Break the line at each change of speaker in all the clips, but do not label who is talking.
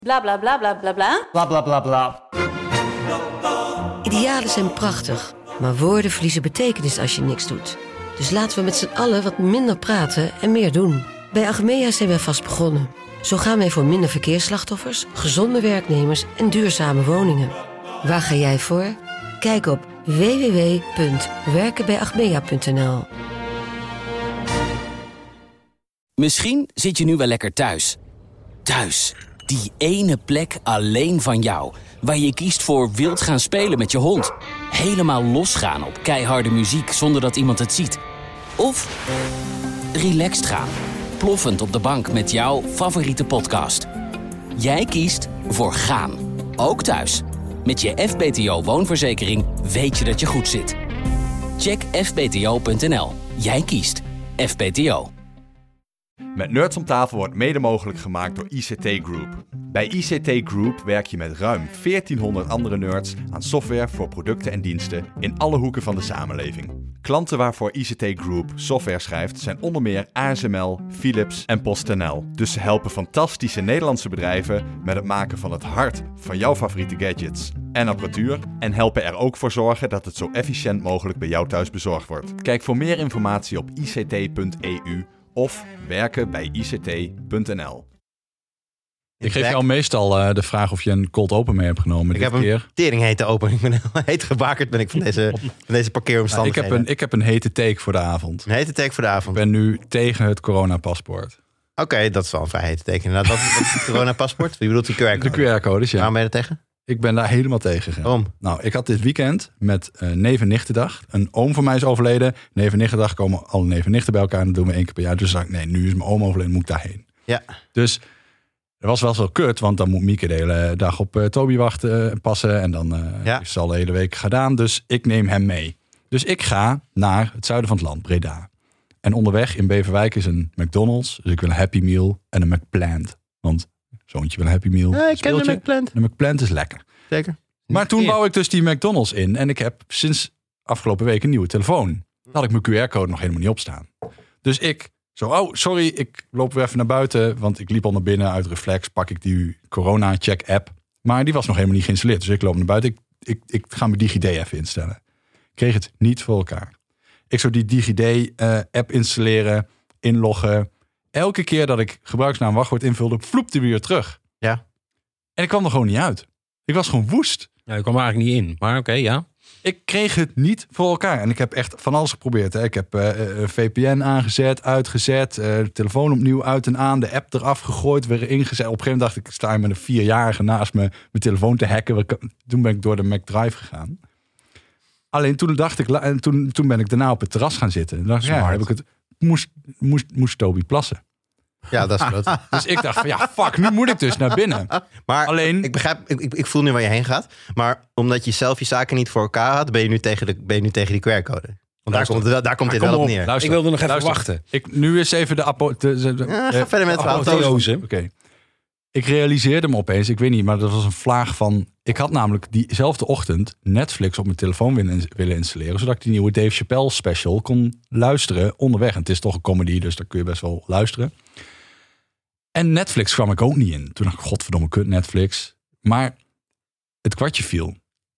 Bla bla bla bla bla bla.
Bla bla bla bla.
Idealen zijn prachtig, maar woorden verliezen betekenis als je niks doet. Dus laten we met z'n allen wat minder praten en meer doen. Bij Achmea zijn wij vast begonnen. Zo gaan wij voor minder verkeersslachtoffers, gezonde werknemers en duurzame woningen. Waar ga jij voor? Kijk op www.werkenbijachmea.nl.
Misschien zit je nu wel lekker thuis. Thuis, die ene plek alleen van jou. Waar je kiest voor wild gaan spelen met je hond. Helemaal losgaan op keiharde muziek zonder dat iemand het ziet. Of relaxed gaan, ploffend op de bank met jouw favoriete podcast. Jij kiest voor gaan, ook thuis. Met je FBTO woonverzekering weet je dat je goed zit. Check fbto.nl. Jij kiest FBTO.
Met Nerds om tafel wordt mede mogelijk gemaakt door ICT Group. Bij ICT Group werk je met ruim 1400 andere nerds aan software voor producten en diensten in alle hoeken van de samenleving. Klanten waarvoor ICT Group software schrijft zijn onder meer ASML, Philips en PostNL. Dus ze helpen fantastische Nederlandse bedrijven met het maken van het hart van jouw favoriete gadgets en apparatuur en helpen er ook voor zorgen dat het zo efficiënt mogelijk bij jou thuis bezorgd wordt. Kijk voor meer informatie op ict.eu of werken bij ict.nl.
Ik geef jou meestal de vraag of je een cold open mee hebt genomen.
Ik heb een teringhete open. Ik ben heet gebakerd ben ik van deze parkeeromstandigheden.
Ik heb een hete take voor de avond.
Een hete take voor de avond.
Ik ben nu tegen het coronapaspoort.
Oké, dat is wel een vrij hete teken. Wat is het coronapaspoort? Wie bedoelt die QR-code?
De QR-codes, ja.
Waarom ben je er tegen?
Ik ben daar helemaal tegen gegaan.
Waarom?
Nou, ik had dit weekend met neef- en nichtendag. Een oom van mij is overleden. Neef- en nichtendag komen alle neef- en nichten bij elkaar. En dat doen we 1 keer per jaar. Dus dacht ik, nee, nu is mijn oom overleden, moet ik daarheen.
Ja.
Dus dat was wel zo kut, want dan moet Mieke de hele dag op Toby wachten en passen. En dan is ze al de hele week gedaan. Dus ik neem hem mee. Dus ik ga naar het zuiden van het land, Breda. En onderweg in Beverwijk is een McDonald's. Dus ik wil een Happy Meal en een McPlant. Want zoontje wil een Happy Meal.
Ja, ik ken de McPlant.
De McPlant is lekker.
Zeker.
Maar toen wou ik dus die McDonald's in. En ik heb sinds afgelopen week een nieuwe telefoon. Dan had ik mijn QR-code nog helemaal niet op staan. Dus ik sorry, ik loop weer even naar buiten. Want ik liep al naar binnen uit reflex. Pak ik die corona-check-app. Maar die was nog helemaal niet geïnstalleerd. Dus ik loop naar buiten. Ik ga mijn DigiD even instellen. Ik kreeg het niet voor elkaar. Ik zou die DigiD-app installeren, inloggen. Elke keer dat ik gebruiksnaam en wachtwoord invulde, vloepte hij weer terug.
Ja.
En ik kwam er gewoon niet uit. Ik was gewoon woest.
Ja, ik kwam er eigenlijk niet in. Maar oké, ja.
Ik kreeg het niet voor elkaar. En ik heb echt van alles geprobeerd. Hè. Ik heb VPN aangezet, uitgezet. De telefoon opnieuw uit en aan. De app eraf gegooid, weer ingezet. Op een gegeven moment dacht ik sta met een 4-jarige naast me mijn telefoon te hacken. Toen ben ik door de McDrive gegaan. Alleen toen dacht ik... En toen ben ik daarna op het terras gaan zitten. En dacht ik, heb ik het... Moest Toby plassen.
Ja, dat is goed.
Dus ik dacht van fuck, nu moet ik dus naar binnen.
Maar
alleen,
ik begrijp, ik voel nu waar je heen gaat. Maar omdat je zelf je zaken niet voor elkaar had, ben je nu tegen die QR-code. Want daar komt dit wel op neer.
Luister,
ik wilde nog even wachten.
Nu is even de
ga verder met het verhaal.
Oké. Ik realiseerde me opeens, ik weet niet, maar dat was een vlaag van... Ik had namelijk diezelfde ochtend Netflix op mijn telefoon willen installeren... zodat ik die nieuwe Dave Chappelle special kon luisteren onderweg. En het is toch een comedy, dus daar kun je best wel luisteren. En Netflix kwam ik ook niet in. Toen dacht ik, godverdomme kut Netflix. Maar het kwartje viel.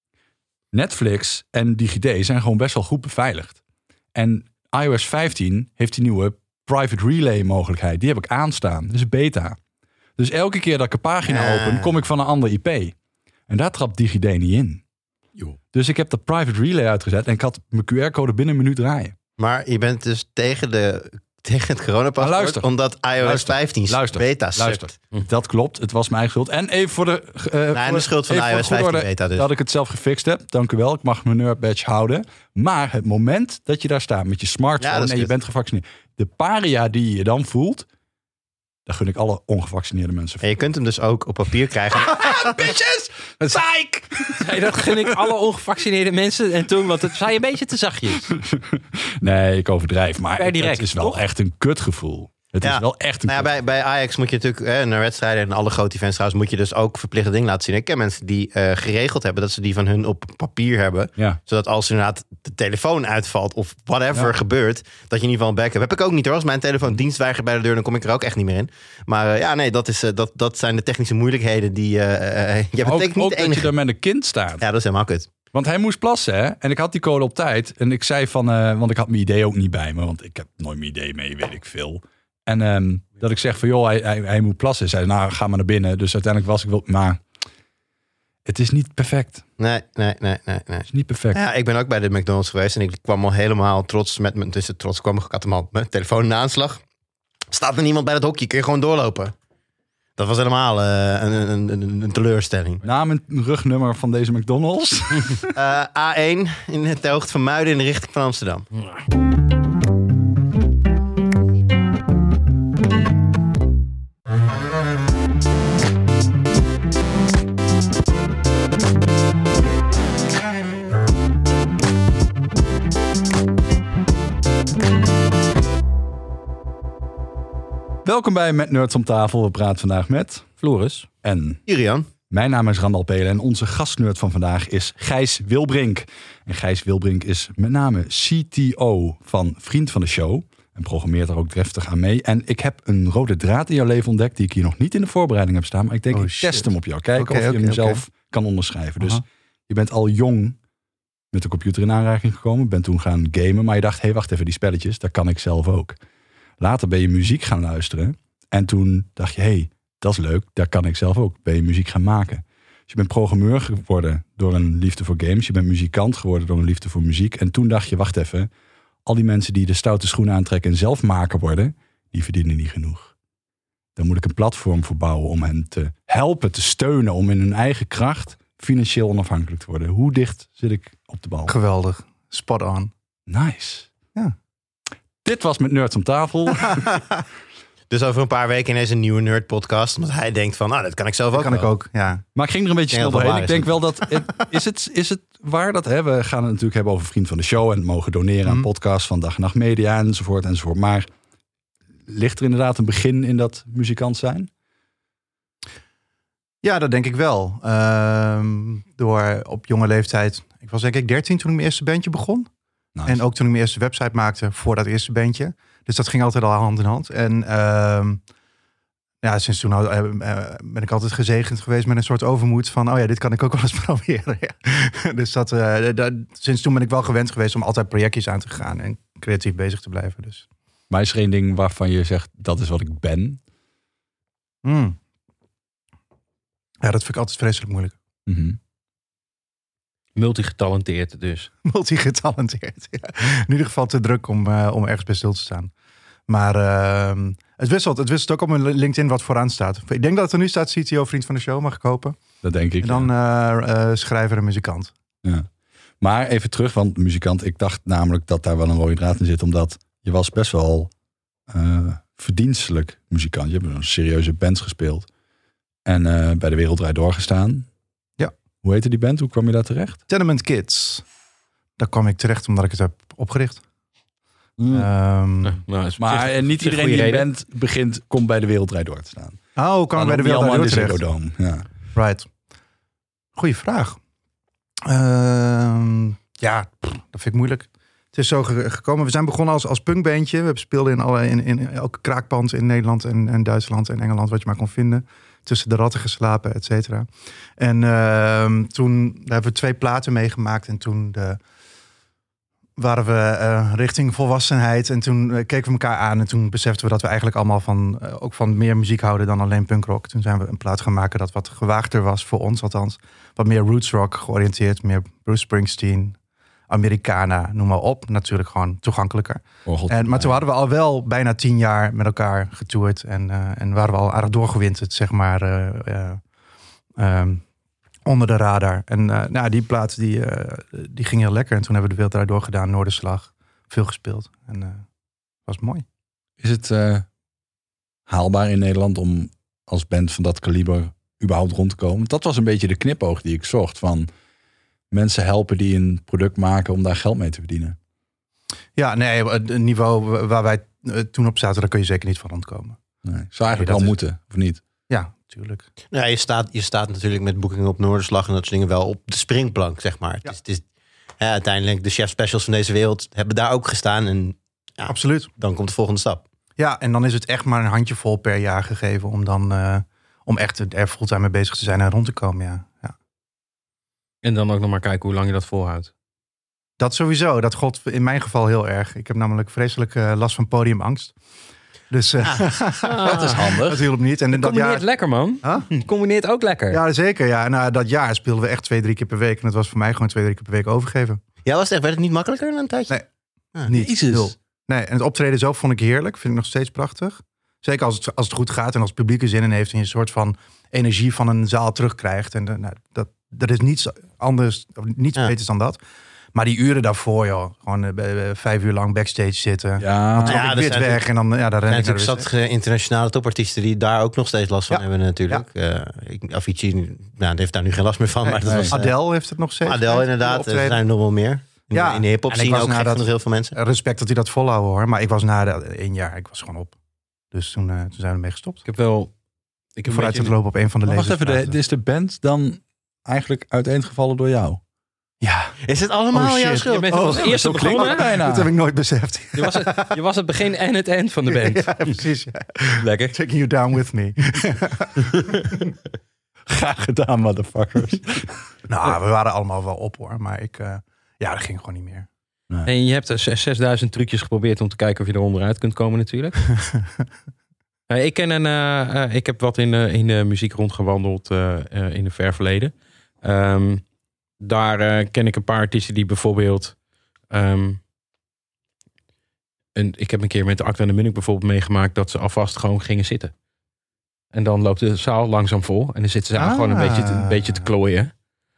Netflix en DigiD zijn gewoon best wel goed beveiligd. En iOS 15 heeft die nieuwe private relay mogelijkheid. Die heb ik aanstaan. Dat is beta. Dus elke keer dat ik een pagina open, kom ik van een ander IP. En daar trapt DigiD niet in.
Jo.
Dus ik heb de private relay uitgezet en ik had mijn QR-code binnen een minuut draaien.
Maar je bent dus tegen het coronapaspoort, omdat iOS 15 beta sukt.
Dat klopt, het was mijn schuld. En even voor de...
de schuld van iOS 15 beta dus.
Dat ik het zelf gefixt heb, dank u wel. Ik mag mijn nerd badge houden. Maar het moment dat je daar staat met je smartphone en je bent gevaccineerd. De paria die je dan voelt, daar gun ik alle ongevaccineerde mensen voor.
En je kunt hem dus ook op papier krijgen.
Bitches! Psych!
Nee, dat gun ik alle ongevaccineerde mensen. En toen, want het zei een beetje te zachtjes.
Nee, ik overdrijf. Maar
direct,
het is wel
toch?
echt een kutgevoel. Het is wel echt een
bij Ajax moet je natuurlijk naar wedstrijden en alle grote events trouwens moet je dus ook verplichte dingen laten zien. Ik ken mensen die geregeld hebben dat ze die van hun op papier hebben.
Ja.
Zodat als inderdaad de telefoon uitvalt of whatever gebeurt, dat je in ieder geval een backup. Heb ik ook niet hoor. Als mijn telefoon dienst weigert bij de deur, dan kom ik er ook echt niet meer in. Maar dat zijn de technische moeilijkheden die... je betekent niet
ook dat je er met een kind staat.
Ja, dat is helemaal kut.
Want hij moest plassen, hè? En ik had die code op tijd. En ik zei van... want ik had mijn idee ook niet bij me. Want ik heb nooit mijn idee mee, weet ik veel. En dat ik zeg van... joh, hij moet plassen. Hij zei, nou, ga maar naar binnen. Dus uiteindelijk was ik wel... Maar het is niet perfect.
Nee.
Het is niet perfect.
Ja, ik ben ook bij de McDonald's geweest. En ik kwam al helemaal trots met mijn... Dus trots kwam ik had hem al mijn telefoon in de aanslag. Staat er niemand bij het hokje? Kun je gewoon doorlopen? Dat was helemaal een teleurstelling.
Naam en rugnummer van deze McDonald's?
A1 ter hoogte van Muiden in de richting van Amsterdam.
Welkom bij Met Nerds om tafel. We praten vandaag met
Floris.
En
Julian.
Mijn naam is Randal Pelen en onze gastnerd van vandaag is Gijs Wilbrink. En Gijs Wilbrink is met name CTO van Vriend van de Show. En programmeert er ook driftig aan mee. En ik heb een rode draad in jouw leven ontdekt die ik hier nog niet in de voorbereiding heb staan. Maar ik denk, ik test hem op jou. Kijken of je hem zelf kan onderschrijven. Dus je bent al jong met de computer in aanraking gekomen. Bent toen gaan gamen. Maar je dacht, wacht even, die spelletjes, dat kan ik zelf ook. Later ben je muziek gaan luisteren. En toen dacht je, dat is leuk, daar kan ik zelf ook. Ben je muziek gaan maken. Dus je bent programmeur geworden door een liefde voor games. Je bent muzikant geworden door een liefde voor muziek. En toen dacht je, wacht even. Al die mensen die de stoute schoenen aantrekken en zelf maken worden, die verdienen niet genoeg. Daar moet ik een platform voor bouwen om hen te helpen, te steunen. Om in hun eigen kracht financieel onafhankelijk te worden. Hoe dicht zit ik op de bal?
Geweldig. Spot on.
Nice.
Ja.
Dit was Met Nerds om tafel.
Dus over een paar weken ineens een nieuwe nerd podcast. Omdat hij denkt van, dat kan ik zelf ook.
Dat kan ik ook, ja.
Maar ik ging er een beetje snel doorheen. Ik denk wel dat... Is het waar dat... we gaan het natuurlijk hebben over Vriend van de Show. En mogen doneren aan podcasts van Dag en Nacht Media enzovoort. Maar ligt er inderdaad een begin in dat muzikant zijn?
Ja, dat denk ik wel. Door op jonge leeftijd... Ik was denk ik 13 toen ik mijn eerste bandje begon.
Nice.
En ook toen ik mijn eerste website maakte voor dat eerste bandje. Dus dat ging altijd al hand in hand. En sinds toen ben ik altijd gezegend geweest met een soort overmoed van... dit kan ik ook wel eens proberen. Ja. Dus sinds toen ben ik wel gewend geweest om altijd projectjes aan te gaan en creatief bezig te blijven. Dus.
Maar is er één ding waarvan je zegt, dat is wat ik ben?
Ja, dat vind ik altijd vreselijk moeilijk.
Mm-hmm.
Multigetalenteerd dus.
Multigetalenteerd, ja. In ieder geval te druk om ergens bij stil te staan. Maar het wisselt ook op mijn LinkedIn wat vooraan staat. Ik denk dat er nu staat CTO, Vriend van de Show, mag ik hopen.
Dat denk ik.
En dan schrijver en muzikant.
Ja. Maar even terug, want muzikant, ik dacht namelijk dat daar wel een rode draad in zit. Omdat je was best wel verdienstelijk muzikant. Je hebt een serieuze bands gespeeld. En bij De Wereld Draait Door gestaan. Hoe heette die band? Hoe kwam je daar terecht?
Tenement Kids. Daar kwam ik terecht omdat ik het heb opgericht.
Maar niet iedereen die een band begint, komt bij De Wereld Draait Door te staan.
Oh, kan bij De Wereld Draait Door terecht?
Dome. Ja.
Right. Goeie vraag. Dat vind ik moeilijk. Het is zo gekomen. We zijn begonnen als punkbandje. We speelden in elke kraakpand in Nederland en Duitsland en Engeland, wat je maar kon vinden. Tussen de ratten geslapen, et cetera. En toen hebben we 2 platen meegemaakt. En toen waren we richting volwassenheid. En toen keken we elkaar aan. En toen beseften we dat we eigenlijk allemaal ook van meer muziek houden dan alleen punkrock. Toen zijn we een plaat gaan maken dat wat gewaagder was voor ons althans. Wat meer rootsrock georiënteerd. Meer Bruce Springsteen, Americana, noem maar op. Natuurlijk gewoon toegankelijker. Maar toen hadden we al wel bijna 10 jaar met elkaar getoerd. En waren we al aardig doorgewinterd, zeg maar, onder de radar. En die plaat die ging heel lekker. En toen hebben we De Wereld Draait Door gedaan, Noorderslag. Veel gespeeld. En was mooi.
Is het haalbaar in Nederland om als band van dat kaliber überhaupt rond te komen? Dat was een beetje de knipoog die ik zocht van... mensen helpen die een product maken om daar geld mee te verdienen.
Ja, nee, het niveau waar wij toen op zaten, daar kun je zeker niet van rondkomen.
Nee, zou eigenlijk wel moeten, of niet?
Ja, tuurlijk.
Ja, je staat natuurlijk met boekingen op Noorderslag en dat soort dingen wel op de springplank, zeg maar.
Ja.
Het is uiteindelijk de chef specials van deze wereld hebben daar ook gestaan. En ja,
Absoluut.
dan komt de volgende stap.
Ja, en dan is het echt maar een handjevol per jaar gegeven om dan om echt er fulltime mee bezig te zijn en rond te komen. Ja.
En dan ook nog maar kijken hoe lang je dat volhoudt.
Dat sowieso. Dat gold in mijn geval heel erg. Ik heb namelijk vreselijk last van podiumangst. Dus
Dat is handig.
dat hielp niet. En in dat
Combineert
jaar,
lekker, man.
Huh?
Combineert ook lekker.
ja, zeker. Ja. En dat jaar speelden we echt 2-3 keer per week. En dat was voor mij gewoon 2-3 keer per week overgeven.
Ja, werd het niet makkelijker na een tijdje?
Nee. Niet.
Jezus.
Nul. Nee, en het optreden zelf vond ik heerlijk. Vind ik nog steeds prachtig. Zeker als het goed gaat en als het publiek er zin in heeft en je een soort van energie van een zaal terugkrijgt. En dat is niets anders, of niets beters dan dat. Maar die uren daarvoor, joh, gewoon 5 uur lang backstage zitten.
Ja,
Dan trap ik wit weg en dan daar
Er
ren
zijn
ik naar
natuurlijk
de
zat internationale topartiesten die daar ook nog steeds last van
Ja.
hebben natuurlijk. Avicii, die heeft daar nu geen last meer van. Maar dat was,
Adele heeft het nog steeds.
Adele inderdaad, er
Optreden.
zijn er nog wel meer.
Ja.
In de hip-hop
En ik
zien
was
ook
na
echt
dat-
nog heel veel mensen.
Respect dat hij dat volhouden hoor. Maar ik was na 1 jaar, ik was gewoon op. Dus toen zijn we mee gestopt.
Ik heb wel... Ik heb
Vooruit
een
te lopen op een van de
maar
lezers.
wacht even, is de band dan eigenlijk uiteengevallen door jou?
Ja,
Is het allemaal
Oh,
jouw
shit.
schuld?
Je bent als eerste
zo klinkt het
begonnen.
bijna.
dat heb ik nooit beseft.
Je was het begin en het eind van de band.
Ja, precies. Ja.
Lekker.
Taking you down with me.
Graag gedaan, motherfuckers.
Nou, we waren allemaal wel op hoor. Maar dat ging gewoon niet meer.
En je hebt er 6000 trucjes geprobeerd om te kijken of je er onderuit kunt komen natuurlijk. Ik heb wat in de muziek rondgewandeld in het ver verleden. Daar ken ik een paar artiesten die bijvoorbeeld... ik heb een keer met de Acta en de Munnik bijvoorbeeld meegemaakt... dat ze alvast gewoon gingen zitten. En dan loopt de zaal langzaam vol. En dan zitten ze gewoon een beetje te klooien.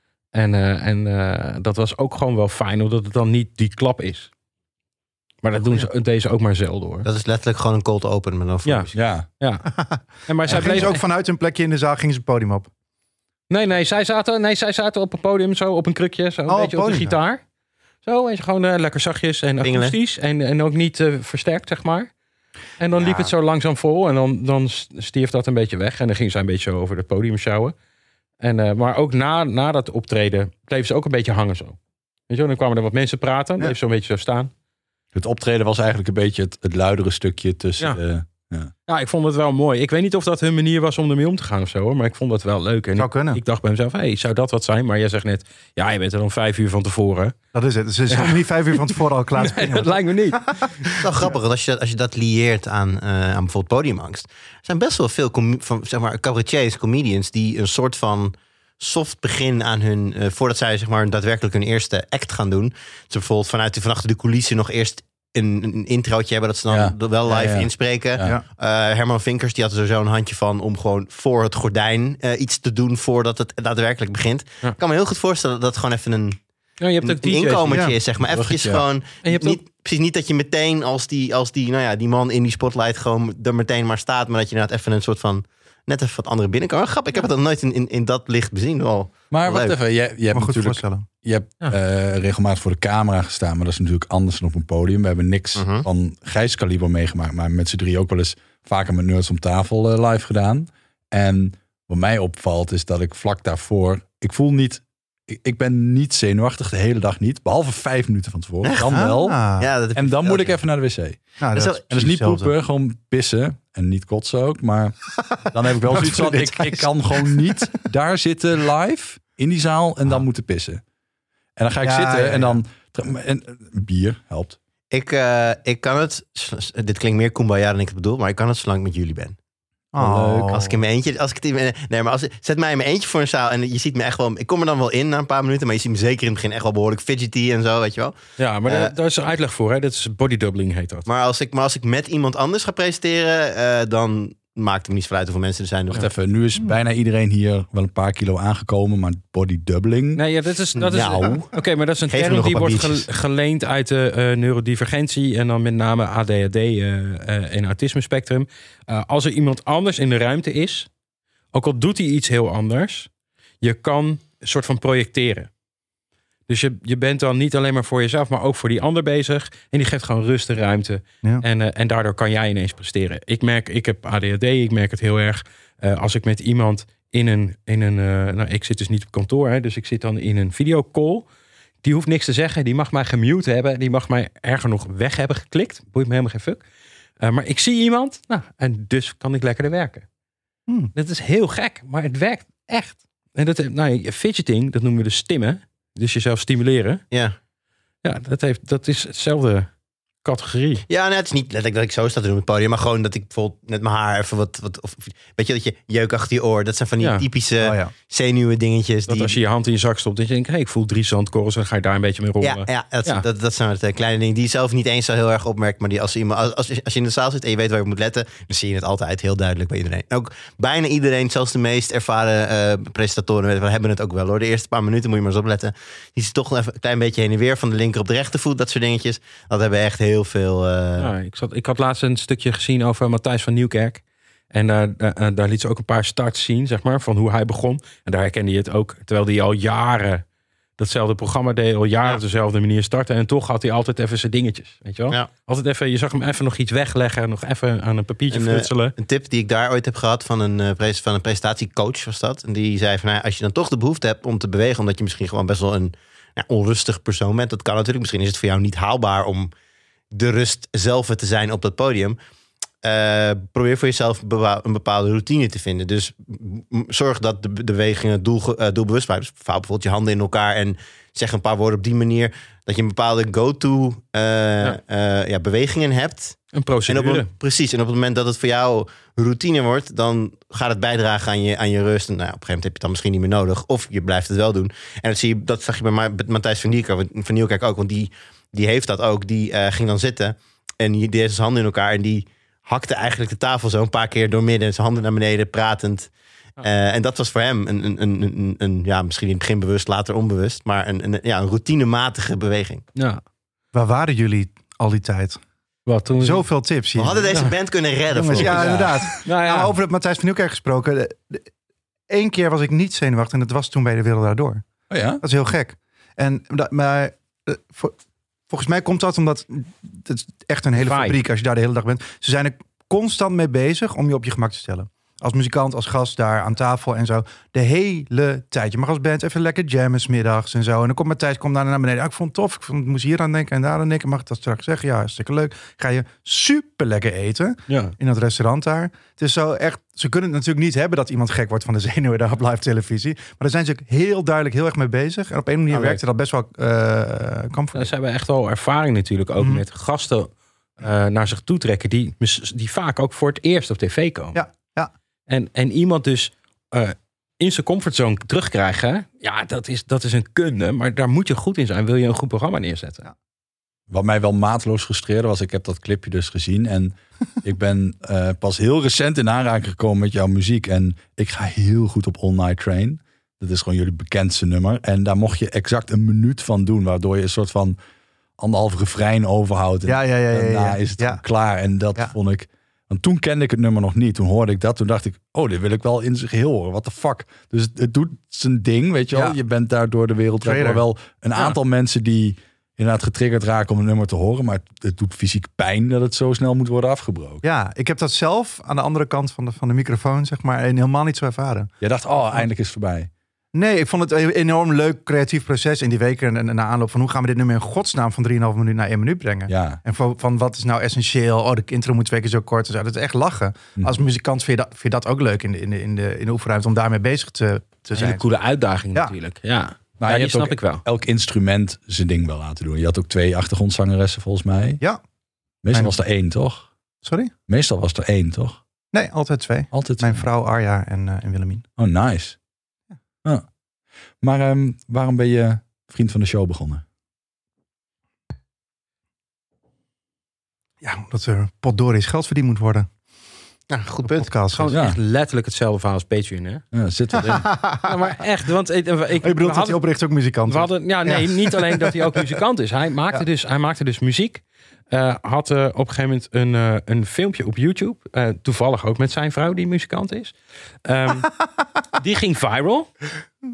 En dat was ook gewoon wel fijn, omdat het dan niet die klap is. Maar dat doen ze deze ook maar zelden hoor.
Dat is letterlijk gewoon een cold open met over muziek.
Ja.
Ja. En maar zij
Zij gingen ze
bleven
ook vanuit hun plekje in de zaal, gingen ze het podium op.
Nee, zij zaten op een podium, zo op een krukje, zo een beetje op de
podium.
gitaar. Zo, en gewoon lekker zachtjes en
Pingelen.
akoestisch. En ook niet versterkt, zeg maar. En dan liep het zo langzaam vol en dan stierf dat een beetje weg. En dan ging zij een beetje zo over het podium sjouwen. Maar ook na dat optreden bleef ze ook een beetje hangen zo. Weet je wel, dan kwamen er wat mensen praten. Bleef zo een beetje zo staan.
Het optreden was eigenlijk een beetje het luidere stukje tussen...
Ja, ik vond het wel mooi. Ik weet niet of dat hun manier was om ermee om te gaan of zo, hoor. Maar ik vond het wel leuk. En
Zou kunnen.
ik dacht bij mezelf, zou dat wat zijn? Maar jij zegt net, je bent er dan 5 uur van tevoren.
Dat is het. Ze zijn niet 5 uur van tevoren al klaar te springen.
Dat lijkt me niet.
Het is wel grappig, want als je dat lieert aan bijvoorbeeld podiumangst. Er zijn best wel veel cabaretiers, comedians die een soort van soft begin aan hun... voordat zij daadwerkelijk hun eerste act gaan doen. Ze bijvoorbeeld van achter de coulissen nog eerst een introotje hebben dat ze dan wel live inspreken.
Ja.
Herman Vinkers, die had er sowieso een handje van om gewoon voor het gordijn iets te doen voordat het daadwerkelijk begint.
Ja.
Ik kan me heel goed voorstellen dat het gewoon even een
Ja, je hebt ook
een
DJ's.
inkomertje
ja.
is, zeg maar. Eventjes
Bruggetje.
gewoon...
En je hebt ook...
Precies niet dat je meteen als die man in die spotlight gewoon er meteen maar staat, maar dat je inderdaad even een soort van net even wat andere binnenkomen. Grappig, ik heb het nog nooit in dat licht bezien. Wel.
Maar wacht
Leuk.
even, je hebt
Maar goed
natuurlijk
voorstellen.
je hebt regelmatig voor de camera gestaan, maar dat is natuurlijk anders dan op een podium. We hebben niks van Gijs kaliber meegemaakt, maar met z'n drie ook wel eens vaker met Nerds om tafel live gedaan. En wat mij opvalt is dat ik vlak daarvoor, ik ben niet zenuwachtig de hele dag niet, behalve 5 minuten van tevoren. Dan wel.
Ja, dat heb
En
je
dan moet ik
verteld,
even naar de wc. En
Nou,
Dat is wel-
dat is niet poepen, gewoon pissen. En niet kotsen ook. Maar dan heb ik wel
Wat
zoiets
voor
van,
details.
ik kan gewoon niet daar zitten live in die zaal en dan moeten pissen. En dan ga ik zitten en dan... En bier helpt.
Ik kan het... Dit klinkt meer kumbaya dan ik het bedoel, maar ik kan het zolang ik met jullie ben.
Oh.
Als ik in mijn eentje... zet mij in mijn eentje voor een zaal en je ziet me echt wel... Ik kom er dan wel in na een paar minuten, maar je ziet me zeker in het begin echt wel behoorlijk fidgety en zo, weet je wel.
Ja, maar daar is een uitleg voor. Hè? Dat is bodydoubling heet dat.
Maar als ik met iemand anders ga presenteren, dan maakt het me niet zoveel uit hoeveel mensen er zijn.
Wacht even, nu is bijna iedereen hier wel een paar kilo aangekomen, maar body doubling.
Nee, ja, dat is
Nou.
Oké, maar dat is een
Geef me
term
nog
die
een paar
wordt
biertjes.
geleend uit de neurodivergentie en dan met name ADHD en autisme spectrum. Als er iemand anders in de ruimte is, ook al doet hij iets heel anders, je kan een soort van projecteren. Dus je bent dan niet alleen maar voor jezelf, maar ook voor die ander bezig. En die geeft gewoon rust en ruimte.
Ja.
En daardoor kan jij ineens presteren. Ik heb ADHD, ik merk het heel erg. Als ik met iemand ik zit dus niet op kantoor, hè, dus ik zit dan in een videocall. Die hoeft niks te zeggen, die mag mij gemute hebben. Die mag mij erger nog weg hebben geklikt. Boeit me helemaal geen fuck. Maar ik zie iemand, en dus kan ik lekkerder werken. Dat is heel gek, maar het werkt echt. En fidgeting, dat noemen we dus stimmen. Dus jezelf stimuleren.
Ja.
Ja, dat is hetzelfde categorie.
Ja, het is niet letterlijk dat ik zo sta te doen op het podium, maar gewoon dat ik bijvoorbeeld met mijn haar even of weet je, dat je jeuk achter je oor. Dat zijn van die typische zenuwen dingetjes.
Dat als je je hand in je zak stopt, dat je denkt, ik voel 3 zandkorrels, en dan ga je daar een beetje mee rollen.
Dat zijn het kleine dingen die je zelf niet eens zo heel erg opmerkt, maar die als je in de zaal zit en je weet waar je moet letten, dan zie je het altijd heel duidelijk bij iedereen. En ook bijna iedereen, zelfs de meest ervaren presentatoren, hebben het ook wel hoor. De eerste paar minuten moet je maar eens opletten. Die is toch even een klein beetje heen en weer van de linker op de rechtervoet, dat soort dingetjes. Dat hebben echt heel veel.
Ik had laatst een stukje gezien over Matthijs van Nieuwkerk. En daar liet ze ook een paar starts zien, zeg maar, van hoe hij begon. En daar herkende je het ook, terwijl hij al jaren datzelfde programma deed, al jaren op dezelfde manier starten. En toch had hij altijd even zijn dingetjes, weet je wel? Ja. Altijd even, je zag hem even nog iets wegleggen, nog even aan een papiertje frutselen.
Een tip die ik daar ooit heb gehad van een presentatiecoach was dat. En die zei van, als je dan toch de behoefte hebt om te bewegen, omdat je misschien gewoon best wel een onrustig persoon bent. Dat kan natuurlijk, misschien is het voor jou niet haalbaar om de rust zelf te zijn op dat podium. Probeer voor jezelf een bepaalde routine te vinden. Dus zorg dat de bewegingen doelbewust blijven. Dus vouw bijvoorbeeld je handen in elkaar en zeg een paar woorden op die manier. Dat je een bepaalde go-to bewegingen hebt.
Een procedure.
Precies. En op het moment dat het voor jou routine wordt, dan gaat het bijdragen aan je rust. En op een gegeven moment heb je het dan misschien niet meer nodig. Of je blijft het wel doen. En dat zag je bij Matthijs van Nieuwkerk ook. Want die heeft dat ook. Die ging dan zitten en die deed zijn handen in elkaar en die hakte eigenlijk de tafel zo een paar keer door midden. Zijn handen naar beneden, pratend. En dat was voor hem een misschien in het begin bewust, later onbewust. Maar een routinematige beweging.
Ja.
Waar waren jullie al die tijd? Zoveel tips hier.
We hadden deze band kunnen redden.
Jongens, inderdaad. Nou, over het Matthijs van Nieuwkerk gesproken. 1 keer was ik niet zenuwachtig en dat was toen bij De Wereld Draait Door.
Oh ja?
Dat is heel gek. Volgens mij komt dat omdat het is echt een hele fabriek als je daar de hele dag bent. Ze zijn er constant mee bezig om je op je gemak te stellen. Als muzikant, als gast daar aan tafel en zo. De hele tijd. Je mag als band even lekker jammen 's middags en zo. En dan komt Matthijs daar naar beneden. Ik vond het tof. Ik moest hier aan denken en daar aan denken. Mag ik dat straks zeggen? Ja, hartstikke leuk. Ga je super lekker eten in dat restaurant daar. Het is zo echt. Ze kunnen het natuurlijk niet hebben dat iemand gek wordt van de zenuwen daar op live televisie. Maar daar zijn ze ook heel duidelijk heel erg mee bezig. En op een manier werkte dat best wel comfort.
Ze hebben echt wel ervaring natuurlijk ook met gasten naar zich toe trekken die vaak ook voor het eerst op tv komen.
Ja.
En iemand dus in zijn comfortzone terugkrijgen, dat is een kunde. Maar daar moet je goed in zijn, wil je een goed programma neerzetten. Ja.
Wat mij wel maatloos frustreerde was, ik heb dat clipje dus gezien. En ik ben pas heel recent in aanraking gekomen met jouw muziek. En ik ga heel goed op All Night Train. Dat is gewoon jullie bekendste nummer. En daar mocht je exact 1 minuut van doen, waardoor je een soort van 1,5 refrein overhoudt. En daarna is het klaar. En dat vond ik. Want toen kende ik het nummer nog niet. Toen hoorde ik dat. Toen dacht ik, dit wil ik wel in zijn geheel horen. What the fuck? Dus het doet zijn ding, weet je wel. Je bent daar door de wereld. Maar wel een aantal mensen die inderdaad getriggerd raken om een nummer te horen. Maar het doet fysiek pijn dat het zo snel moet worden afgebroken.
Ja, ik heb dat zelf aan de andere kant van de microfoon, zeg maar, helemaal niet zo ervaren.
Je dacht, eindelijk is het voorbij.
Nee, ik vond het een enorm leuk creatief proces in die weken en na aanloop van hoe gaan we dit nummer in godsnaam van 3,5 minuut naar 1 minuut brengen.
Ja.
En van wat is nou essentieel? De intro moet 2 keer zo kort. Dus dat is echt lachen. Als muzikant vind je dat ook leuk in de oefenruimte om daarmee bezig te zijn.
Een coole uitdaging natuurlijk. Ja.
Nou,
die snap ik wel.
Elk instrument zijn ding wel laten doen. Je had ook 2 achtergrondzangeressen volgens mij.
Ja.
Meestal was er 1, toch?
Sorry?
Meestal was er 1, toch?
Nee, altijd 2. Mijn vrouw Arja en Willemien.
Oh, nice. Ja. Maar waarom ben je vriend van de show begonnen?
Ja, omdat er potdories geld verdiend moet worden.
Ja, goed punt.
Gewoon echt letterlijk hetzelfde verhaal als Patreon, hè?
Ja, zit erin.
Ja, maar echt, want ik
bedoel dat hij opricht ook muzikant is.
Niet alleen dat hij ook muzikant is. Hij maakte dus muziek. Had op een gegeven moment een filmpje op YouTube. Toevallig ook met zijn vrouw die muzikant is. Die ging viral.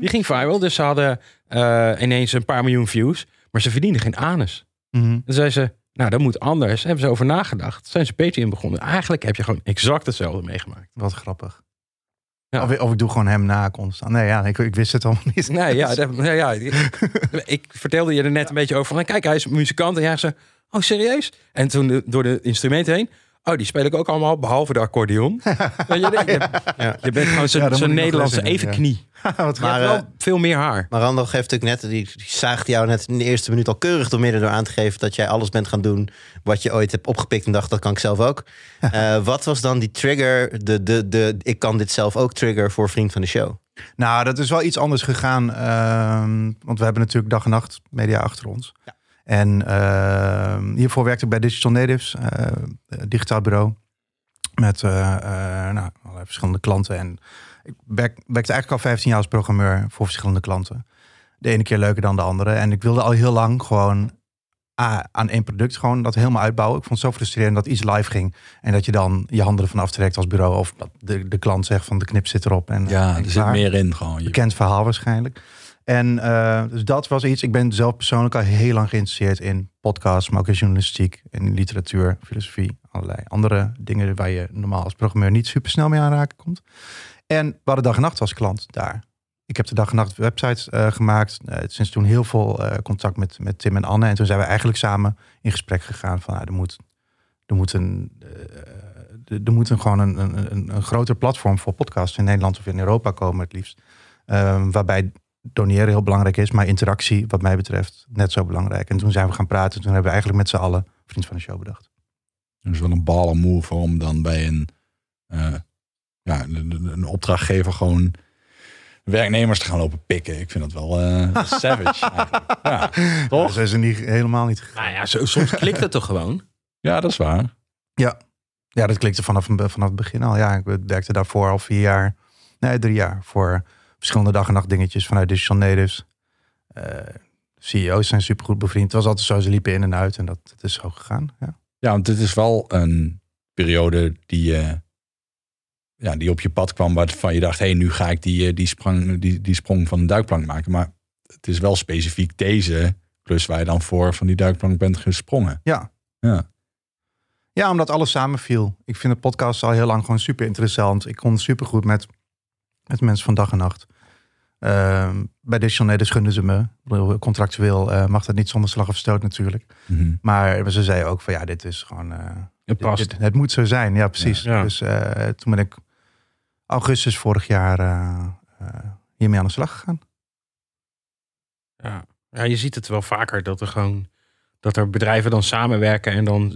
Die ging viral, dus ze hadden ineens een paar miljoen views. Maar ze verdienden geen anus. Dan zei ze, nou dat moet anders. Hebben ze over nagedacht. Zijn ze Patreon begonnen. Eigenlijk heb je gewoon exact hetzelfde meegemaakt.
Wat grappig.
Ja.
Of ik doe gewoon hem na constant. Nee, ja, ik wist het allemaal niet.
Nee, ik vertelde je er net een beetje over. Van, kijk, hij is muzikant. En jij zei, oh serieus? En toen door de instrumenten heen. Oh, die speel ik ook allemaal, behalve de accordeon. Je bent gewoon zo'n Nederlandse evenknie. Maar wel veel meer haar.
Maar Randall geeft natuurlijk net, die zaagde jou net in de eerste minuut al keurig door midden door aan te geven dat jij alles bent gaan doen wat je ooit hebt opgepikt en dacht, dat kan ik zelf ook. Wat was dan die trigger, de ik kan dit zelf ook trigger voor Vriend van de Show?
Nou, dat is wel iets anders gegaan. Want we hebben natuurlijk dag en nacht media achter ons. Ja. En hiervoor werkte ik bij Digital Natives, digitaal bureau. Met allerlei verschillende klanten. En ik werkte eigenlijk al 15 jaar als programmeur voor verschillende klanten. De ene keer leuker dan de andere. En ik wilde al heel lang gewoon aan één product gewoon dat helemaal uitbouwen. Ik vond het zo frustrerend dat iets live ging. En dat je dan je handen ervan aftrekt als bureau. Of dat de klant zegt van de knip zit erop. En,
er zit meer in gewoon.
Bekend verhaal waarschijnlijk. En dus dat was iets. Ik ben zelf persoonlijk al heel lang geïnteresseerd in podcasts, maar ook in journalistiek, in literatuur, filosofie, allerlei andere dingen waar je normaal als programmeur niet super snel mee aanraken komt. En we hadden dag en nacht als klant daar. Ik heb de dag en nacht websites gemaakt. Sinds toen heel veel contact met Tim en Anne. En toen zijn we eigenlijk samen in gesprek gegaan van er moet gewoon een groter platform voor podcasts in Nederland of in Europa komen het liefst. Waarbij doneren heel belangrijk is, maar interactie wat mij betreft net zo belangrijk. En toen zijn we gaan praten. Toen hebben we eigenlijk met z'n allen Vriend van de Show bedacht.
Dus wel een baller move om dan bij een opdrachtgever gewoon werknemers te gaan lopen pikken. Ik vind dat wel savage. Ja, toch?
Ja, ze is helemaal niet gegaan.
Nou ja, soms klikt het toch gewoon?
Ja, dat is waar.
Ja, dat klikte vanaf het begin al. Ja, ik werkte daarvoor al 3 jaar voor verschillende dag en nacht dingetjes vanuit Digital Natives. CEO's zijn supergoed bevriend. Het was altijd zo, ze liepen in en uit en dat is zo gegaan.
Ja, want dit is wel een periode die op je pad kwam waarvan je dacht, nu ga ik die sprong van een duikplank maken. Maar het is wel specifiek deze plus waar je dan voor van die duikplank bent gesprongen.
Ja, omdat alles samenviel. Ik vind de podcast al heel lang gewoon super interessant. Ik kon supergoed met mensen van dag en nacht. Bij Digital Natives gunden ze me. Contractueel mag dat niet zonder slag of stoot natuurlijk.
Mm-hmm.
Maar ze zeiden ook van dit is gewoon... het moet zo zijn, ja precies.
Ja.
Dus toen ben ik augustus vorig jaar hiermee aan de slag gegaan.
Ja, je ziet het wel vaker dat er bedrijven dan samenwerken en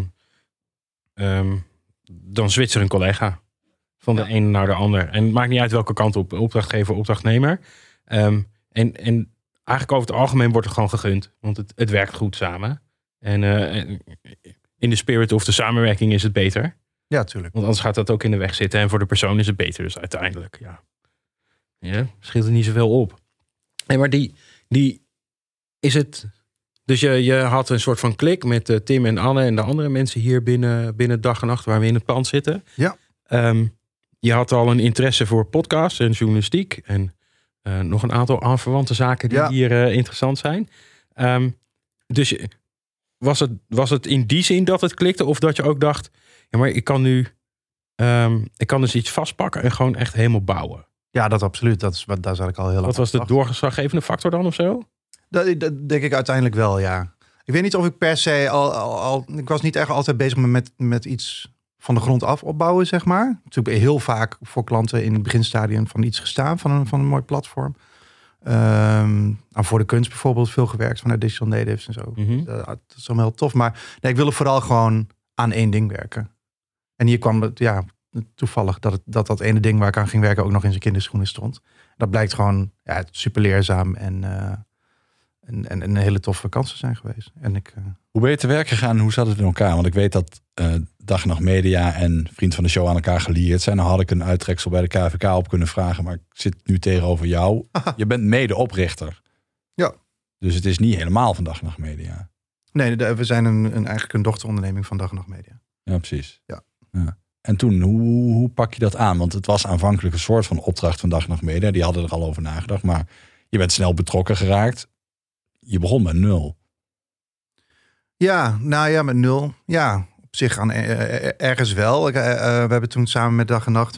dan switcht er een collega van de ene naar de ander. En het maakt niet uit welke kant op, opdrachtgever, opdrachtnemer. En eigenlijk over het algemeen wordt er gewoon gegund. Want het werkt goed samen. En in de spirit of de samenwerking is het beter.
Ja, tuurlijk.
Want anders gaat dat ook in de weg zitten. En voor de persoon is het beter. Dus uiteindelijk, scheelt er niet zoveel op. Nee, maar die is het... Dus je had een soort van klik met Tim en Anne en de andere mensen hier binnen dag en nacht waar we in het pand zitten.
Ja.
Je had al een interesse voor podcasts en journalistiek en nog een aantal aanverwante zaken die hier interessant zijn. Dus was het in die zin dat het klikte of dat je ook dacht, ja, maar ik kan dus iets vastpakken en gewoon echt helemaal bouwen?
Ja, dat absoluut. Daar zat ik al heel lang.
Wat was de doorslaggevende factor dan of zo?
Dat denk ik uiteindelijk wel, ja. Ik weet niet of ik per se ik was niet echt altijd bezig met iets van de grond af opbouwen, zeg maar. Natuurlijk heel vaak voor klanten in het beginstadium van iets gestaan, van een mooi platform. Voor de kunst bijvoorbeeld veel gewerkt vanuit Digital Natives en zo.
Mm-hmm.
Dat is allemaal heel tof. Maar nee, ik wilde vooral gewoon aan één ding werken. En hier kwam het, toevallig dat ene ding waar ik aan ging werken ook nog in zijn kinderschoenen stond. Dat blijkt gewoon super leerzaam en een hele toffe vakantie zijn geweest.
Hoe ben je te werk gegaan en hoe zat het in elkaar? Want ik weet dat Dag en Nacht Media en Vriend van de Show aan elkaar gelieerd zijn. Dan had ik een uittreksel bij de KVK op kunnen vragen. Maar ik zit nu tegenover jou. Je bent medeoprichter.
Ja.
Dus het is niet helemaal van Dag en Nacht Media.
Nee, we zijn eigenlijk een dochteronderneming van Dag en Nacht Media.
Ja, precies.
Ja.
En toen, hoe pak je dat aan? Want het was aanvankelijk een soort van opdracht van Dag en Nacht Media. Die hadden er al over nagedacht. Maar je bent snel betrokken geraakt. Je begon met 0.
Ja, met 0. Ja, op zich ergens wel. We hebben toen samen met Dag en Nacht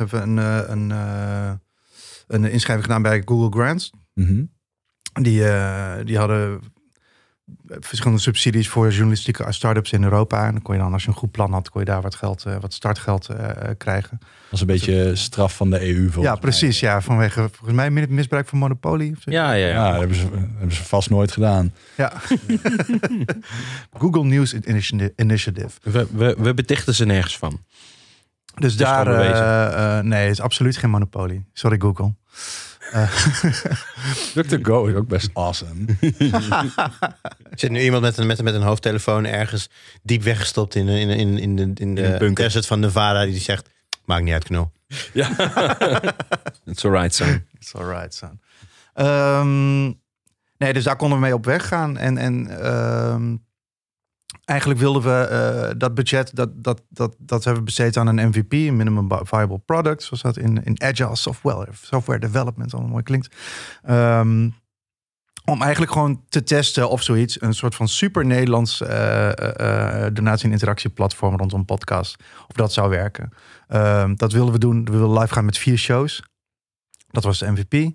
een inschrijving gedaan bij Google Grants.
Mm-hmm.
Die hadden verschillende subsidies voor journalistieke start-ups in Europa. En dan kon je dan, als je een goed plan had, kon je daar wat startgeld krijgen.
Dat was een beetje straf van de EU.
Ja, precies. Ja, vanwege volgens mij misbruik van monopolie.
Ja.
Dat hebben ze vast nooit gedaan.
Ja. Google News Initiative.
We betichten ze nergens van.
Dus daar, nee, het is absoluut geen monopolie. Sorry Google.
DuckDuckGo is ook best awesome.
Zit nu iemand met een hoofdtelefoon ergens diep weggestopt in de desert van Nevada die zegt, maakt niet uit, knul.
Ja. It's alright, son.
It's alright, son. Nee, dus daar konden we mee op weg gaan. En eigenlijk wilden we dat budget, dat hebben we besteed aan een MVP, een minimum viable product, zoals dat in agile software development allemaal mooi klinkt. Om eigenlijk gewoon te testen of zoiets, een soort van super Nederlands donatie- en interactieplatform rondom podcast, of dat zou werken. Dat wilden we doen. We wilden live gaan met 4 shows. Dat was de MVP.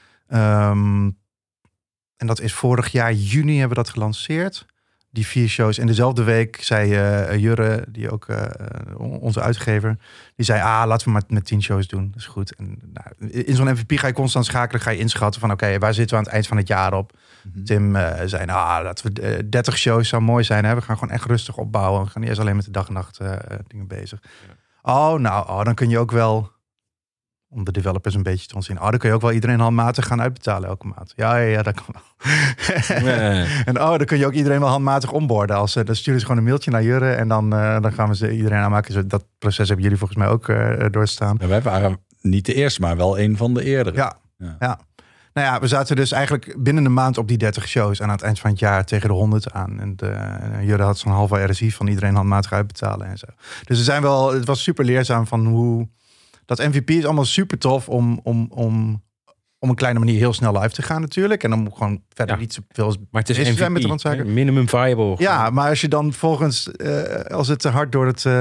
En dat is vorig jaar juni hebben we dat gelanceerd. Die 4 shows. En dezelfde week zei Jurre, die ook onze uitgever, die zei, laten we maar met 10 shows doen. Dat is goed. En, in zo'n MVP ga je constant schakelen, ga je inschatten van oké, waar zitten we aan het eind van het jaar op? Mm-hmm. Tim zei, laten we 30 shows zou mooi zijn. Hè? We gaan gewoon echt rustig opbouwen. We gaan niet eerst alleen met de dag en nacht dingen bezig. Ja. Dan kun je ook wel, om de developers een beetje te ontzien, dan kun je ook wel iedereen handmatig gaan uitbetalen elke maand. Ja, dat kan wel. Nee. En dan kun je ook iedereen wel handmatig onboarden. Dan sturen ze gewoon een mailtje naar Jurre en dan gaan we ze iedereen aanmaken. Dat proces hebben jullie volgens mij ook doorstaan.
Ja, wij waren niet de eerste, maar wel een van de eerdere.
Ja. Nou ja, we zaten dus eigenlijk binnen een maand op die 30 shows. En aan het eind van het jaar tegen de 100 aan. En Jurre had zo'n halve RSI van iedereen handmatig uitbetalen en zo. Dus het was super leerzaam van hoe... Dat MVP is allemaal super tof om een kleine manier heel snel live te gaan natuurlijk. En dan gewoon verder niet zoveel...
Maar het is MVP, met de minimum viable.
Ja, maar als je dan volgens... als het te hard door het...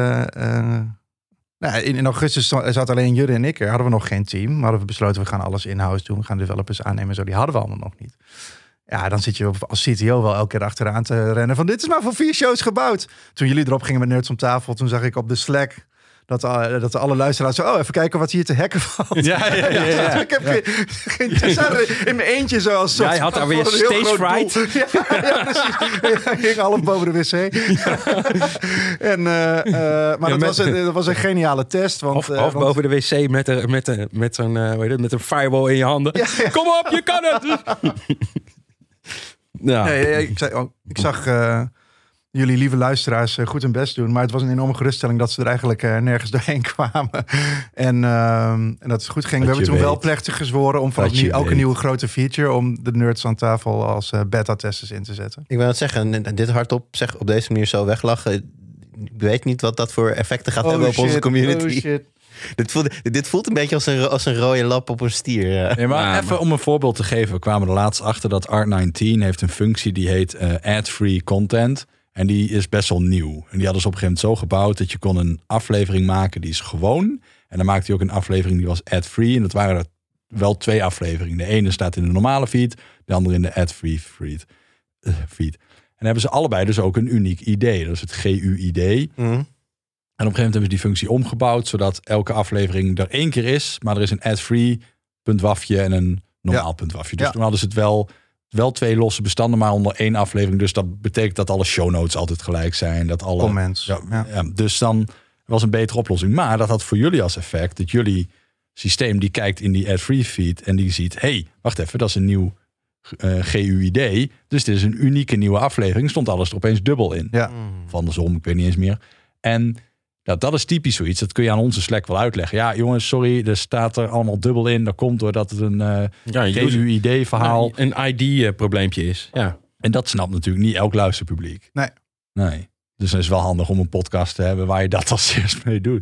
in augustus zat alleen Jurre en ik er. Hadden we nog geen team. Maar hadden we besloten, we gaan alles in-house doen. We gaan developers aannemen. Zo, die hadden we allemaal nog niet. Ja, dan zit je als CTO wel elke keer achteraan te rennen. Van dit is maar voor 4 shows gebouwd. Toen jullie erop gingen met Nerds om tafel. Toen zag ik op de Slack... Dat alle luisteraars zo, even kijken wat hier te hacken valt.
Ja.
Ik heb geen in mijn eentje zoals...
Jij had daar weer stage fright.
Ja, precies. Ik ging half boven de wc. Maar dat was een geniale test. Want,
of boven de wc met een firewall in je handen. Ja. Kom op, je kan het!
Ja. Ik zag... jullie lieve luisteraars goed hun best doen. Maar het was een enorme geruststelling dat ze er eigenlijk nergens doorheen kwamen. En dat het goed ging. We hebben toen wel plechtig gezworen om vanaf nu elke nieuwe grote feature... om de nerds aan tafel als beta-testers in te zetten.
Ik wil het zeggen, dit hardop zeg op deze manier zo weglachen. Ik weet niet wat dat voor effecten gaat hebben op onze community. Oh shit. Dit voelt een beetje als een rode lap op een stier. Ja.
Nee, maar even om een voorbeeld te geven. We kwamen er laatst achter dat Art19 heeft een functie die heet ad-free content... En die is best wel nieuw. En die hadden ze op een gegeven moment zo gebouwd... dat je kon een aflevering maken die is gewoon. En dan maakte hij ook een aflevering die was ad-free. En dat waren er wel 2 afleveringen. De ene staat in de normale feed. De andere in de ad-free feed. En dan hebben ze allebei dus ook een uniek ID. Dat is het GUID. Mm. En op een gegeven moment hebben ze die functie omgebouwd... zodat elke aflevering er 1 keer is... maar er is een ad-free puntwafje en een normaal puntwafje. Dus toen hadden ze het wel 2 losse bestanden, maar onder 1 aflevering. Dus dat betekent dat alle show notes altijd gelijk zijn. Dat alle
comments.
Ja, dus dan was een betere oplossing. Maar dat had voor jullie als effect dat jullie systeem die kijkt in die ad-free feed en die ziet, wacht even, dat is een nieuw GUID. Dus dit is een unieke nieuwe aflevering. Stond alles er opeens dubbel in.
Ja.
Of andersom, ik weet niet eens meer. En dat is typisch zoiets. Dat kun je aan onze Slack wel uitleggen. Ja, jongens, sorry, er staat er allemaal dubbel in. Dat komt doordat het een GUID-verhaal...
een ID-probleempje is, ja.
En dat snapt natuurlijk niet elk luisterpubliek.
Nee.
Dus het is wel handig om een podcast te hebben waar je dat als eerst mee doet.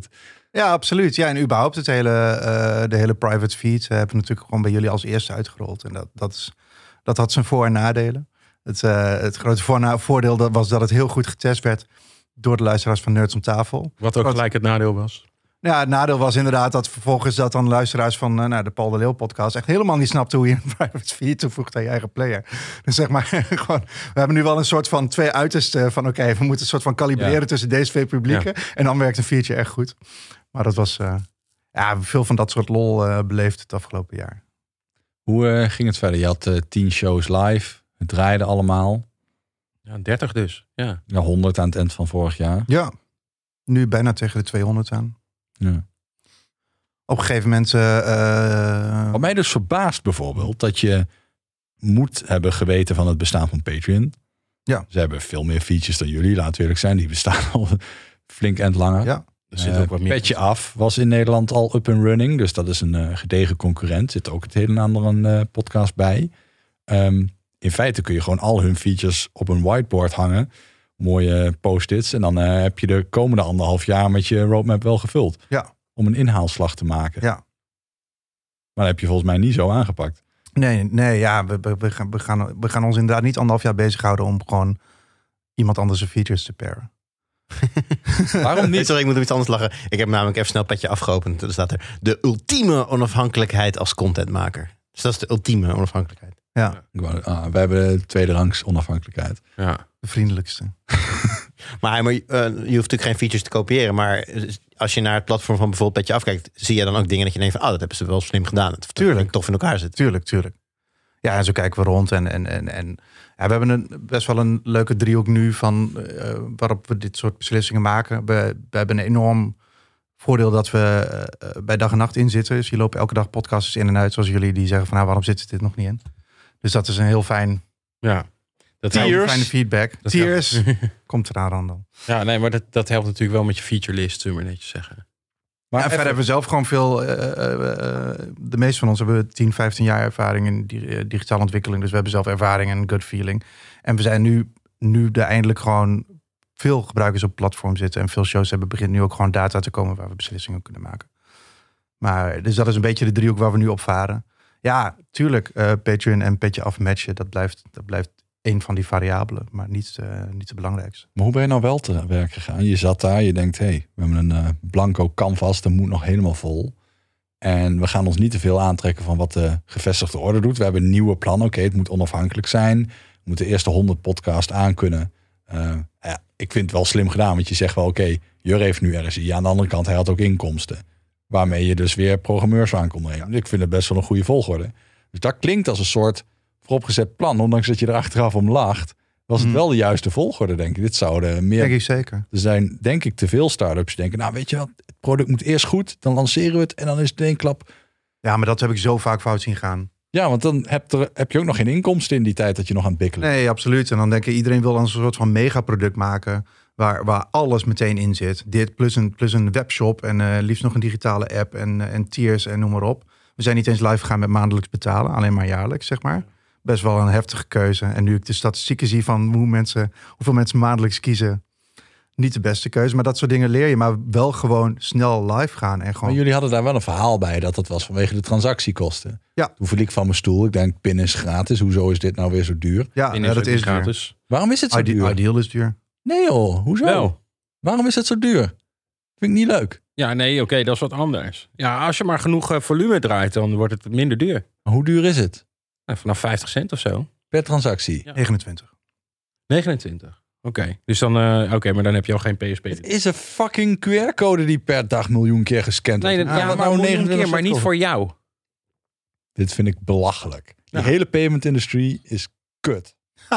Ja, absoluut. Ja, en überhaupt de hele private feed hebben we natuurlijk gewoon bij jullie als eerste uitgerold. En dat had zijn voor- en nadelen. Het grote voordeel was dat het heel goed getest werd door de luisteraars van Nerds om Tafel.
Wat ook gelijk het nadeel was.
Ja, het nadeel was inderdaad dat vervolgens dat dan luisteraars van de Paul de Leeuw podcast echt helemaal niet snapten hoe je een private feed toevoegt aan je eigen player. Dus zeg maar, gewoon, we hebben nu wel een soort van twee uitersten van oké, we moeten een soort van kalibreren tussen deze twee publieken. Ja. En dan werkt een feature echt goed. Maar dat was, veel van dat soort lol beleefd het afgelopen jaar.
Hoe ging het verder? Je had 10 shows live. Het draaide allemaal.
Ja, 30 dus. Ja.
100 aan het eind van vorig jaar.
Ja, nu bijna tegen de 200 aan.
Ja.
Op een gegeven moment...
Wat mij dus verbaast bijvoorbeeld, dat je moet hebben geweten van het bestaan van Patreon.
Ja.
Ze hebben veel meer features dan jullie, laten we eerlijk zijn. Die bestaan al flink en langer.
Ja.
Er zit ook wat meer.
Petje Af was in Nederland al up and running. Dus dat is een gedegen concurrent. Er zit ook het een en ander een podcast bij. In feite kun je gewoon al hun features op een whiteboard hangen. Mooie post-its. En dan heb je de komende 1,5 jaar met je roadmap wel gevuld.
Ja.
Om een inhaalslag te maken.
Ja.
Maar dat heb je volgens mij niet zo aangepakt.
Nee, ja, we gaan ons inderdaad niet 1,5 jaar bezighouden om gewoon iemand anders zijn features te paren.
Waarom niet?
Sorry, ik moet op iets anders lachen. Ik heb namelijk even snel Petje Af geopend. Er staat er de ultieme onafhankelijkheid als contentmaker. Dus dat is de ultieme onafhankelijkheid.
Ja.
Wij hebben de tweede rangs onafhankelijkheid.
Ja.
De vriendelijkste.
Maar je hoeft natuurlijk geen features te kopiëren. Maar als je naar het platform van bijvoorbeeld Petje Af kijkt, zie je dan ook dingen dat je denkt van, dat hebben ze wel slim gedaan. Het
Tuurlijk.
Tof in elkaar zitten.
Tuurlijk. Ja, en zo kijken we rond. En ja, we hebben best wel een leuke driehoek nu van waarop we dit soort beslissingen maken. We hebben een enorm voordeel dat we bij dag en nacht in zitten. Dus je loopt elke dag podcasts in en uit, zoals jullie die zeggen van, waarom zit dit nog niet in? Dus dat is een heel fijn...
Ja.
Dat is een fijne feedback. Tears komt eraan, Randall.
Ja, nee, maar dat helpt natuurlijk wel met je feature list, zullen we netjes zeggen.
Maar verder hebben we zelf gewoon veel... de meeste van ons hebben 10, 15 jaar ervaring in digitale ontwikkeling. Dus we hebben zelf ervaring en good feeling. En we zijn nu er eindelijk gewoon veel gebruikers op het platform zitten. En veel shows begint nu ook gewoon data te komen waar we beslissingen kunnen maken. Maar dus dat is een beetje de driehoek waar we nu op varen. Ja, tuurlijk, Patreon en Petje Af matchen, dat blijft een van die variabelen, maar niet de belangrijkste.
Maar hoe ben je nou wel te werk gegaan? Je zat daar, je denkt, we hebben een blanco canvas, dat moet nog helemaal vol. En we gaan ons niet te veel aantrekken van wat de gevestigde orde doet. We hebben een nieuwe plan. Oké, het moet onafhankelijk zijn. We moeten de eerste 100 podcast aankunnen. Ik vind het wel slim gedaan, want je zegt wel, oké, Jur heeft nu RSI. Aan de andere kant, hij had ook inkomsten. Waarmee je dus weer programmeurs aan kon nemen. Ik vind het best wel een goede volgorde. Dus dat klinkt als een soort vooropgezet plan. Ondanks dat je er achteraf om lacht, was het wel de juiste volgorde, denk ik. Dit zouden meer...
Denk ik zeker.
Er zijn, denk ik, te veel start-ups die denken, weet je wat, het product moet eerst goed, dan lanceren we het en dan is het één klap.
Ja, maar dat heb ik zo vaak fout zien gaan.
Ja, want dan heb je ook nog geen inkomsten in die tijd dat je nog aan het bikkelen.
Nee, absoluut. En dan denk ik, iedereen wil dan een soort van megaproduct maken waar alles meteen in zit. Dit plus een webshop en liefst nog een digitale app en tiers en noem maar op. We zijn niet eens live gegaan met maandelijks betalen, alleen maar jaarlijks, zeg maar. Best wel een heftige keuze. En nu ik de statistieken zie van hoeveel mensen maandelijks kiezen, niet de beste keuze. Maar dat soort dingen leer je, maar wel gewoon snel live gaan. En gewoon...
Maar jullie hadden daar wel een verhaal bij dat was vanwege de transactiekosten.
Ja.
Toen viel ik van mijn stoel. Ik denk, PIN is gratis. Hoezo is dit nou weer zo duur?
Ja, dat is
gratis.
Duur.
Waarom is het zo duur?
Ideal is duur.
Nee joh, hoezo?
Wel.
Waarom is het zo duur? Vind ik niet leuk.
Ja, nee, oké, dat is wat anders. Ja, als je maar genoeg volume draait, dan wordt het minder duur.
Maar hoe duur is het?
Vanaf 50 cent of zo.
Per transactie?
Ja.
29.
29. Oké. Dus dan, maar dan heb je al geen PSP.
Het is een fucking QR-code die per dag miljoen keer gescand wordt.
Nee, maar miljoen keer, maar niet voor jou.
Dit vind ik belachelijk. Die hele payment industry is kut.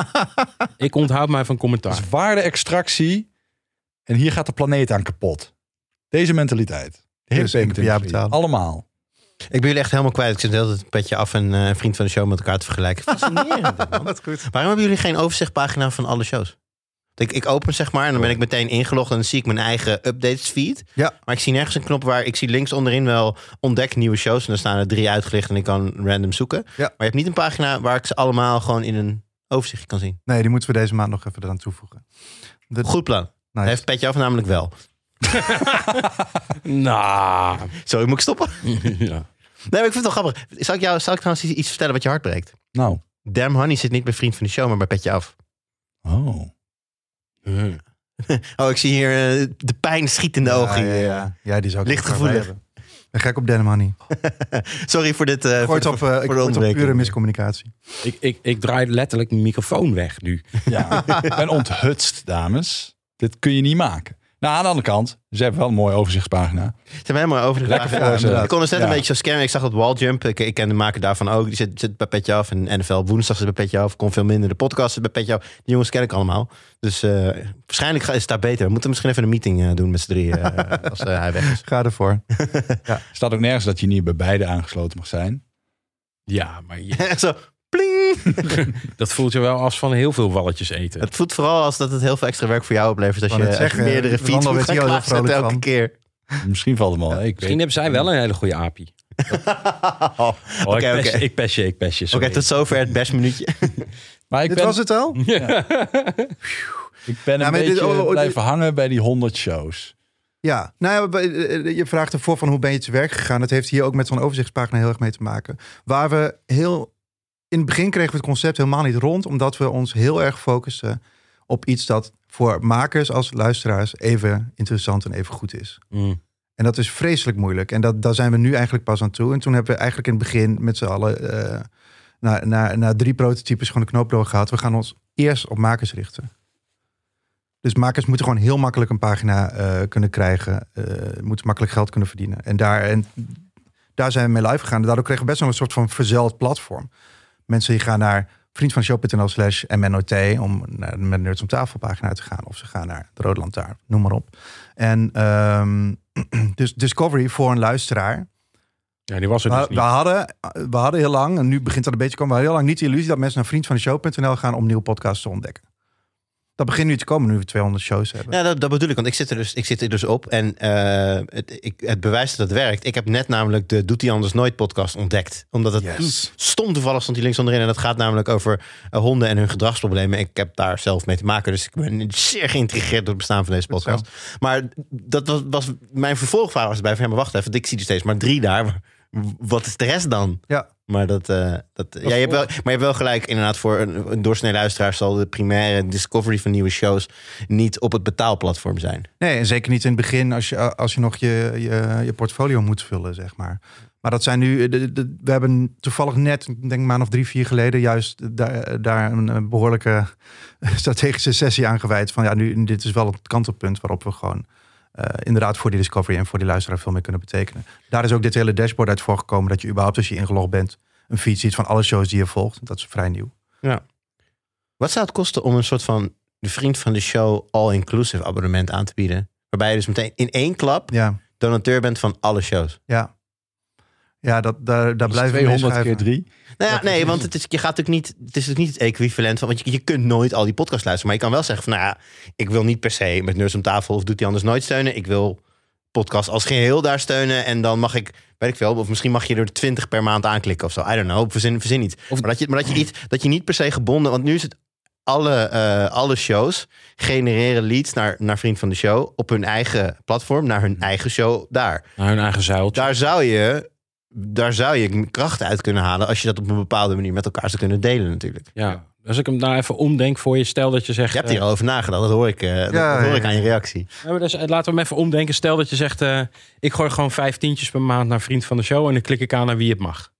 Ik onthoud mij van commentaar.
Het is waarde-extractie en hier gaat de planeet aan kapot. Deze mentaliteit. De hele
Dus
payment
ik heb
industry.
betalen.
Allemaal.
Ik ben jullie echt helemaal kwijt. Ik zit de hele tijd Petje Af en een vriend van de show met elkaar te vergelijken. Fascinerend, man.
Wat goed.
Waarom hebben jullie geen overzichtpagina van alle shows? Ik open zeg maar en dan ben ik meteen ingelogd en dan zie ik mijn eigen updates feed.
Ja.
Maar ik zie nergens een knop waar ik zie links onderin wel ontdek nieuwe shows. En dan staan er 3 uitgelicht en ik kan random zoeken.
Ja.
Maar je hebt niet een pagina waar ik ze allemaal gewoon in een overzicht kan zien.
Nee, die moeten we deze maand nog even eraan toevoegen.
Goed plan.
Nice.
Heeft Petje Af namelijk wel.
Nou.
Sorry, moet ik stoppen?
Ja.
Nee, maar ik vind het wel grappig. Zal ik trouwens iets vertellen wat je hart breekt?
Nou.
Damn Honey zit niet bij Vriend van de Show, maar bij Petje Af.
Oh.
Oh, ik zie hier de pijn schiet in de ogen.
Ja, die zou ik
Lichtgevoelig.
hebben. Ben gek op Denim Honey.
Sorry voor dit.
Gooit op pure miscommunicatie.
Ik draai letterlijk mijn microfoon weg nu.
Ja, ik ben onthutst, dames. Dit kun je niet maken. Nou, aan de andere kant, ze hebben wel een mooie overzichtspagina.
Ze hebben helemaal over de
Lekker voor ze.
Ik kon dus net
Ja.
een beetje zo scannen. Ik zag dat Walljump. Ik ken de maker daarvan ook. Die zit bij Petje Af. En NFL op woensdag zit bij Petje Af. Kon veel minder. De podcast zit bij Petje Af. Die jongens ken ik allemaal. Dus waarschijnlijk is het daar beter. We moeten misschien even een meeting doen met z'n drieën. Als hij weg is.
Ga ervoor.
Er staat ook nergens dat je niet bij beide aangesloten mag zijn.
Ja, maar
Echt zo. Pling.
dat voelt je wel als van heel veel walletjes eten.
Het voelt vooral als dat het heel veel extra werk voor jou oplevert. Als
wou net
je
zeggen,
meerdere feeds
Randall
moet
werd
gaan
hier al heel
klaarzetten
vrolijk
elke
van.
keer.
Misschien valt het wel.
Misschien hebben zij wel een hele goede API.
Oké.
Ik pes je.
Oké,
sorry.
tot zover het bestminuutje.
Maar ik
Dit
ben,
was het al?
ik ben
Ja,
een
maar
beetje blijven hangen bij die 100 shows.
Ja, nou ja, je vraagt ervoor van hoe ben je te werk gegaan. Dat heeft hier ook met zo'n overzichtspagina heel erg mee te maken. Waar we in het begin kregen we het concept helemaal niet rond, omdat we ons heel erg focussen op iets dat voor makers als luisteraars even interessant en even goed is.
Mm.
En dat is vreselijk moeilijk. En daar zijn we nu eigenlijk pas aan toe. En toen hebben we eigenlijk in het begin met z'n allen na 3 prototypes gewoon de knoop doorgehaald. We gaan ons eerst op makers richten. Dus makers moeten gewoon heel makkelijk een pagina kunnen krijgen. Moeten makkelijk geld kunnen verdienen. En daar zijn we mee live gegaan. Daardoor kregen we best wel een soort van verzeld platform. Mensen die gaan naar vriendvanshow.nl/MNOT om naar de Nerds om Tafel pagina te gaan. Of ze gaan naar de Rode Lantaarn, noem maar op. En dus Discovery voor een luisteraar.
Ja, die was er dus niet.
We hadden heel lang, en nu begint dat een beetje te komen, we hadden heel lang niet de illusie dat mensen naar vriendvandeshow.nl gaan om nieuwe podcasts te ontdekken. Dat begint nu te komen, nu we 200 shows hebben.
Ja, dat bedoel ik, want ik zit er dus op. En het bewijst dat het werkt. Ik heb net namelijk de Doet Die Anders Nooit podcast ontdekt. Omdat het toevallig stond die links onderin. En dat gaat namelijk over honden en hun gedragsproblemen. Ik heb daar zelf mee te maken. Dus ik ben zeer geïntrigeerd door het bestaan van deze podcast. Maar dat was mijn vervolgvraag was erbij van, ja, maar wacht even. Ik zie er steeds maar 3 daar. Wat is de rest je hebt wel gelijk. Inderdaad, voor een doorsnee luisteraar zal de primaire discovery van nieuwe shows niet op het betaalplatform zijn.
Nee, en zeker niet in het begin als je nog je portfolio moet vullen, zeg maar. Maar dat zijn nu, we hebben toevallig net, ik denk een maand of 3-4 geleden, juist daar een behoorlijke strategische sessie aan gewijd. Van ja, dit is wel het kantelpunt waarop we gewoon inderdaad voor die discovery en voor die luisteraar veel meer kunnen betekenen. Daar is ook dit hele dashboard uit voorgekomen, dat je überhaupt als je ingelogd bent een feed ziet van alle shows die je volgt. Dat is vrij nieuw.
Ja. Wat zou het kosten om een soort van de vriend van de show all-inclusive abonnement aan te bieden? Waarbij je dus meteen in 1 klap donateur bent van alle shows.
Ja, daar blijven we
200 keer 3.
Nou ja, nee, want het is natuurlijk niet het equivalent van, want je kunt nooit al die podcasts luisteren. Maar je kan wel zeggen van, nou ja, ik wil niet per se met Nerds om Tafel of Doet Die Anders Nooit steunen. Ik wil podcast als geheel daar steunen. En dan mag ik, weet ik veel, of misschien mag je er 20 per maand aanklikken of zo. I don't know, verzin iets. Dat je niet per se gebonden, want nu is het alle shows genereren leads naar Vriend van de Show op hun eigen platform, naar hun eigen show daar.
Naar hun eigen zuiltje.
Daar zou je krachten uit kunnen halen als je dat op een bepaalde manier met elkaar zou kunnen delen natuurlijk.
Ja, als ik hem nou even omdenk voor je, stel dat je zegt...
Je hebt hier al over nagedacht, dat hoor ik, ik aan je reactie.
Ja, maar dus, laten we hem even omdenken. Stel dat je zegt, ik gooi gewoon 5 tientjes per maand naar Vriend van de Show en dan klik ik aan naar wie het mag.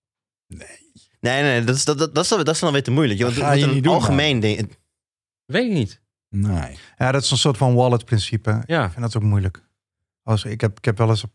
Nee, dat is dan weer te moeilijk. Je
ga je
moet
niet
een
doen,
algemeen ding.
Weet ik niet.
Nee.
Ja, dat is een soort van wallet-principe.
Ja.
Ik vind dat ook moeilijk. Ik heb wel eens op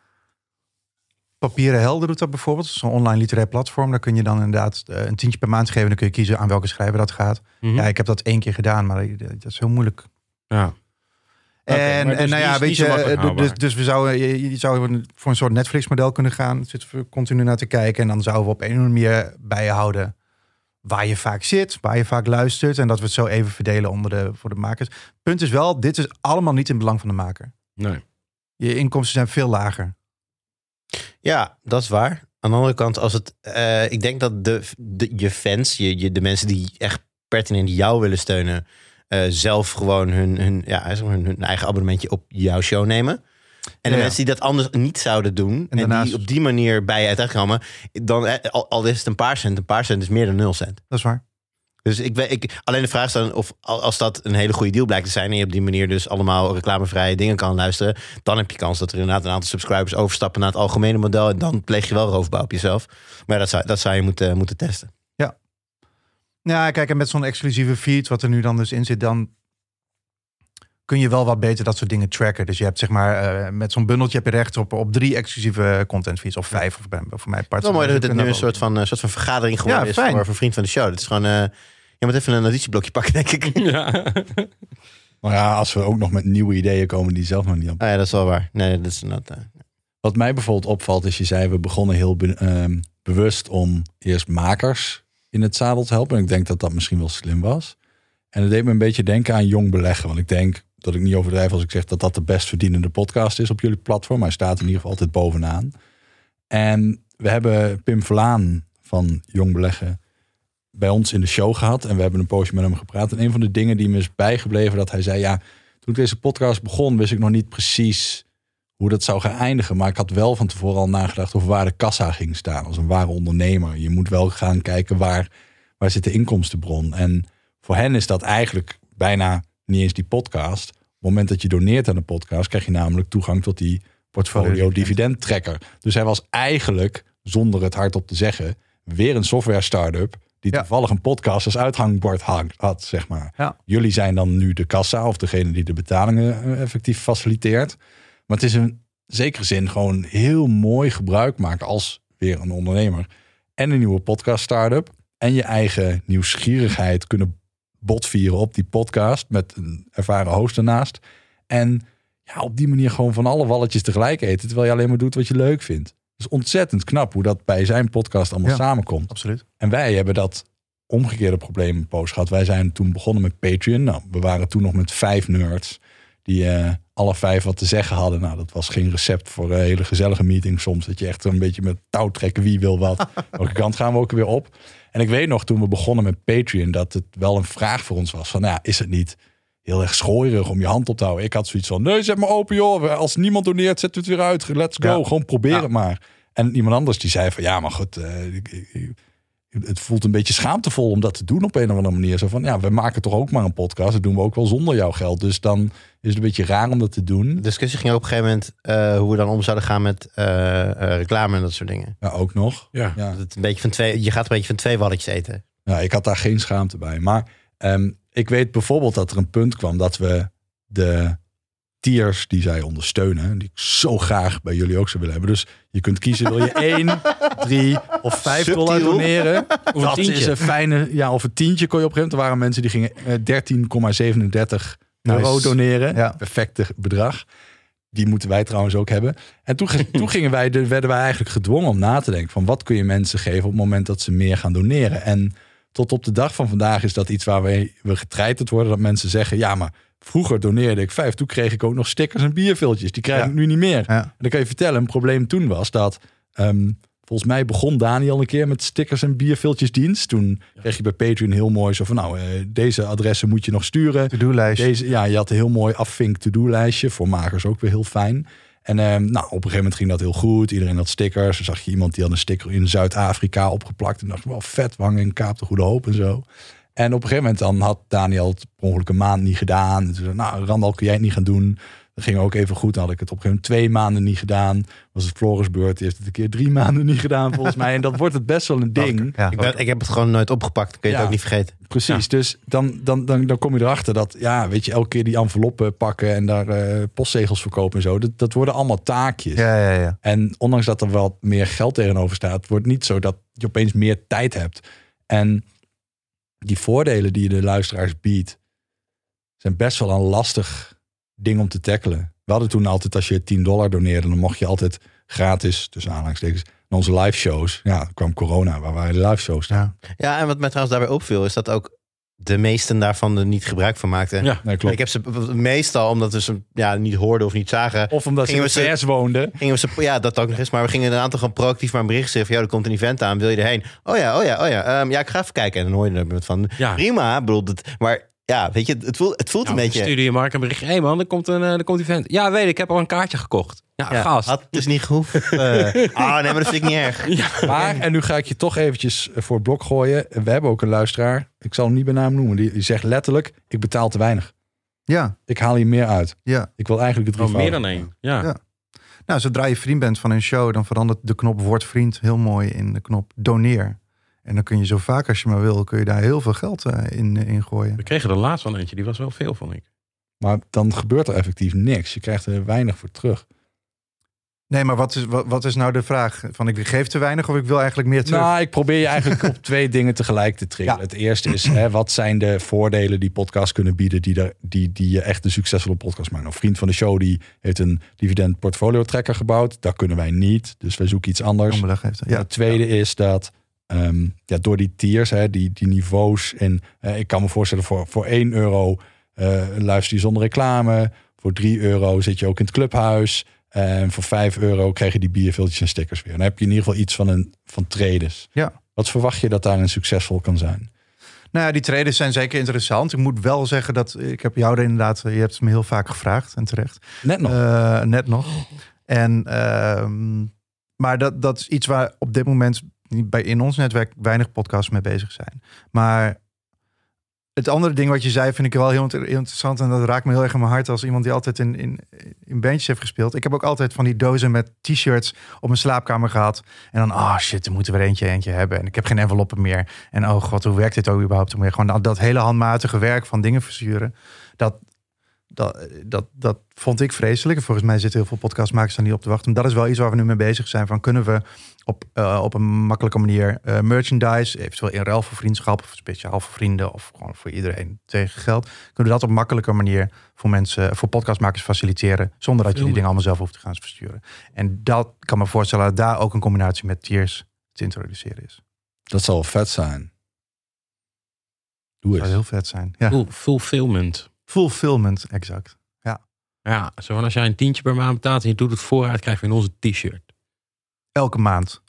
Papieren Helden doet dat bijvoorbeeld. Zo'n online literair platform. Daar kun je dan inderdaad een tientje per maand geven. Dan kun je kiezen aan welke schrijver dat gaat.
Mm-hmm.
Ja, ik heb dat 1 keer gedaan, maar dat is heel moeilijk.
Ja.
En nou ja, weet je, dus je zou voor een soort Netflix-model kunnen gaan. Zitten we continu naar te kijken. En dan zouden we op een of andere manier bijhouden waar je vaak zit, waar je vaak luistert. En dat we het zo even verdelen voor de makers. Punt is wel, dit is allemaal niet in belang van de maker.
Nee.
Je inkomsten zijn veel lager.
Ja, dat is waar. Aan de andere kant, als het, ik denk dat je fans, de mensen die echt pertinent jou willen steunen, zelf gewoon hun eigen abonnementje op jouw show nemen. En de mensen die dat anders niet zouden doen... en daarnaast, die op die manier bij je uitkomen... dan al is het een paar cent is meer dan 0 cent.
Dat is waar.
Dus ik alleen de vraag is dan of als dat een hele goede deal blijkt te zijn... en je op die manier dus allemaal reclamevrije dingen kan luisteren... dan heb je kans dat er inderdaad een aantal subscribers overstappen... naar het algemene model en dan pleeg je wel roofbouw op jezelf. Maar dat zou je moeten testen.
Ja, kijk, en met zo'n exclusieve feed... wat er nu dan dus in zit, dan... kun je wel wat beter dat soort dingen tracken. Dus je hebt zeg maar met zo'n bundeltje heb je recht op 3 exclusieve content feeds of 5 of voor mij apart.
Wel mooi dat het nu een soort van vergadering geworden is voor een vriend van de show. Het is gewoon je moet even een notitieblokje pakken, denk ik.
Ja. Maar ja, als we ook nog met nieuwe ideeën komen die zelf nog niet op.
Ja, dat is wel waar. Nee, dat is
Wat mij bijvoorbeeld opvalt is, je zei we begonnen heel bewust om eerst makers in het zadel te helpen. En ik denk dat dat misschien wel slim was. En dat deed me een beetje denken aan jong beleggen. Want ik denk dat ik niet overdrijf als ik zeg dat dat de best verdienende podcast is op jullie platform. Hij staat in ieder geval altijd bovenaan. En we hebben Pim Verlaan van Jong Beleggen bij ons in de show gehad. En we hebben een poosje met hem gepraat. En een van de dingen die me is bijgebleven, dat hij zei, ja, toen ik deze podcast begon, wist ik nog niet precies hoe dat zou gaan eindigen. Maar ik had wel van tevoren al nagedacht over waar de kassa ging staan. Als een ware ondernemer. Je moet wel gaan kijken waar zit de inkomstenbron. En voor hen is dat eigenlijk bijna niet eens die podcast. Op het moment dat je doneert aan de podcast, krijg je namelijk toegang tot die portfolio dividendtrekker. Dus hij was eigenlijk, zonder het hardop te zeggen, weer een software start-up die toevallig een podcast als uithangbord had, zeg maar. Ja. Jullie zijn dan nu de kassa of degene die de betalingen effectief faciliteert. Maar het is in zekere zin gewoon heel mooi gebruik maken als weer een ondernemer en een nieuwe podcast start-up en je eigen nieuwsgierigheid kunnen botvieren op die podcast met een ervaren host ernaast. En ja, op die manier gewoon van alle walletjes tegelijk eten, terwijl je alleen maar doet wat je leuk vindt. Het is ontzettend knap hoe dat bij zijn podcast allemaal samenkomt.
Absoluut.
En wij hebben dat omgekeerde probleem een poos gehad. Wij zijn toen begonnen met Patreon. Nou, we waren toen nog met 5 nerds die alle 5 wat te zeggen hadden. Nou, dat was geen recept voor een hele gezellige meeting soms. Dat je echt een beetje met touw trekken wie wil wat. Welke kant gaan we ook weer op? En ik weet nog, toen we begonnen met Patreon, dat het wel een vraag voor ons was van, nou ja, is het niet heel erg schooierig om je hand op te houden? Ik had zoiets van, nee, zet maar open joh. Als niemand doneert, zet het weer uit. Let's go. Ja. Gewoon probeer het maar. En iemand anders die zei van, ja, maar goed, het voelt een beetje schaamtevol om dat te doen op een of andere manier. Zo van, ja, we maken toch ook maar een podcast. Dat doen we ook wel zonder jouw geld. Dus dan is het een beetje raar om dat te doen. De
discussie ging op een gegeven moment hoe we dan om zouden gaan met reclame en dat soort dingen.
Ja, ook nog.
Ja. Het een beetje van je gaat een beetje van 2 walletjes eten.
Ja, ik had daar geen schaamte bij. Maar ik weet bijvoorbeeld dat er een punt kwam dat we de tiers die zij ondersteunen, die ik zo graag bij jullie ook zou willen hebben. Dus je kunt kiezen, wil je 1, 3 of 5 dollar doneren? Dat is een fijne, ja, of een tientje kon je op een gegeven moment. Er waren mensen die gingen 13,37 euro doneren. Ja. Perfecte bedrag. Die moeten wij trouwens ook hebben. En toen werden wij eigenlijk gedwongen om na te denken van wat kun je mensen geven op het moment dat ze meer gaan doneren. En tot op de dag van vandaag is dat iets waar we getreiterd worden. Dat mensen zeggen, ja, maar vroeger doneerde ik 5. Toen kreeg ik ook nog stickers en bierviltjes. Die krijg ik nu niet meer. Ja. En dan kan je vertellen, een probleem toen was dat volgens mij begon Daniel een keer met stickers en bierviltjesdienst. Toen kreeg je bij Patreon heel mooi zo van, nou, deze adressen moet je nog sturen.
To-do-lijstje.
Je had een heel mooi afvink to-do-lijstje. Voor makers ook weer heel fijn. En op een gegeven moment ging dat heel goed. Iedereen had stickers. Dan zag je iemand die had een sticker in Zuid-Afrika opgeplakt. En dacht, wel vet, Wangen in Kaap de Goede Hoop en zo. En op een gegeven moment dan had Daniel het per ongeluk een maand niet gedaan. En toen zei, nou, Randal, kun jij het niet gaan doen? Dat ging ook even goed. Dan had ik het op een gegeven moment 2 maanden niet gedaan. Was het Floris beurt. Die heeft het een keer 3 maanden niet gedaan volgens mij. En dat wordt het best wel een ding.
Ja. Ik heb het gewoon nooit opgepakt. Kun je het ook niet vergeten.
Precies. Ja. Dus dan kom je erachter dat, ja, weet je, elke keer die enveloppen pakken en daar postzegels verkopen en zo. Dat worden allemaal taakjes.
Ja.
En ondanks dat er wat meer geld tegenover staat, wordt het niet zo dat je opeens meer tijd hebt. En die voordelen die je de luisteraars biedt, zijn best wel een lastig ding om te tackelen. We hadden toen altijd, als je $10 doneerde, dan mocht je altijd gratis, tussen aanhalingstekens, naar onze live shows. Ja, dan kwam corona, waar waren de live shows?
Ja, en wat mij trouwens daarbij opviel, is dat ook de meesten daarvan er niet gebruik van maakten.
Ja, nee, klopt.
Ik heb ze meestal, omdat we ze niet hoorden of niet zagen.
Of omdat ze in de VS woonden.
Ja, dat ook nog eens. Maar we gingen een aantal gewoon proactief maar een bericht zeggen van, er komt een event aan, wil je erheen? Oh ja. Ja, ik ga even kijken. En dan hoor je er van, prima. Maar Ja, weet je, het voelt een beetje...
Stuurde je Mark een bericht. Hé man, er komt een event. Ja, weet ik heb al een kaartje gekocht. Ja, gast.
Had dus niet gehoeven. Nee, maar dat vind ik niet erg.
Ja.
Maar, en nu ga ik je toch eventjes voor het blok gooien. We hebben ook een luisteraar, ik zal hem niet bij naam noemen, die zegt letterlijk, ik betaal te weinig.
Ja.
Ik haal hier meer uit.
Ja.
Ik wil eigenlijk het
Meer dan 1. Ja.
Nou, zodra je vriend bent van een show, dan verandert de knop word vriend heel mooi in de knop doneer. En dan kun je zo vaak als je maar wil, kun je daar heel veel geld in gooien.
We kregen er laatst wel eentje, die was wel veel, vond ik.
Maar dan gebeurt er effectief niks. Je krijgt er weinig voor terug.
Nee, maar wat is nou de vraag? Van ik geef te weinig of ik wil eigenlijk meer terug?
Nou, ik probeer je eigenlijk op 2 dingen tegelijk te triggeren.
Ja.
Het eerste is, wat zijn de voordelen die podcasts kunnen bieden die je echt een succesvolle podcast maken? Een vriend van de show die heeft een dividend portfolio tracker gebouwd. Dat kunnen wij niet, dus wij zoeken iets anders.
Ombeleg heeft,
Ja, het tweede is dat door die tiers, die niveaus. En ik kan me voorstellen voor €1 luister je zonder reclame. Voor €3 zit je ook in het clubhuis. En voor €5 krijg je die bierviltjes en stickers weer. Dan heb je in ieder geval iets van trades.
Ja.
Wat verwacht je dat daarin succesvol kan zijn?
Nou ja, die traders zijn zeker interessant. Ik moet wel zeggen dat ik heb jou er inderdaad, je hebt het me heel vaak gevraagd en terecht.
Net nog.
En maar dat is iets waar op dit moment in ons netwerk weinig podcasts mee bezig zijn. Maar het andere ding wat je zei vind ik wel heel interessant. En dat raakt me heel erg in mijn hart als iemand die altijd in bandjes heeft gespeeld. Ik heb ook altijd van die dozen met t-shirts op mijn slaapkamer gehad. En dan, shit, er moeten we eentje hebben. En ik heb geen enveloppen meer. En oh god, hoe werkt dit ook überhaupt? Om weer gewoon dat hele handmatige werk van dingen versturen. Dat vond ik vreselijk. En volgens mij zitten heel veel podcastmakers daar niet op te wachten. Maar dat is wel iets waar we nu mee bezig zijn. Van kunnen we op een makkelijke manier merchandise, eventueel in ruil voor vriendschap of speciaal voor vrienden of gewoon voor iedereen tegen geld, kunnen we dat op een makkelijke manier voor mensen, voor podcastmakers faciliteren, zonder dat je die dingen allemaal zelf hoeft te gaan versturen. En dat kan me voorstellen dat daar ook een combinatie met tiers te introduceren is.
Dat zal vet zijn. Doe
Dat
eens.
zou heel vet zijn. Ja.
Fulfillment.
Fulfillment, exact.
Ja, zo van als jij een tientje per maand betaalt en je doet het vooruit, krijg je in onze t-shirt.
Elke maand.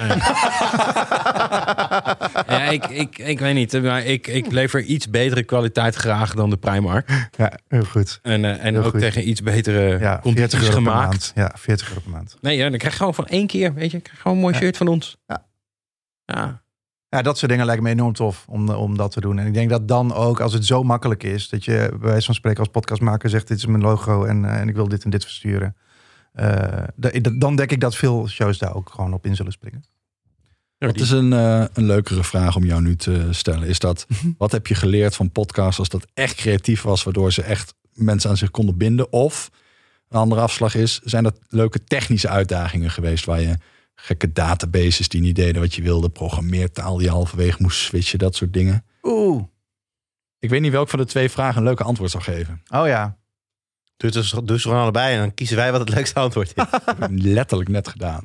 Ja, ik weet niet. Maar ik lever iets betere kwaliteit graag dan de Primark.
Ja, heel goed.
En
Heel
ook
goed.
tegen iets betere condities
€40 per
gemaakt.
maand. Ja, €40 per maand.
Nee, dan krijg je gewoon van 1 keer, weet je. Krijg je gewoon een mooi shirt van ons.
Ja.
Ja.
Ja, dat soort dingen lijken me enorm tof om dat te doen. En ik denk dat dan ook, als het zo makkelijk is, dat je bij wijze van spreken als podcastmaker zegt, dit is mijn logo en ik wil dit en dit versturen. Dan denk ik dat veel shows daar ook gewoon op in zullen springen.
Wat is een leukere vraag om jou nu te stellen? Is dat, wat heb je geleerd van podcasts als dat echt creatief was, waardoor ze echt mensen aan zich konden binden? Of een andere afslag is, zijn dat leuke technische uitdagingen geweest waar je gekke databases die niet deden wat je wilde, programmeertaal die halverwege moest switchen, dat soort dingen?
Oeh.
Ik weet niet welk van de 2 vragen een leuke antwoord zal geven.
Oh ja.
Dus gewoon allebei en dan kiezen wij wat het leukste antwoord is.
Dat heb ik letterlijk net gedaan.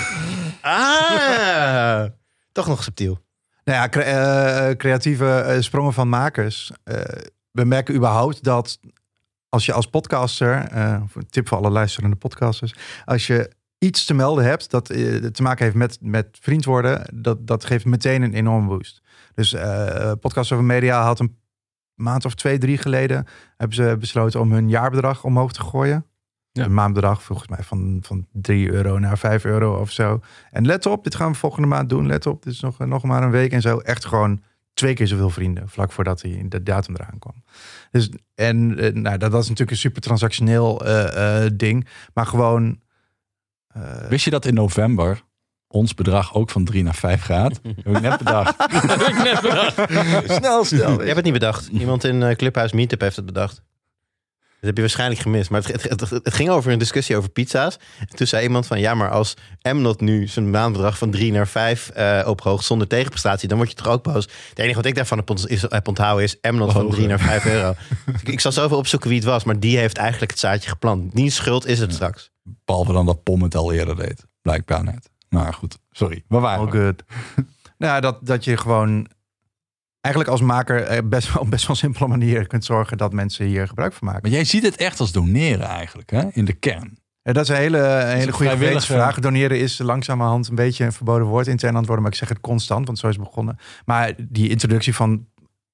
Toch nog subtiel.
Nou ja, creatieve sprongen van makers. We merken überhaupt dat als je als podcaster, een tip voor alle luisterende podcasters, als je iets te melden hebt dat te maken heeft met vriend worden, dat geeft meteen een enorme boost. Dus Podcast Over Media had een maand of 2, 3 geleden hebben ze besloten om hun jaarbedrag omhoog te gooien.
Ja.
Een maandbedrag volgens mij van €3 naar €5 of zo. En let op, dit gaan we volgende maand doen. Let op, dit is nog maar een week en zo. Echt gewoon 2 keer zoveel vrienden, vlak voordat de datum eraan kwam. Dus, dat is natuurlijk een super transactioneel ding. Maar gewoon...
Wist je dat in november ons bedrag ook van 3 naar 5 gaat? Heb ik net bedacht.
Snel.
Je hebt het niet bedacht. Iemand in Clubhuis Meetup heeft het bedacht. Dat heb je waarschijnlijk gemist. Maar het ging over een discussie over pizza's. En toen zei iemand van, ja, maar als Mnot nu zijn maandbedrag van 3 naar 5 ophoogt zonder tegenprestatie, dan word je toch ook boos. Het enige wat ik daarvan heb onthouden is Mnot van 3 naar €5. Ik zal zoveel opzoeken wie het was, maar die heeft eigenlijk het zaadje geplant. Die schuld is het straks.
Behalve dan dat Pom het al eerder deed. Blijkbaar net. Maar goed, sorry. Waar waren we?
All good. Nou, dat je gewoon eigenlijk als maker op best wel simpele manier kunt zorgen dat mensen hier gebruik van maken.
Maar jij ziet het echt als doneren eigenlijk, hè? In de kern.
Ja, dat is een hele goede
vrijwillige
vraag. Doneren is langzamerhand een beetje een verboden woord intern antwoorden, maar ik zeg het constant, want zo is het begonnen. Maar die introductie van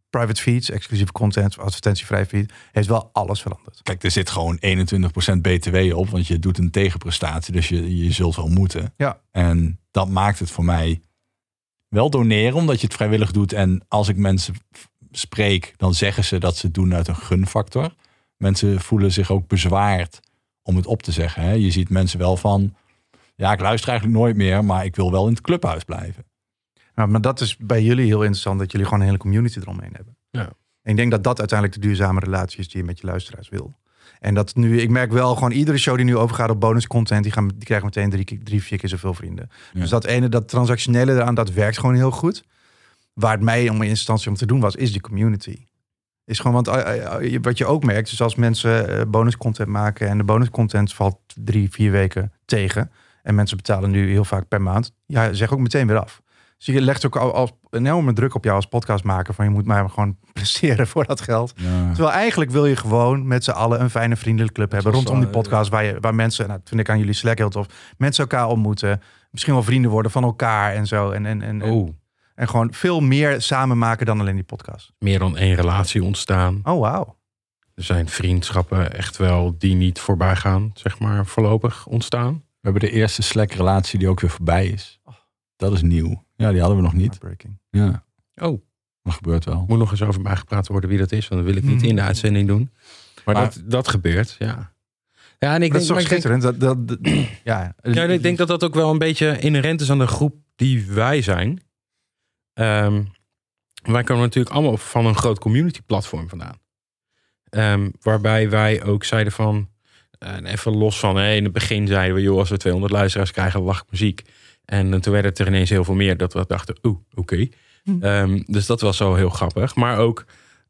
private feeds, exclusieve content, advertentievrij feed, heeft wel alles veranderd.
Kijk, er zit gewoon 21% BTW op, want je doet een tegenprestatie, dus je zult wel moeten.
Ja.
En dat maakt het voor mij wel doneren, omdat je het vrijwillig doet. En als ik mensen spreek, dan zeggen ze dat ze het doen uit een gunfactor. Mensen voelen zich ook bezwaard om het op te zeggen. Hè? Je ziet mensen wel van, ja, ik luister eigenlijk nooit meer, maar ik wil wel in het clubhuis blijven.
Nou, maar dat is bij jullie heel interessant, dat jullie gewoon een hele community eromheen hebben.
Ja.
En ik denk dat dat uiteindelijk de duurzame relatie is die je met je luisteraars wil. En dat nu, ik merk wel gewoon iedere show die nu overgaat op bonus content, die krijgen meteen 3-4 keer zoveel vrienden.
Ja.
Dus dat transactionele eraan, dat werkt gewoon heel goed. Waar het mij om in eerste instantie om te doen was, is die community. Is gewoon, want wat je ook merkt, is als mensen bonus content maken en de bonus content valt 3-4 weken tegen en mensen betalen nu heel vaak per maand, ja, zeg ook meteen weer af. Dus je legt ook als enorme druk op jou als podcastmaker van je moet maar gewoon presteren voor dat geld.
Ja.
Terwijl eigenlijk wil je gewoon met z'n allen een fijne vriendelijke club hebben
Zoals
rondom die podcast waar mensen, nou, dat vind ik aan jullie Slack heel tof, mensen elkaar ontmoeten, misschien wel vrienden worden van elkaar en zo. En gewoon veel meer samen maken dan alleen die podcast.
Meer dan 1 relatie ontstaan.
Oh, wauw.
Er zijn vriendschappen echt wel die niet voorbij gaan, zeg maar, voorlopig ontstaan.
We hebben de eerste Slack-relatie die ook weer voorbij is. Dat is nieuw. Ja, die hadden we nog niet.
Breaking.
Ja,
Oh,
dat gebeurt wel.
moet nog eens over bijgepraat worden wie dat is. Want dat wil ik niet in de uitzending doen. Maar dat gebeurt, ja. Ja, en ik
Dat is
denk,
toch schitterend? Ja,
ik denk dat dat ook wel een beetje inherent is aan de groep die wij zijn. Wij komen natuurlijk allemaal van een groot community platform vandaan. Waarbij wij ook zeiden van, even los van, in het begin zeiden we, joh, als we 200 luisteraars krijgen, lach ik muziek. En toen werden het er ineens heel veel meer dat we dachten, oké. Dus dat was zo heel grappig. Maar ook,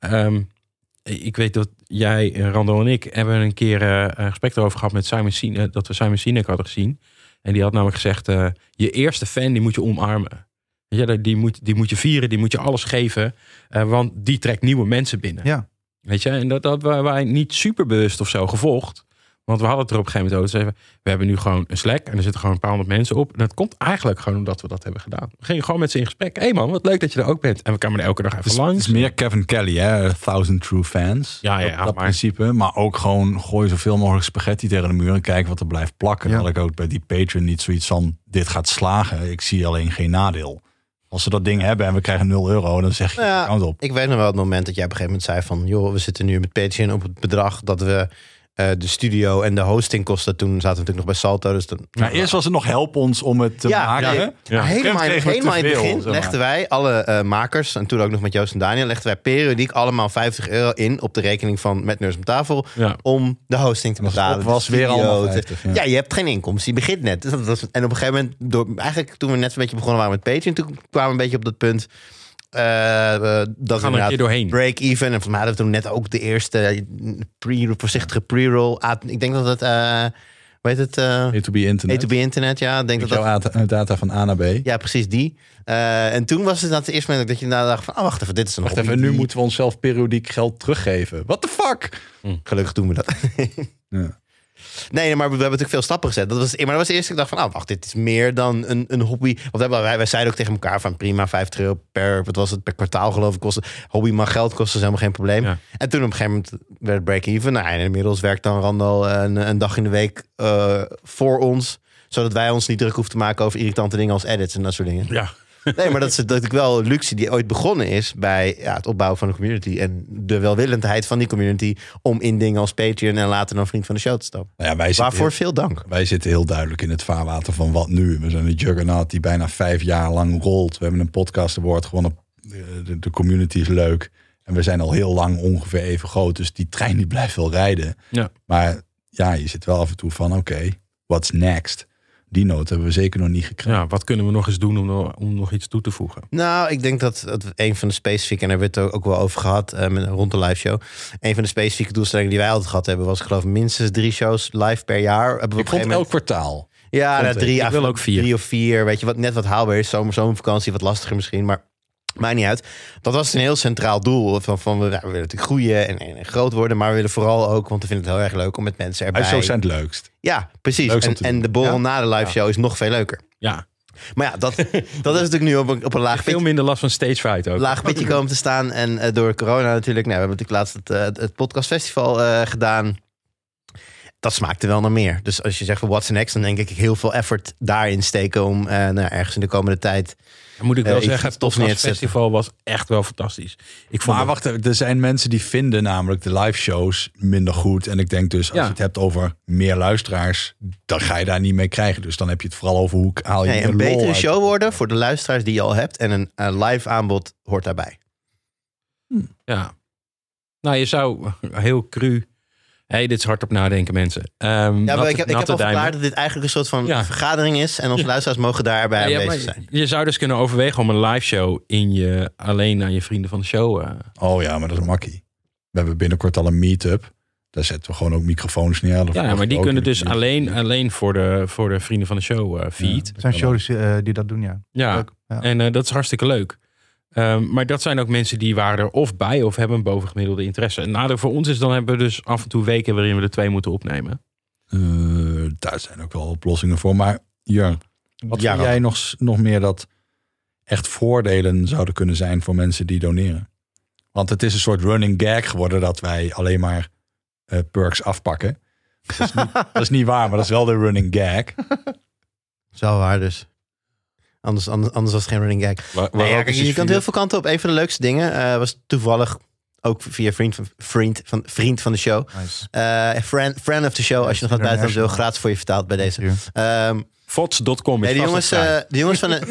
ik weet dat jij, Randall en ik, hebben een keer een gesprek erover gehad met Simon Sinek, dat we Simon Sinek hadden gezien. En die had namelijk gezegd, je eerste fan, die moet je omarmen. Ja, die moet je vieren, die moet je alles geven. Want die trekt nieuwe mensen binnen.
Ja.
Weet je, en dat hebben wij niet super bewust of zo gevolgd. Want we hadden het er op een gegeven moment over. We hebben nu gewoon een Slack en er zitten gewoon een paar honderd mensen op. En dat komt eigenlijk gewoon omdat we dat hebben gedaan. We gingen gewoon met ze in gesprek. Hé man, wat leuk dat je er ook bent. En we kwamen er elke dag even langs.
Het is meer Kevin Kelly, hè? 1000 True Fans.
Ja,
dat
maar
principe. Maar ook gewoon gooi zoveel mogelijk spaghetti tegen de muur en kijken wat er blijft plakken.
Ja.
Dan had ik ook bij die Patreon niet zoiets van, dit gaat slagen. Ik zie alleen geen nadeel. Als ze dat ding hebben en we krijgen €0, dan zeg je account op.
Ik weet nog wel het moment dat jij op een gegeven moment zei van, joh, we zitten nu met Patreon op het bedrag dat we de studio en de hostingkosten, toen zaten we natuurlijk nog bij Salto. Dus dan,
Eerst was het nog help ons om het te maken.
Ja. Helemaal in het begin
zeg maar.
legden wij alle makers, en toen ook nog met Joost en Daniel, legden wij periodiek allemaal €50 in op de rekening van Met Nerds om Tafel om de hosting te betalen.
Dat was weer allemaal 50.
Ja, je hebt geen inkomsten, je begint net. Dus en op een gegeven moment, eigenlijk toen we net een beetje begonnen waren met Patreon, toen kwamen we een beetje op dat punt dat
gaan er een keer doorheen.
Break-even. En volgens mij hadden we toen net ook de eerste voorzichtige pre-roll. Ik denk dat het, hoe heet het?
A2B Internet.
A2B Internet, ja. Ik denk dat
jouw data van A naar B.
Ja, precies die. En toen was het eerste moment dat je dacht van, wacht even, dit is een
Wacht
hobby.
even, nu moeten we onszelf periodiek geld teruggeven. What the fuck?
Gelukkig doen we dat.
Ja.
Nee, maar we hebben natuurlijk veel stappen gezet. Maar dat was de eerste. Ik dacht van, wacht, dit is meer dan een hobby. Want wij zeiden ook tegen elkaar van, prima, €50 per kwartaal geloof ik kosten. Hobby mag geld kosten, is helemaal geen probleem. Ja. En toen op een gegeven moment werd het break-even. Nou, en inmiddels werkt dan Randall een dag in de week voor ons. Zodat wij ons niet druk hoeven te maken over irritante dingen als edits en dat soort dingen.
Ja.
Nee, maar dat is natuurlijk wel een luxe die ooit begonnen is bij het opbouwen van een community. En de welwillendheid van die community om in dingen als Patreon en later dan vriend van de show te stappen.
Nou ja,
Waarvoor veel dank.
Wij zitten heel duidelijk in het vaarwater van wat nu. We zijn een juggernaut die bijna 5 jaar lang rolt. We hebben een podcast award gewonnen. De community is leuk. En we zijn al heel lang ongeveer even groot. Dus die trein die blijft wel rijden. Ja. Maar ja, je zit wel af en toe van oké, what's next? Die noot hebben we zeker nog niet gekregen.
Ja, wat kunnen we nog eens doen om nog iets toe te voegen?
Nou, ik denk dat een van de specifieke, en daar werd het ook wel over gehad rond de live show. Een van de specifieke doelstellingen die wij altijd gehad hebben, was ik geloof minstens 3 shows live per jaar.
Ik vond elk kwartaal.
Ja, 3
ik wil ook 4.
3 of 4. Weet je, net wat haalbaar is. Zomervakantie, wat lastiger misschien, maar maakt niet uit. Dat was een heel centraal doel. Van we willen natuurlijk groeien en groot worden, maar we willen vooral ook, want we vinden het heel erg leuk om met mensen erbij.
Zo zijn het leukst.
Ja, precies. En de borrel na de live show is nog veel leuker.
Ja.
Maar ja, dat is natuurlijk nu op een laag
Veel minder last van stagefight ook.
laag pitje komen te staan. En door corona natuurlijk. Nou, we hebben natuurlijk laatst het podcastfestival gedaan. Dat smaakte wel naar meer. Dus als je zegt van what's next, dan denk ik heel veel effort daarin steken om ergens in de komende tijd.
Moet ik wel
iets
zeggen, het
tofs neer te zetten.
festival was echt wel fantastisch. Ik vond
Maar wacht even, er zijn mensen die vinden namelijk de live shows minder goed. En ik denk dus, als je het hebt over meer luisteraars, dan ga je daar niet mee krijgen. Dus dan heb je het vooral over hoe haal je
Nee,
meer
een
lol
betere
uit.
show worden voor de luisteraars die je al hebt. En een live aanbod hoort daarbij.
Ja. Nou, je zou heel cru... Dit is hard op nadenken, mensen.
Ja, maar ik heb al verklaard dat dit eigenlijk een soort van vergadering is. En onze luisteraars mogen daarbij aanwezig zijn.
Je zou dus kunnen overwegen om een live show alleen aan je vrienden van de show.
Oh ja, maar dat is makkie. We hebben binnenkort al een meet-up. Daar zetten we gewoon ook microfoons neer.
Ja, maar die kunnen dus alleen voor de vrienden van de show feed.
Er zijn shows die dat doen, ja.
Ja,
Leuk. Ja.
en dat is hartstikke leuk. Maar dat zijn ook mensen die waren er of bij of hebben een bovengemiddelde interesse. En nadeel voor ons is dan hebben we dus af en toe weken waarin we er 2 moeten opnemen.
Daar zijn ook wel oplossingen voor. Maar Jurgen, wat vind jij nog meer dat echt voordelen zouden kunnen zijn voor mensen die doneren? Want het is een soort running gag geworden dat wij alleen maar perks afpakken. Dat is niet waar, maar dat is wel de running gag.
Zo waar dus. Anders was het geen running gag. Je kan heel veel kanten op. Een van de leukste dingen was toevallig ook via vriend van de show.
Nice.
Friend of the show. Als je nog wat buiten wil, gratis voor je vertaald bij deze.
Fots.com.
Nee, de jongens van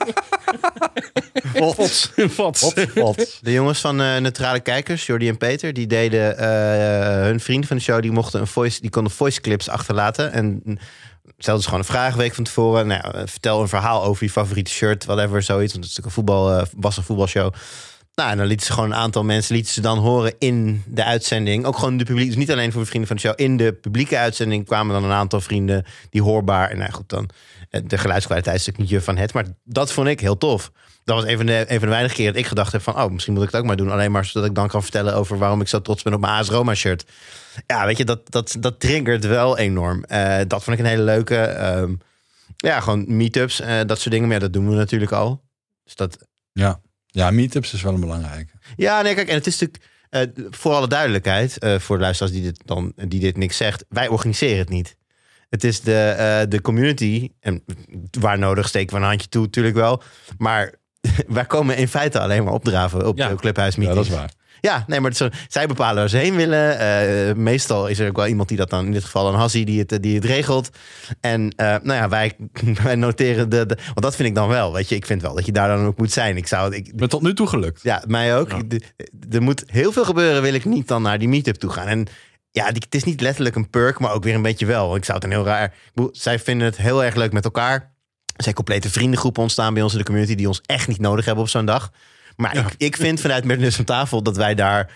de jongens van Neutrale Kijkers, Jordi en Peter, die deden hun vrienden van de show, die konden voice clips achterlaten. En stelden ze gewoon een vragenweek van tevoren. Nou, vertel een verhaal over je favoriete shirt, whatever, zoiets. Want het is natuurlijk een voetbalshow. Nou, en dan lieten ze gewoon een aantal mensen dan horen in de uitzending. Ook gewoon de publiek, dus niet alleen voor de vrienden van de show. In de publieke uitzending kwamen dan een aantal vrienden die hoorbaar. En nou goed, dan de geluidskwaliteit is natuurlijk niet van het. Maar dat vond ik heel tof. Dat was een van de weinige keren dat ik gedacht heb van, misschien moet ik het ook maar doen. Alleen maar zodat ik dan kan vertellen over waarom ik zo trots ben op mijn AS Roma shirt. Ja, weet je, dat triggert wel enorm. Dat vond ik een hele leuke. Gewoon meetups, dat soort dingen. Maar ja, dat doen we natuurlijk al. Dus dat...
Ja, meetups is wel een belangrijke.
Ja, nee, kijk, en het is natuurlijk, voor alle duidelijkheid, voor de luisteraars die dit niks zegt, wij organiseren het niet. Het is de community, en waar nodig steken we een handje toe, natuurlijk wel. Maar wij komen in feite alleen maar opdraven op de clubhuismeetings.
Ja, dat is waar.
Ja, nee, maar zij bepalen waar ze heen willen. Meestal is er ook wel iemand die dat dan, in dit geval een Hassie, die het regelt. En wij noteren want dat vind ik dan wel, weet je. Ik vind wel dat je daar dan ook moet zijn. Ik
ben tot nu toe gelukt.
Ja, mij ook. Ja. Er moet heel veel gebeuren, wil ik niet dan naar die meetup toe gaan. En ja, het is niet letterlijk een perk, maar ook weer een beetje wel. Ik zou het een heel raar... Zij vinden het heel erg leuk met elkaar. Er zijn complete vriendengroepen ontstaan bij ons in de community die ons echt niet nodig hebben op zo'n dag. Maar ik vind vanuit Met aan tafel dat wij daar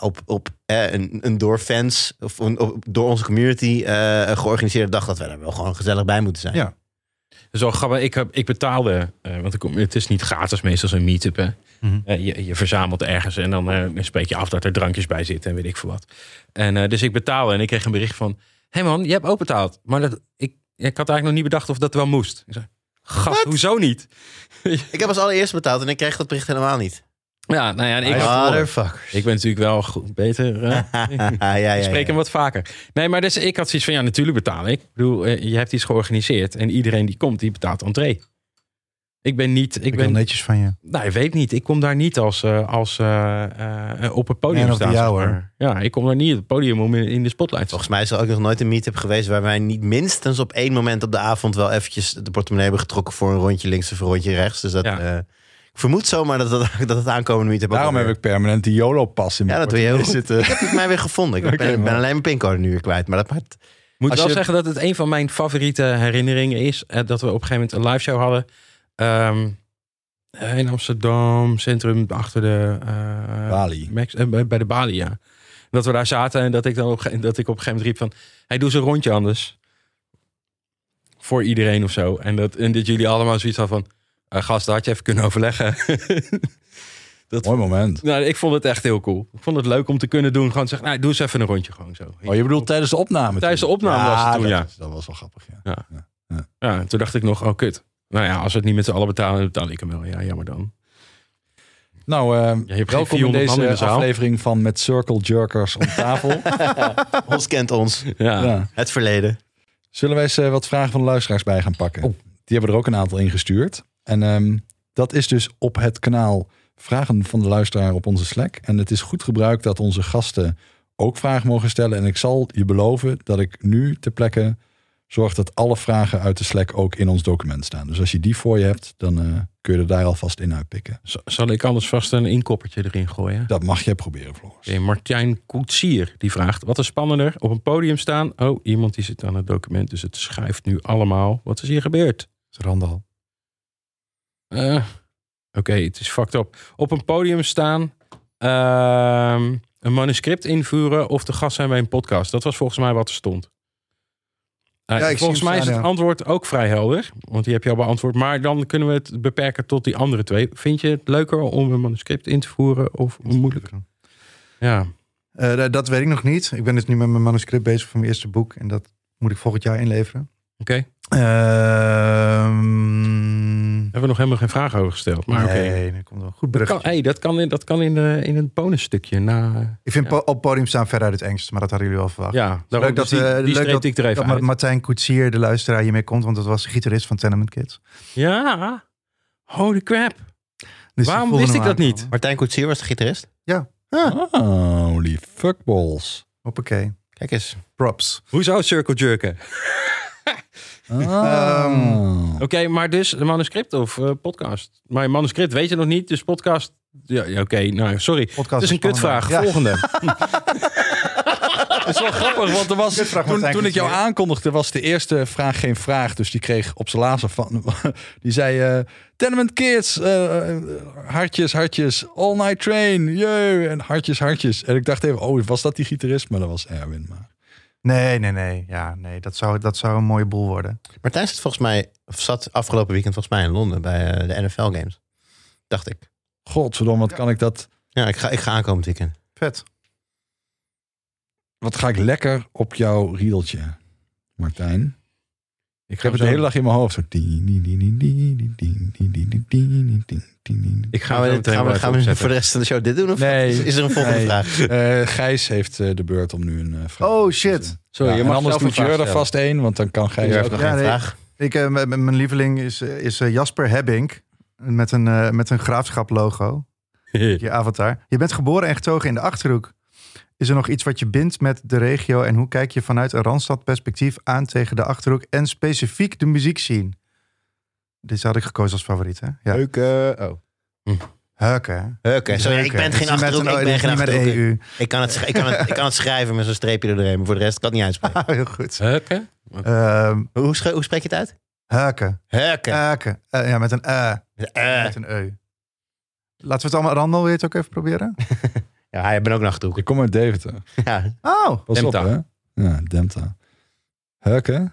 op een door fans of door onze community georganiseerde dag, dat wij daar wel gewoon gezellig bij moeten zijn.
Ja. Zo grappig. Ik betaalde, want het is niet gratis meestal zo'n meetup. Hè? Mm-hmm. Je verzamelt ergens en dan spreek je af dat er drankjes bij zitten en weet ik veel wat. En dus ik betaalde en ik kreeg een bericht van, hey man, je hebt ook betaald. Maar ik had eigenlijk nog niet bedacht of dat wel moest. Ik zei, gast, hoezo niet?
Ik heb als allereerste betaald en ik kreeg dat bericht helemaal niet.
Ja, nou ja, ik ben natuurlijk wel goed, beter. Ik spreek hem wat vaker. Nee, maar dus ik had zoiets van, natuurlijk betaal ik. Ik bedoel, je hebt iets georganiseerd en iedereen die komt, die betaalt entree. Ik ben
netjes van je.
Nou, ik weet niet. Ik kom daar niet als op het podium staan. Ja, ik kom daar niet op het podium om in de spotlight.
Volgens mij is er ook nog nooit een meetup geweest waar wij niet minstens op 1 moment op de avond wel eventjes de portemonnee hebben getrokken voor een rondje links of een rondje rechts. Dus dat... Ik vermoed zomaar dat het aankomende meetup...
Daarom heb ik permanent die YOLO-pas in mijn
portemonnee zitten. Ik heb het mij weer gevonden. Ik ben alleen mijn pincode nu weer kwijt. Maar dat maakt...
Moet wel zeggen dat het een van mijn favoriete herinneringen is. Dat we op een gegeven moment een live show hadden. In Amsterdam, centrum, achter de...
Bali.
Bij de Bali, ja. Dat we daar zaten en dat ik op een gegeven moment riep van... Hey, doe eens een rondje anders. Voor iedereen of zo. En dat jullie allemaal zoiets hadden van... Gast, dat had je even kunnen overleggen.
Mooi moment.
Nou, ik vond het echt heel cool. Ik vond het leuk om te kunnen doen. Gewoon zeggen, doe eens even een rondje gewoon zo.
Oh, je bedoelt tijdens de opname?
Tijdens de opname was het toen,
dat was wel grappig,
ja. Toen dacht ik nog, kut. Nou ja, als we het niet met z'n allen betalen, dan betaal ik hem wel. Ja, jammer dan.
Nou,
je hebt
welkom
geen
in
400 man in de
deze
zaal.
aflevering van Met Circle Jerkers om tafel.
Ons kent ons.
Ja.
Ja.
Het verleden.
Zullen wij eens wat vragen van de luisteraars bij gaan pakken? Die hebben er ook een aantal ingestuurd. En dat is dus op het kanaal Vragen van de Luisteraar op onze Slack. En het is goed gebruik dat onze gasten ook vragen mogen stellen. En ik zal je beloven dat ik nu ter plekke zorg dat alle vragen uit de Slack ook in ons document staan. Dus als je die voor je hebt, dan kun je er daar alvast in uitpikken.
Zal ik anders vast een inkoppertje erin gooien?
Dat mag jij proberen, Floris.
Okay, Martijn Koetsier die vraagt: wat is spannender? Op een podium staan. Oh, iemand die zit aan het document, dus het schuift nu allemaal. Wat is hier gebeurd?
Dat is Randal.
Oké, het is fucked up. Op een podium staan, een manuscript invoeren of de gast zijn bij een podcast. Dat was volgens mij wat er stond. Volgens mij is het antwoord ook vrij helder. Want die heb je al beantwoord. Maar dan kunnen we het beperken tot die andere twee. Vind je het leuker om een manuscript in te voeren of moeilijker? Ja.
Dat weet ik nog niet. Ik ben dus nu met mijn manuscript bezig van mijn eerste boek. En dat moet ik volgend jaar inleveren.
Oké. Hebben we nog helemaal geen vragen over gesteld. Maar
nee, dat komt wel goed bericht.
Dat kan in het bonusstukje.
Ik vind op podium staan ver uit het engst. Maar dat hadden jullie al verwacht.
Ja,
leuk dat
die streep ik er even uit.
Martijn Koetsier, de luisteraar, hiermee komt. Want dat was de gitarist van Tenement Kids.
Ja, holy crap.
Dus
waarom wist ik dat niet?
Martijn Koetsier was de gitarist?
Ja.
Holy fuckballs.
Hoppakee.
Kijk eens.
Props.
Hoe zou circle jerken? Oké, maar dus de manuscript of podcast? Maar je manuscript weet je nog niet, dus podcast... Ja, oké, nou sorry.
Podcast
het is een kutvraag.
Ja.
Volgende.
Het is wel grappig, want er was, toen ik jou aankondigde, was de eerste vraag geen vraag. Dus die kreeg op zijn laatste van... Die zei, Tenement Kids, hartjes, All Night Train, jee, en hartjes. En ik dacht even, was dat die gitarist? Maar dat was Erwin, maar...
Nee. Ja, nee, dat zou een mooie boel worden.
Martijn zat afgelopen weekend volgens mij in Londen bij de NFL Games. Dacht ik.
Godverdomme, wat kan ik dat...
Ja, ik ga aankomend weekend.
Vet.
Wat ga ik lekker op jouw riedeltje, Martijn. Ik heb het
zo...
de hele dag in mijn hoofd. Zo...
Gaan we voor de rest van de show dit doen? Of
nee,
is er een volgende vraag?
Gijs heeft de beurt om nu een vraag.
Oh shit.
Sorry, je mag
anders
zelf
doet je er vast één, want dan kan Gijs ook
nog geen vraag.
Mijn lieveling is Jasper Hebbink. Met een graafschap logo. Je avatar. Je bent geboren en getogen in de Achterhoek. Is er nog iets wat je bindt met de regio? En hoe kijk je vanuit een Randstad perspectief aan tegen de Achterhoek? En specifiek de muziekscene? Dit had ik gekozen als favoriet, hè? Ja.
Heuken. Sorry, ik ben geen Achterhoek. Ik ben geen Achterhoek. Ik kan het schrijven met zo'n streepje erdoorheen. Maar voor de rest kan het niet uitspreken.
Heel goed.
Heuken?
Hoe spreek je het uit?
Heuken. Ja, met een met een eu. Laten we het allemaal... Randal, wil je het ook even proberen?
Ja, ik ben ook een Achterhoek.
Ik kom uit Deventer.
Ja.
Oh.
Pas
Demta.
op, hè? Ja, Demta. Heuken?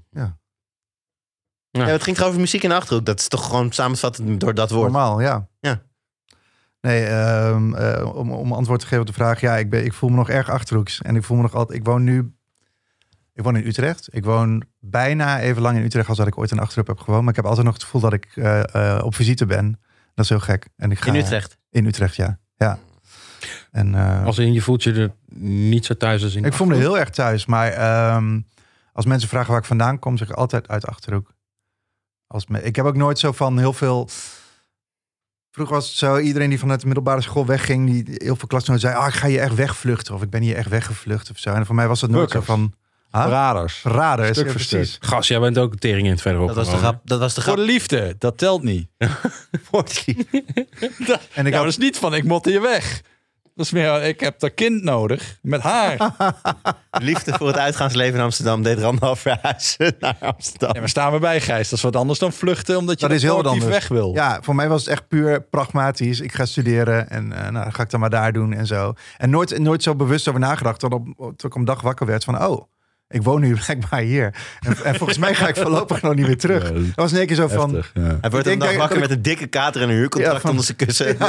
Ja, het ging over muziek in de Achterhoek. Dat is toch gewoon samenvattend door dat woord.
Normaal, ja. Nee, om antwoord te geven op de vraag. Ja, ik voel me nog erg Achterhoeks. En ik voel me nog altijd... Ik woon in Utrecht. Ik woon bijna even lang in Utrecht als dat ik ooit in Achterhoek heb gewoond. Maar ik heb altijd nog het gevoel dat ik op visite ben. Dat is heel gek. En ik ga,
In Utrecht?
In Utrecht, ja. En,
als in je voelt je er niet zo thuis als in
ik voel me heel erg thuis. Maar als mensen vragen waar ik vandaan kom, zeg ik altijd uit Achterhoek. Ik heb ook nooit zo van heel veel... Vroeger was het zo, iedereen die vanuit de middelbare school wegging, die heel veel klasgenoten zei, ik ga je echt wegvluchten. Of ik ben hier echt weggevlucht of zo. En voor mij was het nooit zo van...
Verraders.
Verraders,
Stuk voor stuk.
Gast, jij bent ook tering in het verderop.
Dat was de
Voor
grap.
de liefde, dat telt niet.
En ik
dat is niet van, ik motte je weg. Dat is meer, ik heb dat kind nodig met haar.
Liefde voor het uitgaansleven in Amsterdam deed Randal verhuizen naar Amsterdam.
Ja, maar staan we bij, Gijs. Dat is wat anders dan vluchten, omdat je
dat is heel
actief
anders.
weg wil.
Ja, voor mij was het echt puur pragmatisch. Ik ga studeren en dan ga ik dan maar daar doen en zo. En nooit zo bewust over nagedacht. Tot ik om dag wakker werd van, Ik woon nu blijkbaar hier. En volgens mij ga ik voorlopig nog niet weer terug.
Ja,
Dat was in één keer zo van...
Heftig, ja.
Hij wordt een dag wakker met een dikke kater en een huurcontract onder zijn kussen.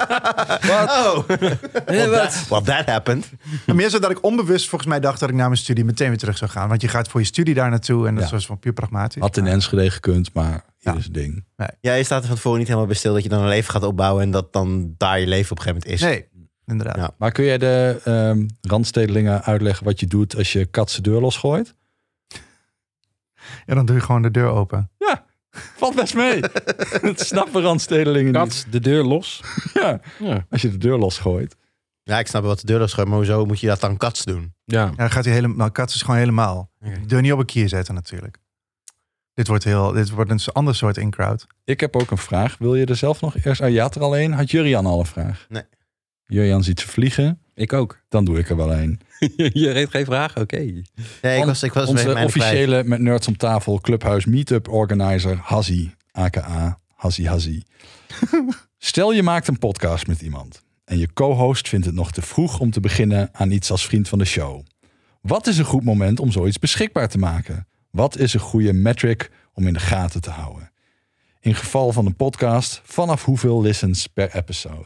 Oh, well, that happened.
Maar meer zo dat ik onbewust volgens mij dacht dat ik na mijn studie meteen weer terug zou gaan. Want je gaat voor je studie daar naartoe en dat is van puur pragmatisch.
Had in Enschede gekund, maar ieder zijn ding.
Ja, je staat er van tevoren niet helemaal bij stil dat je dan een leven gaat opbouwen en dat dan daar je leven op een gegeven moment is.
Nee, inderdaad.
Ja.
Maar kun jij de randstedelingen uitleggen wat je doet als je kat zijn deur losgooit?
Ja, dan doe je gewoon de deur open.
Ja, valt best mee. Dat snappen randstedelingen niet.
Kat, de deur los.
Ja,
Ja.
als je de deur losgooit.
Ja, ik snap wel wat de deur is, maar hoezo moet je dat dan kats doen?
Ja.
Ja, dan gaat hij helemaal. Kat is gewoon helemaal.
Oké.
De deur niet op een kier zetten natuurlijk. Dit wordt een ander soort in-crowd.
Ik heb ook een vraag. Wil je er zelf nog eerst... je had er al een. Had Jurjan al een vraag?
Nee.
Jurjan ziet ze vliegen.
Ik ook.
Dan doe ik er wel een.
Je heeft geen vraag? Oké.
Nee, ik was
Onze
mijn
officiële met Nerds om tafel Clubhuis Meetup organizer Hazzy, aka Hazzy. Stel je maakt een podcast met iemand en je co-host vindt het nog te vroeg om te beginnen aan iets als vriend van de show. Wat is een goed moment om zoiets beschikbaar te maken? Wat is een goede metric om in de gaten te houden? In geval van een podcast, vanaf hoeveel listens per episode?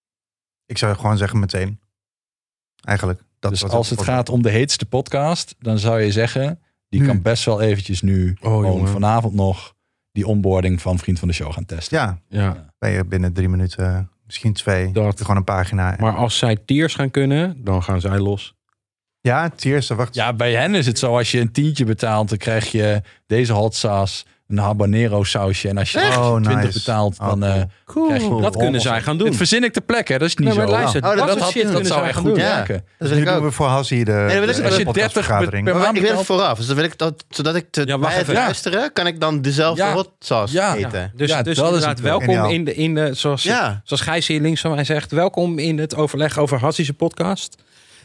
Ik zou gewoon zeggen meteen. Eigenlijk. Dat
Dus
is
als het gaat om de heetste podcast, dan zou je zeggen, die
Nu.
kan best wel eventjes nu gewoon
jongen.
vanavond nog die onboarding van vriend van de show gaan testen.
Ja,
Ja.
ben je binnen 3 minuten, misschien 2.
Dat.
Gewoon een pagina.
Maar als zij tiers gaan kunnen, dan gaan zij los.
Ja, tiers, wacht.
Ja, bij hen is het zo, als je een tientje betaalt, dan krijg je deze hot sauce, een habanero sausje. En als je 20
nice.
betaalt, dan
Cool.
krijg je
Dat kunnen zij gaan doen.
Dit verzin ik ter plekke, hè? Dat is niet
Nee, maar
zo.
luister,
Oh, dat
dat
had-
soort shit
dat
kunnen
zou
zij
echt
gaan
goed
doen.
Ja.
werken.
Dat
Dus
wil
nu
ik
doen
ook.
we voor Hazzy de
dat wil ik-
als je
podcastvergadering.
per maand
Ik wil het
betaalt,
vooraf. Dus dan wil ik dat, zodat ik
Ja, wacht
bij het
even.
luisteren, kan ik dan dezelfde
Ja.
hot sauce
Ja.
eten.
Dus,
Ja,
dus
dat is
inderdaad,
het
welkom
geniaal.
in de zoals,
Ja.
zoals Gijs hier links van mij zegt, welkom in het overleg over Hassische podcast.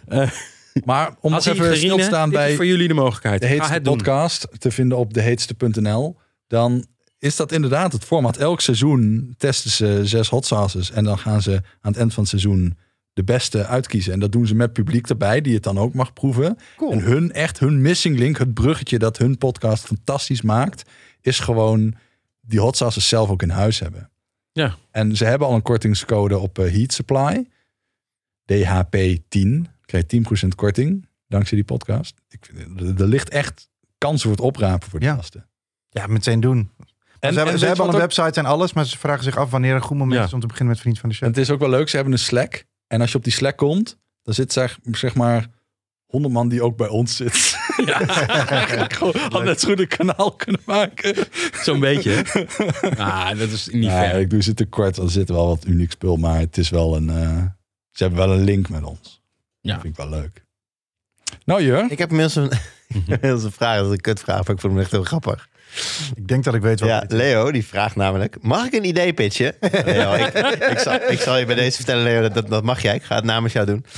maar om nog
Hassie,
even stil te
Gerine,
staan
dit is
bij
voor jullie de mogelijkheid.
de
Ga
heetste
het doen.
podcast te vinden op deheetste.nl, dan is dat inderdaad het format. Elk seizoen testen ze 6 hot sauces en dan gaan ze aan het eind van het seizoen de beste uitkiezen. En dat doen ze met publiek erbij, die het dan ook mag proeven.
Cool.
En hun missing link, het bruggetje dat hun podcast fantastisch maakt, is gewoon die hot sauces zelf ook in huis hebben.
Ja.
En ze hebben al een kortingscode op Heat Supply. DHP10. Krijg je 10% korting dankzij die podcast. Er ligt echt kans voor het oprapen voor die
Ja.
gasten.
Ja, meteen doen.
En
ze hebben
weet je
al
wat
een
ook-
website en alles, maar ze vragen zich af wanneer een goed moment
Ja.
is om te beginnen met Vriend van de
En
Show.
het is ook wel leuk, ze hebben een Slack. En als je op die Slack komt, dan zit zeg maar 100 man die ook bij ons zit. Ja, eigenlijk gewoon had net zo goed een kanaal kunnen maken.
Zo'n beetje. Ah, dat is niet
Nee,
ver.
ik doe ze te kort, er zit wel wat uniek spul, maar het is wel ze hebben wel een link met ons.
Ja.
Dat vind ik wel leuk. Nou Jur,
Ik heb inmiddels een vraag, dat is een kutvraag, maar ik vond hem echt heel grappig.
Ik denk dat ik weet wat
Ja,
het is.
Leo, die vraagt namelijk, mag ik een idee pitchen? Leo, ik zal je bij deze vertellen, Leo, dat mag jij. Ik ga het namens jou doen.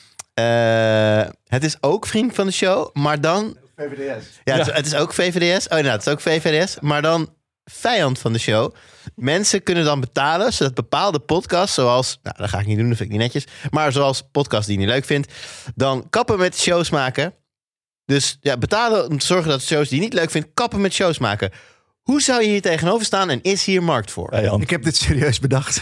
Het is ook vriend van de show, maar dan...
VVDS.
Ja, het is ook VVDS. Oh, inderdaad, het is ook VVDS, maar dan vijand van de show. Mensen kunnen dan betalen, zodat bepaalde podcasts, zoals... Nou, dat ga ik niet doen, dat vind ik niet netjes. Maar zoals podcasts die je niet leuk vindt, dan kappen met shows maken. Dus ja, betalen om te zorgen dat shows die je niet leuk vindt, kappen met shows maken. Hoe zou je hier tegenover staan en is hier markt voor?
Hey, Jan.
Ik heb dit serieus bedacht.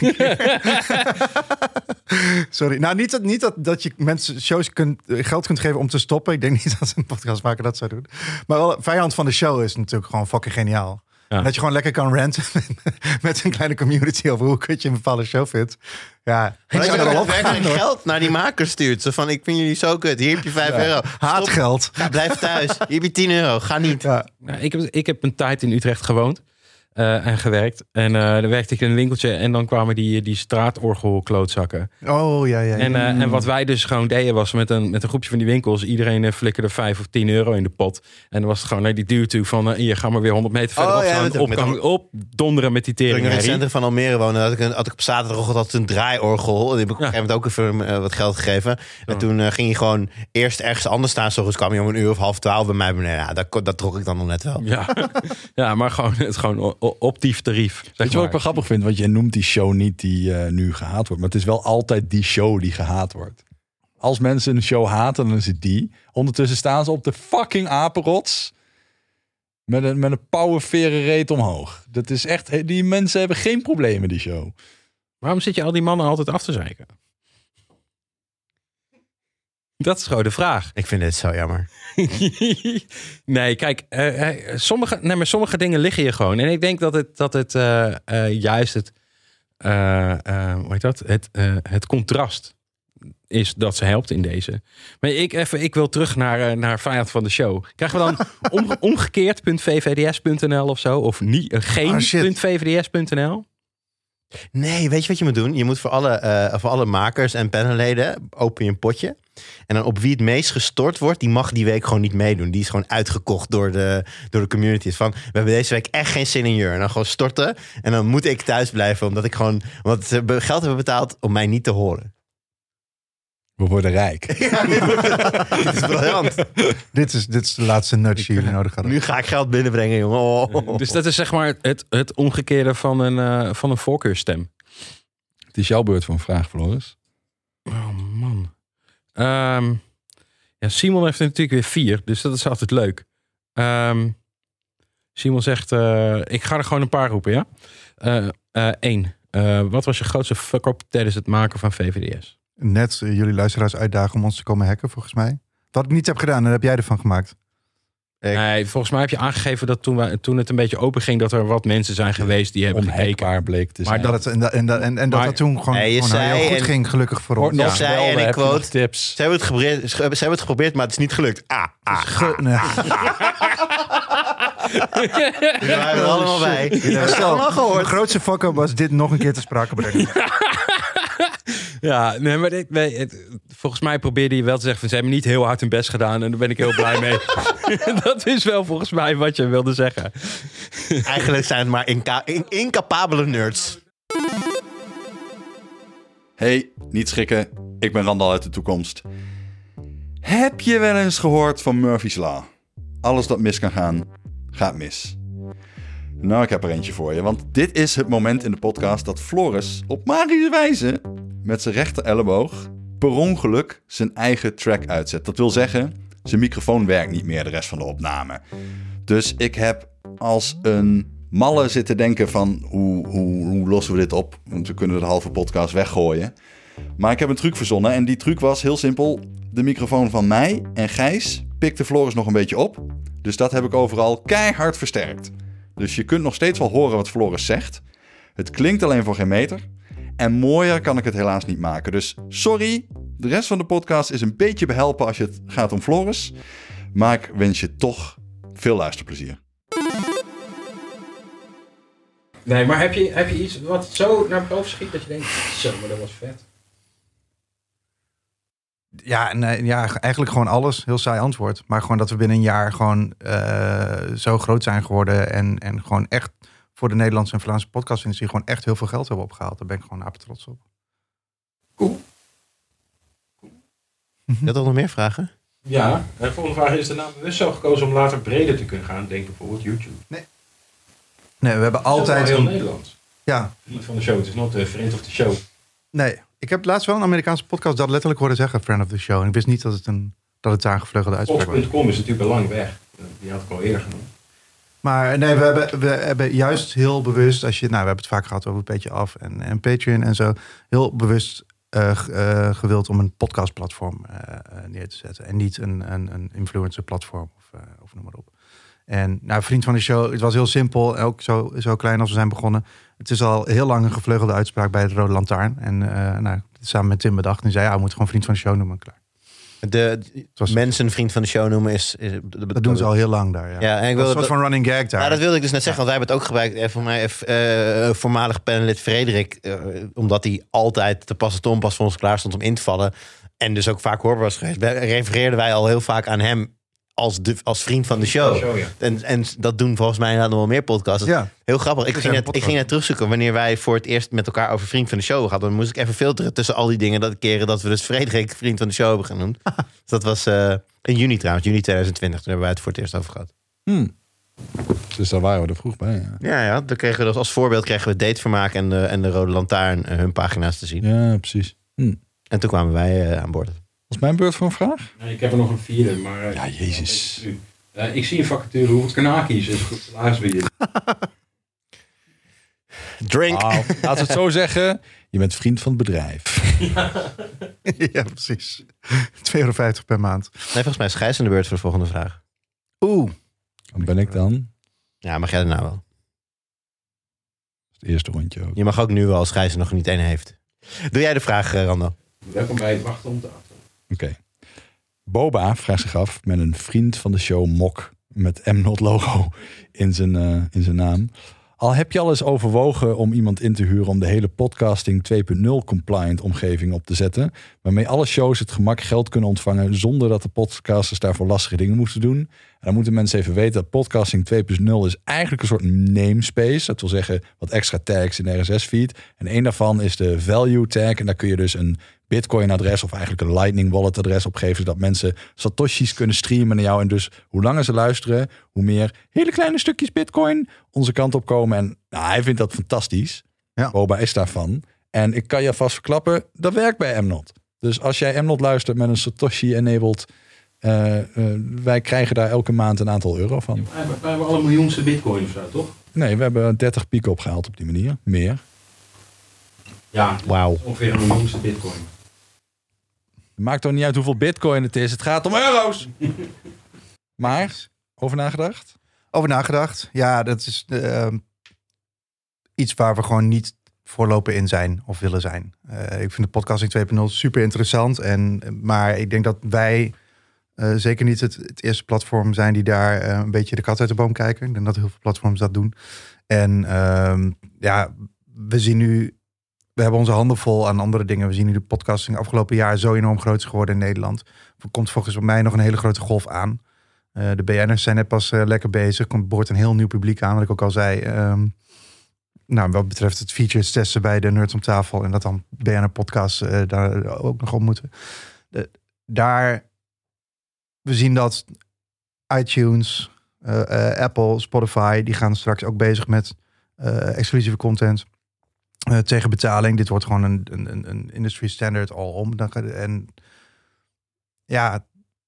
Sorry. Nou, niet dat je mensen shows geld kunt geven om te stoppen. Ik denk niet dat een podcastmaker dat zou doen. Maar wel, vijand van de show is natuurlijk gewoon fucking geniaal.
Ja.
En dat je gewoon lekker kan ranten met een kleine community over hoe kut je een bepaalde show vindt. Ja,
Maar
ik
dat
zou
je
er wel
ook
op gaan,
werkelijk
hoor.
geld naar die makers stuurt. Zo van, ik vind jullie zo kut. Hier heb je 5 euro. Stop.
Haatgeld.
Ga, blijf thuis. Hier heb je 10 euro. Ga niet.
Ja.
Nou, ik heb een tijd in Utrecht gewoond en gewerkt. En dan werkte ik in een winkeltje en dan kwamen die straatorgelklootzakken.
Oh, ja.
En wat wij dus gewoon deden was met een groepje van die winkels. Iedereen flikkerde 5 of 10 euro in de pot. En dan was het gewoon die duwtje van hier gaan we weer 100 meter verderop
Oh, ja,
staan.
met
Op donderen met die
Toen ik
tering.
in het centrum van Almere woonde, had ik op zaterdagochtend altijd een draaiorgel. Die heb ik op een gegeven moment ook even wat geld gegeven. En toen ging je gewoon eerst ergens anders staan. 's Ochtends kwam je om 11:30 bij mij beneden. Ja, dat trok ik dan nog net wel.
Ja, maar gewoon op die tarief.
Weet je wat ik wel grappig vind? Want je noemt die show niet die nu gehaat wordt. Maar het is wel altijd die show die gehaat wordt. Als mensen een show haten, dan is het die. Ondertussen staan ze op de fucking apenrots. Met een pauwenveren reet omhoog. Dat is echt... Die mensen hebben geen probleem met die show.
Waarom zit je al die mannen altijd af te zeiken? Dat is gewoon de vraag.
Ik vind dit zo jammer.
Nee, kijk, sommige dingen liggen je gewoon. En ik denk dat het juist het contrast is dat ze helpt in deze. Maar ik wil terug naar vijand van de show. Krijgen we dan omgekeerd.vvds.nl of zo? Of geen.vvds.nl?
Nee, weet je wat je moet doen? Je moet voor alle makers en panelleden open je een potje. En dan op wie het meest gestort wordt, die mag die week gewoon niet meedoen. Die is gewoon uitgekocht door de community. Van, we hebben deze week echt geen zin in je. En dan gewoon storten. En dan moet ik thuis blijven, omdat ze geld hebben betaald om mij niet te horen.
We worden rijk.
Ja, dit is briljant.
Dit is de laatste nudge die jullie nodig hadden.
Nu ga ik geld binnenbrengen, jongen. Oh.
Dus dat is zeg maar het omgekeerde van een voorkeurstem.
Het is jouw beurt voor een vraag, Floris.
Oh man. Simon heeft er natuurlijk weer 4, dus dat is altijd leuk. Simon zegt, ik ga er gewoon een paar roepen, ja? 1. Wat was je grootste fuck-up tijdens het maken van VVDS?
Net jullie luisteraars uitdagen om ons te komen hacken, volgens mij. Wat ik niet heb gedaan, dat heb jij ervan gemaakt.
Nee, volgens mij heb je aangegeven dat toen het een beetje open ging, dat er wat mensen zijn geweest die hebben gekeken.
Bleek te
zijn. Maar dat toen gewoon heel goed ging, gelukkig voor ons.
Nog zei en ik quote,
tips.
Ze hebben het geprobeerd, maar het is niet gelukt. We waren er allemaal bij. We hebben het allemaal gehoord.
De grootste fuck-up was dit nog een keer te sprake brengen.
Ja, nee, maar volgens mij probeerde je wel te zeggen van ze hebben niet heel hard hun best gedaan en daar ben ik heel blij mee. Dat is wel volgens mij wat je wilde zeggen.
Eigenlijk zijn het maar incapabele nerds.
Hey, niet schrikken. Ik ben Randal uit de toekomst. Heb je wel eens gehoord van Murphy's Law? Alles dat mis kan gaan, gaat mis. Nou, ik heb er eentje voor je, want dit is het moment in de podcast dat Floris op magische wijze met zijn rechter elleboog per ongeluk zijn eigen track uitzet. Dat wil zeggen, zijn microfoon werkt niet meer de rest van de opname. Dus ik heb als een malle zitten denken van hoe lossen we dit op? Want we kunnen de halve podcast weggooien. Maar ik heb een truc verzonnen en die truc was heel simpel. De microfoon van mij en Gijs pikte Floris nog een beetje op. Dus dat heb ik overal keihard versterkt. Dus je kunt nog steeds wel horen wat Floris zegt. Het klinkt alleen voor geen meter. En mooier kan ik het helaas niet maken. Dus sorry, de rest van de podcast is een beetje behelpen als het gaat om Floris. Maar ik wens je toch veel luisterplezier.
Nee, maar heb je iets wat zo naar boven schiet dat je denkt, zo, maar dat was vet.
Ja, eigenlijk gewoon alles. Heel saai antwoord. Maar gewoon dat we binnen een jaar gewoon zo groot zijn geworden. En gewoon echt voor de Nederlandse en Vlaamse podcastindustrie gewoon echt heel veel geld hebben opgehaald. Daar ben ik gewoon apen trots op.
Cool. Je had toch nog meer vragen?
Ja, de volgende vraag is de naam bewust zo gekozen om later breder te kunnen gaan. Denk bijvoorbeeld YouTube.
Nee, we hebben altijd...
Dat is wel heel Nederlands.
Ja.
Vriend van de show, het is not friend of the show.
Nee, ik heb laatst wel een Amerikaanse podcast dat letterlijk horen zeggen, friend of the show. En ik wist niet dat het daar een gevleugelde uitspraak was.
Fox.com is natuurlijk al lang weg. Die had ik al eerder genoemd.
Maar nee, we hebben juist heel bewust, we hebben het vaak gehad over een beetje af en Patreon en zo, heel bewust gewild om een podcastplatform neer te zetten. En niet een influencer platform of noem maar op. En vriend van de show, het was heel simpel, ook zo klein als we zijn begonnen. Het is al heel lang een gevleugelde uitspraak bij de Rode Lantaarn. En samen met Tim bedacht en zei, we moeten gewoon vriend van de show noemen, klaar.
Mensen vriend van de show noemen
dat doen ze al heel lang daar. Ja, en ik wil dat van running gag daar.
Ja, dat wilde ik dus net zeggen, want wij hebben het ook gebruikt. Voor mij voormalig panelid Frederik, omdat hij altijd te pas en te onpas voor ons klaar stond om in te vallen. En dus ook vaak hoorbaar was geweest. Refereerden wij al heel vaak aan hem als vriend van de show. Ja. En dat doen volgens mij inderdaad nog wel meer podcasts. Ja. Heel grappig. Ik ging net terugzoeken wanneer wij voor het eerst met elkaar over vriend van de show hadden. Dan moest ik even filteren tussen al die dingen. Dat keren dat we dus Frederik vriend van de show hebben genoemd. Dat was in juni trouwens, juni 2020. Toen hebben wij het voor het eerst over gehad.
Dus daar waren we er vroeg bij.
Ja. Dan kregen we dus als voorbeeld Datevermaak en de Rode Lantaarn hun pagina's te zien.
Ja, precies.
En toen kwamen wij aan boord.
Was mijn beurt voor een vraag?
Nee, ik heb er nog een 4e, maar...
Ja, jezus.
Ik zie een vacature hoeveel kanakies is goed salaris bieden.
Drink.
Laten we het zo zeggen. Je bent vriend van het bedrijf.
Ja, precies. €2,50 per maand.
Nee, volgens mij is Gijs aan de beurt voor de volgende vraag.
Oeh.
Dan ben ik dan.
Ja, mag jij daarna wel.
Het eerste rondje ook.
Je mag ook nu wel als Gijs er nog niet één heeft. Doe jij de vraag, Randall?
Welkom bij het wachten om tafel.
Oké. Boba vraagt zich af met een vriend van de show Mok met M-Not logo in zijn naam. Al heb je al eens overwogen om iemand in te huren om de hele podcasting 2.0 compliant omgeving op te zetten, waarmee alle shows het gemak geld kunnen ontvangen zonder dat de podcasters daarvoor lastige dingen moeten doen. En dan moeten mensen even weten dat podcasting 2.0 is eigenlijk een soort namespace. Dat wil zeggen wat extra tags in de RSS-feed. En een daarvan is de value tag. En daar kun je dus een Bitcoin-adres of eigenlijk een Lightning Wallet-adres opgeven, zodat mensen satoshis kunnen streamen naar jou. En dus hoe langer ze luisteren, hoe meer hele kleine stukjes Bitcoin onze kant op komen. En nou, hij vindt dat fantastisch.
Ja.
Boba is daarvan. En ik kan je vast verklappen, dat werkt bij Mnot. Dus als jij Mnot luistert met een Satoshi-enabled, wij krijgen daar elke maand een aantal euro van.
Wij hebben alle miljoenste Bitcoin of zo, toch?
Nee, we hebben 30 piek opgehaald op die manier. Meer.
Ja,
Wauw.
ongeveer een miljoenste Bitcoin.
Maakt toch niet uit hoeveel Bitcoin het is. Het gaat om euro's. Maar, over nagedacht?
Over nagedacht. Ja, dat is iets waar we gewoon niet voorlopen in zijn of willen zijn. Ik vind de podcasting 2.0 super interessant. Maar ik denk dat wij zeker niet het eerste platform zijn die daar een beetje de kat uit de boom kijken. Ik denk dat heel veel platforms dat doen. En we zien nu, we hebben onze handen vol aan andere dingen. We zien nu de podcasting afgelopen jaar zo enorm groot is geworden in Nederland. Er komt volgens mij nog een hele grote golf aan. De BN'ers zijn net pas lekker bezig. Er behoort een heel nieuw publiek aan, wat ik ook al zei. Wat betreft het features testen bij de Nerds om Tafel en dat dan BNR-podcasts daar ook nog op moeten. We zien dat iTunes, Apple, Spotify, die gaan straks ook bezig met exclusieve content tegen betaling. Dit wordt gewoon een industry standard alom. En ja,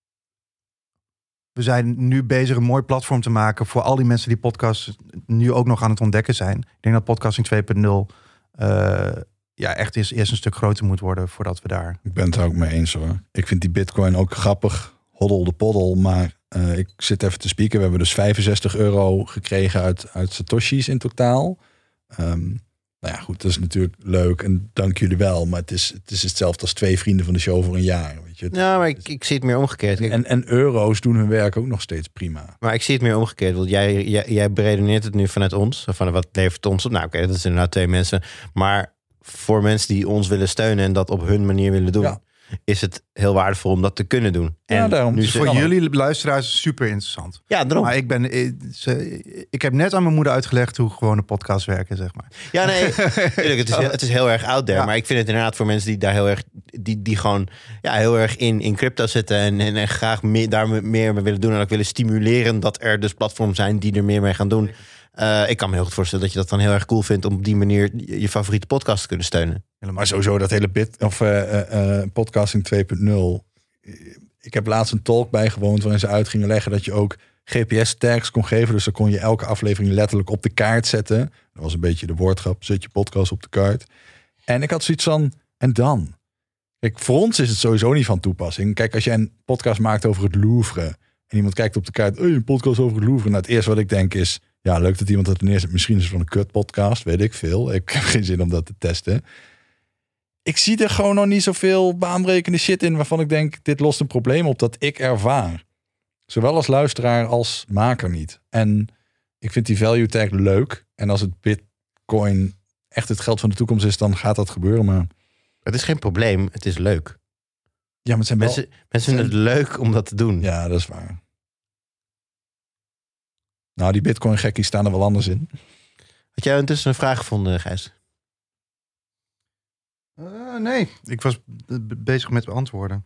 we zijn nu bezig een mooi platform te maken voor al die mensen die podcasts nu ook nog aan het ontdekken zijn. Ik denk dat podcasting 2.0 echt eerst een stuk groter moet worden voordat we daar...
Ik ben het er ook mee eens hoor. Ik vind die Bitcoin ook grappig. Hoddel de poddel. Maar ik zit even te spieken. We hebben dus €65 gekregen uit Satoshis in totaal. Nou ja, goed, dat is natuurlijk leuk en dank jullie wel. Maar het is hetzelfde als 2 vrienden van de show voor een jaar. Weet je?
Ja, maar ik zie het meer omgekeerd.
En euro's doen hun werk ook nog steeds prima.
Maar ik zie het meer omgekeerd. Want jij beredeneert het nu vanuit ons. Van wat levert ons op? Nou oké, dat is inderdaad 2 mensen. Maar voor mensen die ons willen steunen en dat op hun manier willen doen... Ja. Is het heel waardevol om dat te kunnen doen.
Ja,
en
daarom.
Dus voor jullie luisteraars super interessant.
Ja, daarom.
Maar ik heb net aan mijn moeder uitgelegd hoe gewone podcasts werken, zeg maar.
Ja, nee, het is heel erg out there. Ja. Maar ik vind het inderdaad voor mensen die daar heel erg, die gewoon heel erg in crypto zitten en graag daar meer mee willen doen en ook willen stimuleren dat er dus platforms zijn die er meer mee gaan doen. Ik kan me heel goed voorstellen dat je dat dan heel erg cool vindt om op die manier je favoriete podcast te kunnen steunen.
Maar sowieso dat hele podcasting 2.0. Ik heb laatst een talk bijgewoond waarin ze uit gingen leggen dat je ook GPS-tags kon geven. Dus dan kon je elke aflevering letterlijk op de kaart zetten. Dat was een beetje de woordgrap. Zet je podcast op de kaart. En ik had zoiets van, en dan? Kijk, voor ons is het sowieso niet van toepassing. Kijk, als jij een podcast maakt over het Louvre en iemand kijkt op de kaart, een podcast over het Louvre. Nou, het eerste wat ik denk is, ja, leuk dat iemand dat neerzet. Misschien is het van een kut podcast, weet ik veel. Ik heb geen zin om dat te testen. Ik zie er gewoon nog niet zoveel baanbrekende shit in waarvan ik denk, dit lost een probleem op dat ik ervaar. Zowel als luisteraar als maker niet. En ik vind die value tag leuk. En als het Bitcoin echt het geld van de toekomst is, dan gaat dat gebeuren. Maar
het is geen probleem, het is leuk.
Ja, maar het zijn
mensen vinden het leuk om dat te doen.
Ja, dat is waar. Nou, die Bitcoin gekkies staan er wel anders in.
Had jij intussen een vraag gevonden, Gijs?
Nee, ik was bezig met beantwoorden.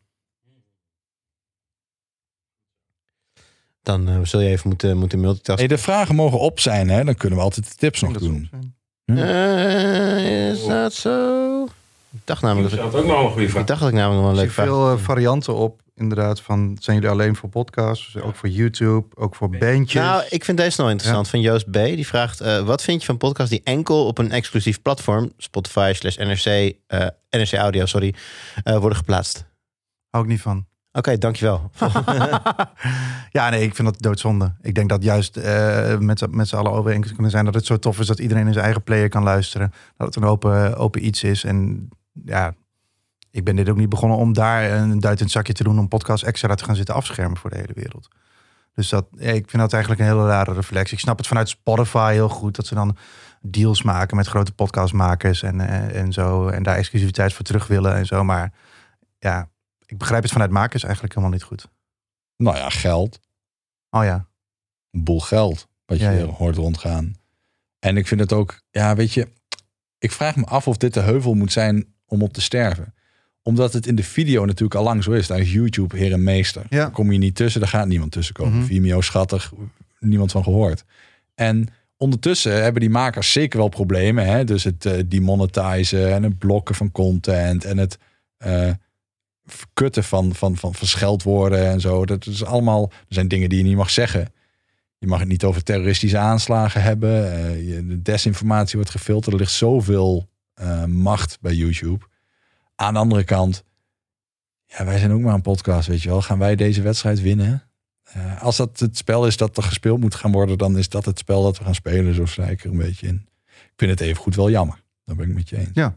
Dan zul je even moeten multitasken.
Hey, de vragen mogen op zijn, hè? Dan kunnen we altijd de tips nog doen.
Is dat zo? Ik dacht namelijk
Dat is ook nog een goede vraag.
ik dacht dat ik namelijk nog wel een
Er
leuk
zitten
vraag.
veel varianten op, inderdaad. Van, zijn jullie alleen voor podcasts? Dus ook voor YouTube, ook voor bandjes.
Nou, ik vind deze nog interessant. Van Joost B. Die vraagt, wat vind je van podcasts die enkel op een exclusief platform, Spotify /NRC Audio, worden geplaatst?
Hou ik niet van.
Oké, dankjewel.
Ja, nee, ik vind dat doodzonde. Ik denk dat juist met z'n allen overeenkomst kunnen zijn dat het zo tof is dat iedereen in zijn eigen player kan luisteren. Dat het een open iets is. En ja, ik ben dit ook niet begonnen om daar een duit in het zakje te doen om podcasts extra te gaan zitten afschermen voor de hele wereld. Dus ik vind dat eigenlijk een hele rare reflex. Ik snap het vanuit Spotify heel goed dat ze dan deals maken met grote podcastmakers en zo. En daar exclusiviteit voor terug willen en zo. Maar ja, ik begrijp het vanuit makers eigenlijk helemaal niet goed.
Nou ja, geld.
Oh ja.
Een boel geld. Wat je
Ja.
hoort rondgaan. En ik vind het ook... Ja, weet je... Ik vraag me af of dit de heuvel moet zijn om op te sterven. Omdat het in de video natuurlijk al lang zo is. Daar is YouTube heer en meester.
Ja.
Daar kom je niet tussen. Daar gaat niemand tussen komen.
Mhm.
Vimeo schattig. Niemand van gehoord. En ondertussen hebben die makers zeker wel problemen. Hè? Dus het demonetizen en het blokken van content. En het verkutten van scheldwoorden en zo. Dat is allemaal... Er zijn dingen die je niet mag zeggen. Je mag het niet over terroristische aanslagen hebben. De desinformatie wordt gefilterd. Er ligt zoveel macht bij YouTube. Aan de andere kant, ja, wij zijn ook maar een podcast, weet je wel. Gaan wij deze wedstrijd winnen? Als dat het spel is dat er gespeeld moet gaan worden, dan is dat het spel dat we gaan spelen. Zo sta ik er een beetje in. Ik vind het even goed wel jammer. Dat ben ik met je eens.
Ja.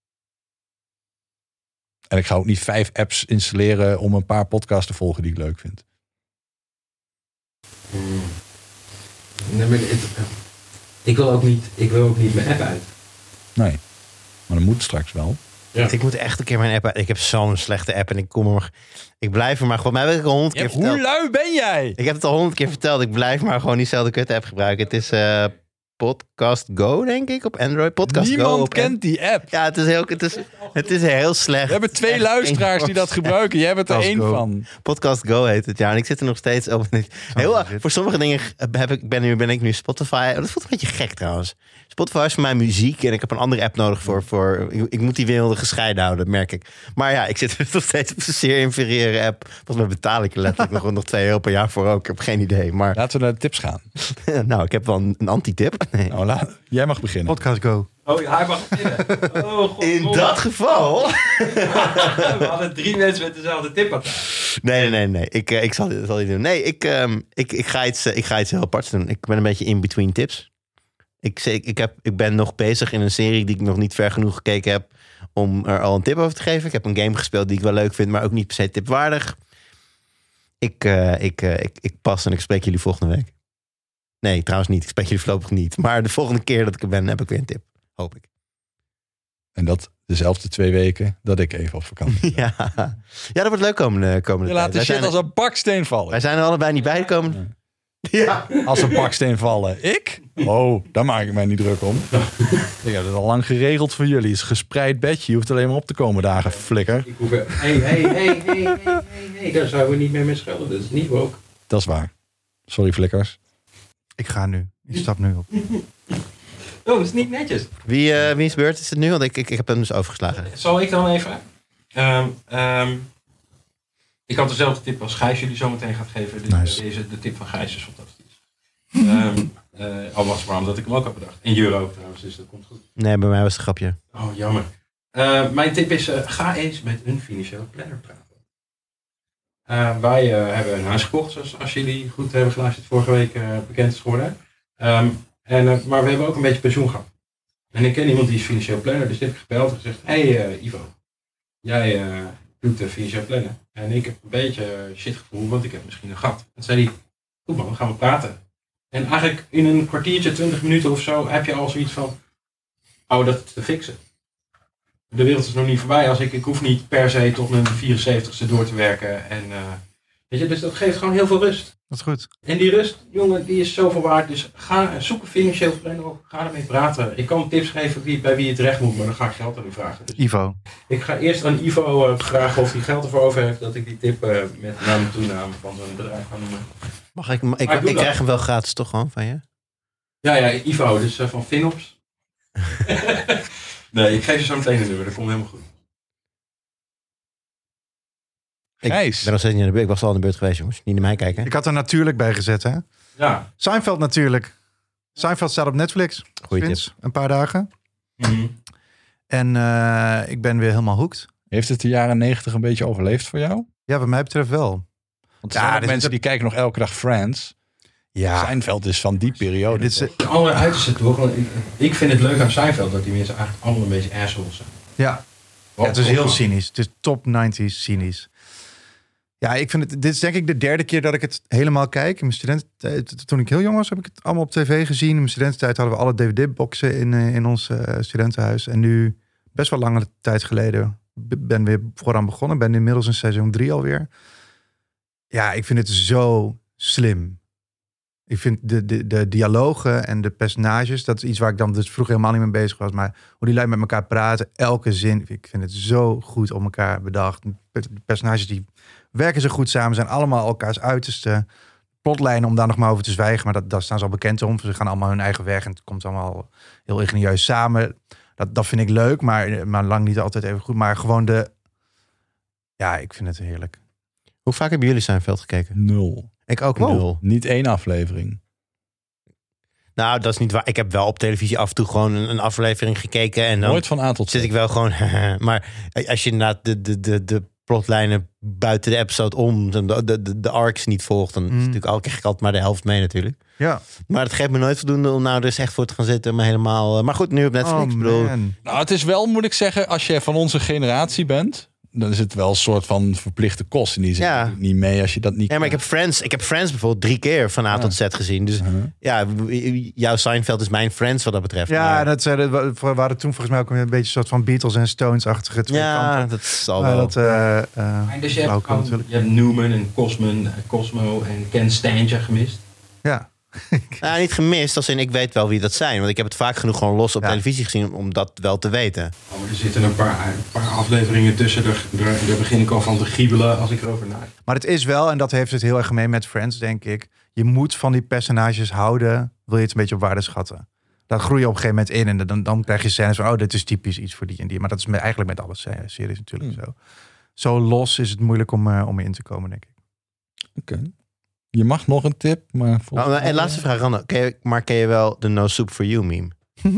En ik ga ook niet 5 apps installeren om een paar podcasts te volgen die ik leuk vind.
Nee, maar ik wil ook niet mijn app uit.
Nee, maar dat moet straks wel.
Ja.
Ik moet echt een keer mijn app uit. Ik heb zo'n slechte app en ik blijf er maar gewoon. Mij heb ik al 100 keer verteld.
Hoe lui ben jij?
Ik heb het al 100 keer verteld. Ik blijf maar gewoon diezelfde kut-app gebruiken. Het is Podcast Go, denk ik, op Android. Podcast Go
Niemand
op
kent die app.
Ja, het is heel slecht.
We hebben 2
Echt
luisteraars
geen
die dat gebruiken. Jij bent er
Podcast
1
Go.
van.
Podcast Go heet het, ja. En ik zit er nog steeds op. Voor sommige dingen ben ik nu Spotify. Oh, dat voelt een beetje gek trouwens. Spotify is voor mij muziek en ik heb een andere app nodig voor ik moet die werelden gescheiden houden, merk ik. Maar ja, ik zit nog steeds op een zeer inferieure app. Volgens mij betaal ik er letterlijk nog €2 per jaar voor ook. Ik heb geen idee. Maar
Laten we naar de tips gaan.
nou, ik heb wel een anti-tip. Nee.
Nou, jij mag beginnen.
Podcast Go.
Oh, hij mag beginnen. Oh, god.
In dat geval...
We hadden 3 mensen met dezelfde tip aan tafel.
Nee. Ik zal dit doen. Nee, ik ga iets heel aparts doen. Ik ben een beetje in between tips. Ik ben nog bezig in een serie die ik nog niet ver genoeg gekeken heb om er al een tip over te geven. Ik heb een game gespeeld die ik wel leuk vind, maar ook niet per se tipwaardig. Ik pas en ik spreek jullie volgende week. Nee, trouwens niet. Ik spreek jullie voorlopig niet. Maar de volgende keer dat ik er ben, heb ik weer een tip. Hoop ik.
En dat dezelfde 2 weken dat ik even op vakantie ben.
Ja, dat wordt leuk komende
Je
tijd.
laat de
Wij
shit
zijn-
als een baksteen vallen.
Wij zijn er allebei niet bij gekomen. Ja.
Als een baksteen vallen. Ik? Oh, daar maak ik mij niet druk om. Ik heb het al lang geregeld voor jullie. Het is een gespreid bedje. Je hoeft alleen maar op te komen dagen, flikker.
Ik hoef hey, daar zouden we niet meer mee schelden. Dat is niet woke.
Dat is waar. Sorry, flikkers.
Ik ga nu. Ik stap nu op.
Oh, dat is niet netjes.
Wiens beurt is het nu? Want ik heb hem dus overgeslagen.
Zal ik dan even? Ik had dezelfde tip als Gijs jullie zo meteen gaat geven.
Nice.
De tip van Gijs is fantastisch. Al was het maar omdat ik hem ook had bedacht. In euro trouwens, dus dat komt goed.
Nee, bij mij was het een grapje.
Oh, jammer. Mijn tip is, ga eens met een financieel planner praten. Wij hebben een huis gekocht, zoals als jullie goed hebben geluisterd vorige week bekend is geworden. Maar we hebben ook een beetje pensioen gehad. En ik ken iemand die is financieel planner, dus die heb ik gebeld en gezegd, hey Ivo, jij doet financieel plannen. En ik heb een beetje shitgevoel, want ik heb misschien een gat. En zei hij, goed man, dan gaan we praten. En eigenlijk in een kwartiertje, 20 minuten of zo, heb je al zoiets van, dat te fixen. De wereld is nog niet voorbij. Ik hoef niet per se tot mijn 74ste door te werken. En, weet je, dus dat geeft gewoon heel veel rust.
Dat is goed.
En die rust, jongen, die is zoveel waard. Dus zoek een financieel planner op. Ga ermee praten. Ik kan tips geven bij wie je terecht moet, maar dan ga ik geld aan u vragen. Dus
Ivo.
ik ga eerst aan Ivo vragen of hij geld ervoor over heeft dat ik die tip met naam en toename van zo'n bedrijf ga noemen.
Mag ik
Maar doe dat.
krijg hem wel gratis toch gewoon van je?
Ja, Ivo, dus van Finops. Nee, ik geef je zo meteen een nummer. Dat komt helemaal goed.
Gijs.
Ik ben nog steeds niet aan de beurt. Ik was al aan de beurt geweest, jongens. Niet naar mij kijken.
Ik had er natuurlijk bij gezet, hè?
Ja.
Seinfeld natuurlijk. Seinfeld staat op Netflix.
Goeie
Sinds
tip.
een paar dagen.
Mm-hmm.
En ik ben weer helemaal hooked.
Heeft het de jaren 90 een beetje overleefd voor jou?
Ja, wat mij betreft wel.
Want er zijn ook
dit-
mensen die kijken nog elke dag Friends.
Ja.
Seinfeld is van die periode.
Dit is,
toch?
Alle uiterste toch? Want ik vind het leuk aan Seinfeld dat die mensen eigenlijk allemaal een beetje assholes zijn.
ja. Ja, het is heel cynisch. Het is top 90s cynisch. Ja, ik vind het. Dit is denk ik de derde keer dat ik het helemaal kijk. In mijn studententijd, toen ik heel jong was, heb ik het allemaal op tv gezien. In mijn studententijd hadden we alle DVD-boxen in ons studentenhuis. En nu, best wel lange tijd geleden, ben weer vooraan begonnen. Ben inmiddels in seizoen 3 alweer. Ja, ik vind het zo slim. Ik vind de dialogen en de personages, dat is iets waar ik dan dus vroeger helemaal niet mee bezig was. Maar hoe die lui met elkaar praten, elke zin, ik vind het zo goed op elkaar bedacht. De personages die werken zo goed samen, zijn allemaal elkaars uiterste. Plotlijnen om daar nog maar over te zwijgen, maar daar staan ze al bekend om. Ze gaan allemaal hun eigen weg en het komt allemaal heel ingenieus samen. Dat vind ik leuk, maar lang niet altijd even goed. Maar gewoon ja, ik vind het heerlijk.
Hoe vaak hebben jullie Seinfeld gekeken?
0.
Ik ook
Wow.
0.
Niet 1 aflevering.
Nou, dat is niet waar. Ik heb wel op televisie af en toe gewoon een aflevering gekeken. En dan
Nooit van A tot Z.
zit ik wel gewoon... maar als je inderdaad de plotlijnen buiten de episode om... de arcs niet volgt... dan is natuurlijk krijg ik altijd maar de helft mee natuurlijk.
Ja.
Maar het geeft me nooit voldoende om nou dus echt voor te gaan zitten. Maar helemaal... maar goed, nu op Netflix. Ik bedoel,
man.
Nou, het is wel, moet ik zeggen, als je van onze generatie bent, dan is het wel een soort van verplichte kost. En die zit
Ja.
natuurlijk niet mee als je dat niet
ja, maar ik heb Friends bijvoorbeeld 3 keer van A tot Z gezien. Dus ja, jouw Seinfeld is mijn Friends wat dat betreft.
Ja,
maar,
dat waren toen volgens mij ook een beetje een soort van Beatles en Stones-achtige twee
ja,
kanten.
dat zal
Maar
wel.
dat,
Dus je
wou
hebt,
ik wel natuurlijk.
je hebt Newman en Cosmo en Ken Stanger gemist.
Ja.
Nou, niet gemist, als in ik weet wel wie dat zijn. Want ik heb het vaak genoeg gewoon los op
Ja.
televisie gezien om dat wel te weten.
Oh, maar er zitten een paar afleveringen tussen. Daar begin ik al van te giebelen als ik erover nadenk.
Maar het is wel, en dat heeft het heel erg gemeen met Friends, denk ik. Je moet van die personages houden, wil je het een beetje op waarde schatten. Daar groei je op een gegeven moment in. En dan krijg je scènes van, oh, dit is typisch iets voor die en die. Maar dat is eigenlijk met alle series natuurlijk zo. Zo los is het moeilijk om in te komen, denk ik.
Oké. Je mag nog een tip, maar
En laatste vraag, Randa. Ken je wel de No Soup for You meme?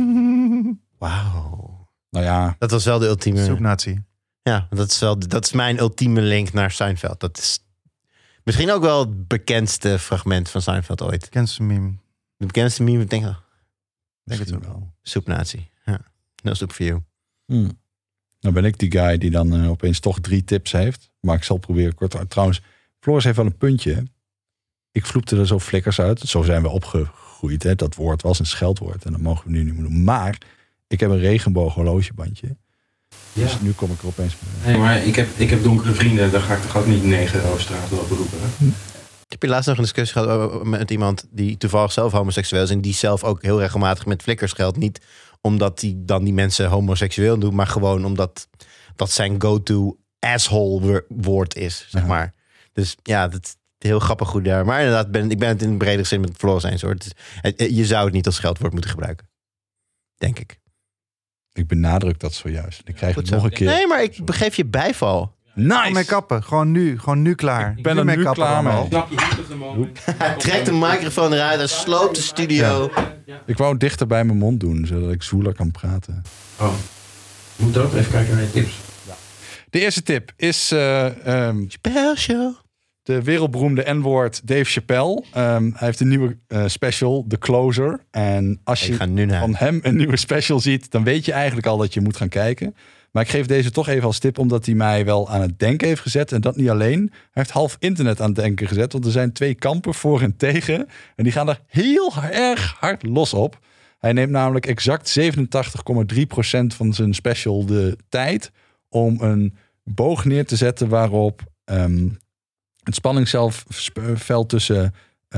Wauw.
Nou ja,
Dat was wel de ultieme...
Soepnatie.
Ja, dat is mijn ultieme link naar Seinfeld. Dat is misschien ook wel het bekendste fragment van Seinfeld ooit.
Kenste meme.
De bekendste meme, denk ik.
Denk het
misschien
ook.
wel.
Soepnatie. Ja. No Soup for You.
Nou ben ik die guy die dan opeens toch 3 tips heeft. Maar ik zal proberen kort. Trouwens, Floris heeft wel een puntje. Ik vloepte er zo flikkers uit. Zo zijn we opgegroeid. Hè. Dat woord was een scheldwoord. En dat mogen we nu niet meer doen. Maar ik heb een regenboog horlogebandje.
Ja.
Dus nu kom ik er opeens mee.
Nee, maar ik heb donkere vrienden. Daar ga ik toch ook niet 9 over straat lopen roepen. Hè?
Ik heb hier laatst nog een discussie gehad met iemand die toevallig zelf homoseksueel is. En die zelf ook heel regelmatig met flikkers geldt. Niet omdat hij dan die mensen homoseksueel doet. Maar gewoon omdat dat zijn go-to asshole woord is. Zeg maar. Dus ja, dat is heel grappig goed daar. Maar inderdaad, ik ben het in bredere zin met Floris eens hoor. Je zou het niet als scheldwoord moeten gebruiken. Denk ik.
Ik benadruk dat zojuist. Ik krijg het
Goed
nog
zo.
een keer.
Nee, maar ik begeef je bijval.
Nice!
Om mee kappen. Gewoon nu klaar.
Ik ben er
mee
nu
kappen
klaar mee.
allemaal.
Snap je heat of the moment?
Hij trekt de microfoon eruit en sloopt de studio.
Ik wou het dichter bij mijn mond doen, zodat ik zoeler kan praten.
Oh. Moet ook even kijken naar je tips.
De eerste tip is
Spelshow.
de wereldberoemde N-woord Dave Chappelle. Hij heeft een nieuwe special, The Closer. En als
Ik
je
ga nu naar.
van hem een nieuwe special ziet, dan weet je eigenlijk al dat je moet gaan kijken. Maar ik geef deze toch even als tip, omdat hij mij wel aan het denken heeft gezet. En dat niet alleen. Hij heeft half internet aan het denken gezet. Want er zijn 2 kampen voor en tegen. En die gaan er heel erg hard los op. Hij neemt namelijk exact 87,3% van zijn special de tijd om een boog neer te zetten waarop het spanningsveld tussen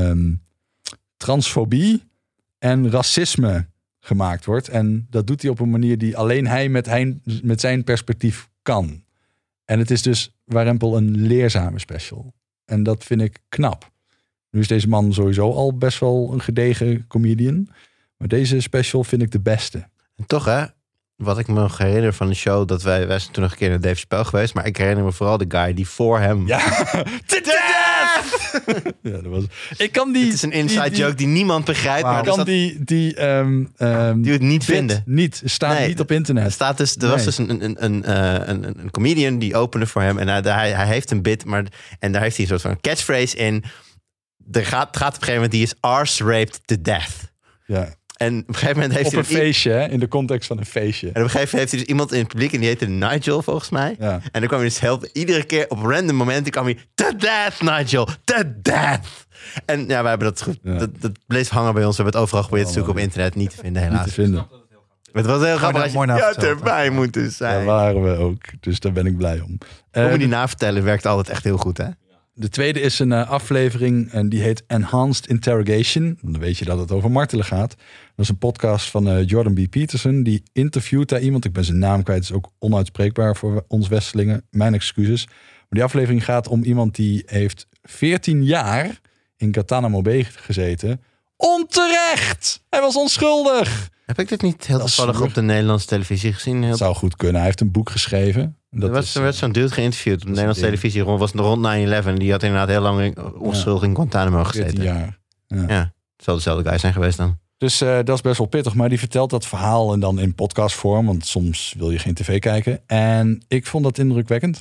transfobie en racisme gemaakt wordt. En dat doet hij op een manier die alleen hij met zijn perspectief kan. En het is dus warempel een leerzame special. En dat vind ik knap. Nu is deze man sowieso al best wel een gedegen comedian. Maar deze special vind ik de beste.
En toch hè, wat ik me nog herinner van de show, dat wij zijn toen nog een keer naar Dave Chappelle geweest, maar ik herinner me vooral de guy die voor hem...
Ja, ja, dat was... Ik kan die...
Het is een inside joke die niemand begrijpt.
Wow.
Maar
Ik kan die
het niet vinden.
Staat niet op internet.
Er staat dus, er was dus een comedian die opende voor hem. En hij heeft een bit, en daar heeft hij een soort van catchphrase in. Het gaat op een gegeven moment, die is arse raped to death.
Ja.
En op een gegeven moment heeft
Op
hij...
een feestje, hè? In de context van een feestje.
En op een gegeven moment heeft hij dus iemand in het publiek en die heette Nigel volgens mij.
Ja.
En dan kwam hij dus iedere keer op random momenten kwam hij to death, Nigel, to death. En ja, wij hebben dat bleef hangen bij ons. We hebben het overal geprobeerd te zoeken op internet, niet te vinden helaas.
Niet te vinden.
Het was heel grappig als je
mooi
had
naverteld,
erbij moeten zijn.
Daar waren we ook. Dus daar ben ik blij om.
Hoe we die navertellen werkt altijd echt heel goed, hè?
De tweede is een aflevering en die heet Enhanced Interrogation. Dan weet je dat het over martelen gaat. Dat is een podcast van Jordan B. Peterson. Die interviewt daar iemand. Ik ben zijn naam kwijt. Het is ook onuitspreekbaar voor ons Westelingen. Mijn excuses. Maar die aflevering gaat om iemand die heeft 14 jaar in Guantanamo Bay gezeten. Onterecht! Hij was onschuldig!
Heb ik dit niet heel
Dat is
toevallig
zuur.
op de Nederlandse televisie gezien?
Dat zou goed kunnen. Hij heeft een boek geschreven.
Er werd zo'n dude geïnterviewd op de Nederlandse televisie. Was rond 9/11. Die had inderdaad heel lang onschuldig in Guantanamo
14
gezeten.
jaar.
Ja, het zal dezelfde guy zijn geweest dan.
Dus dat is best wel pittig. Maar die vertelt dat verhaal en dan in podcastvorm. Want soms wil je geen tv kijken. En ik vond dat indrukwekkend.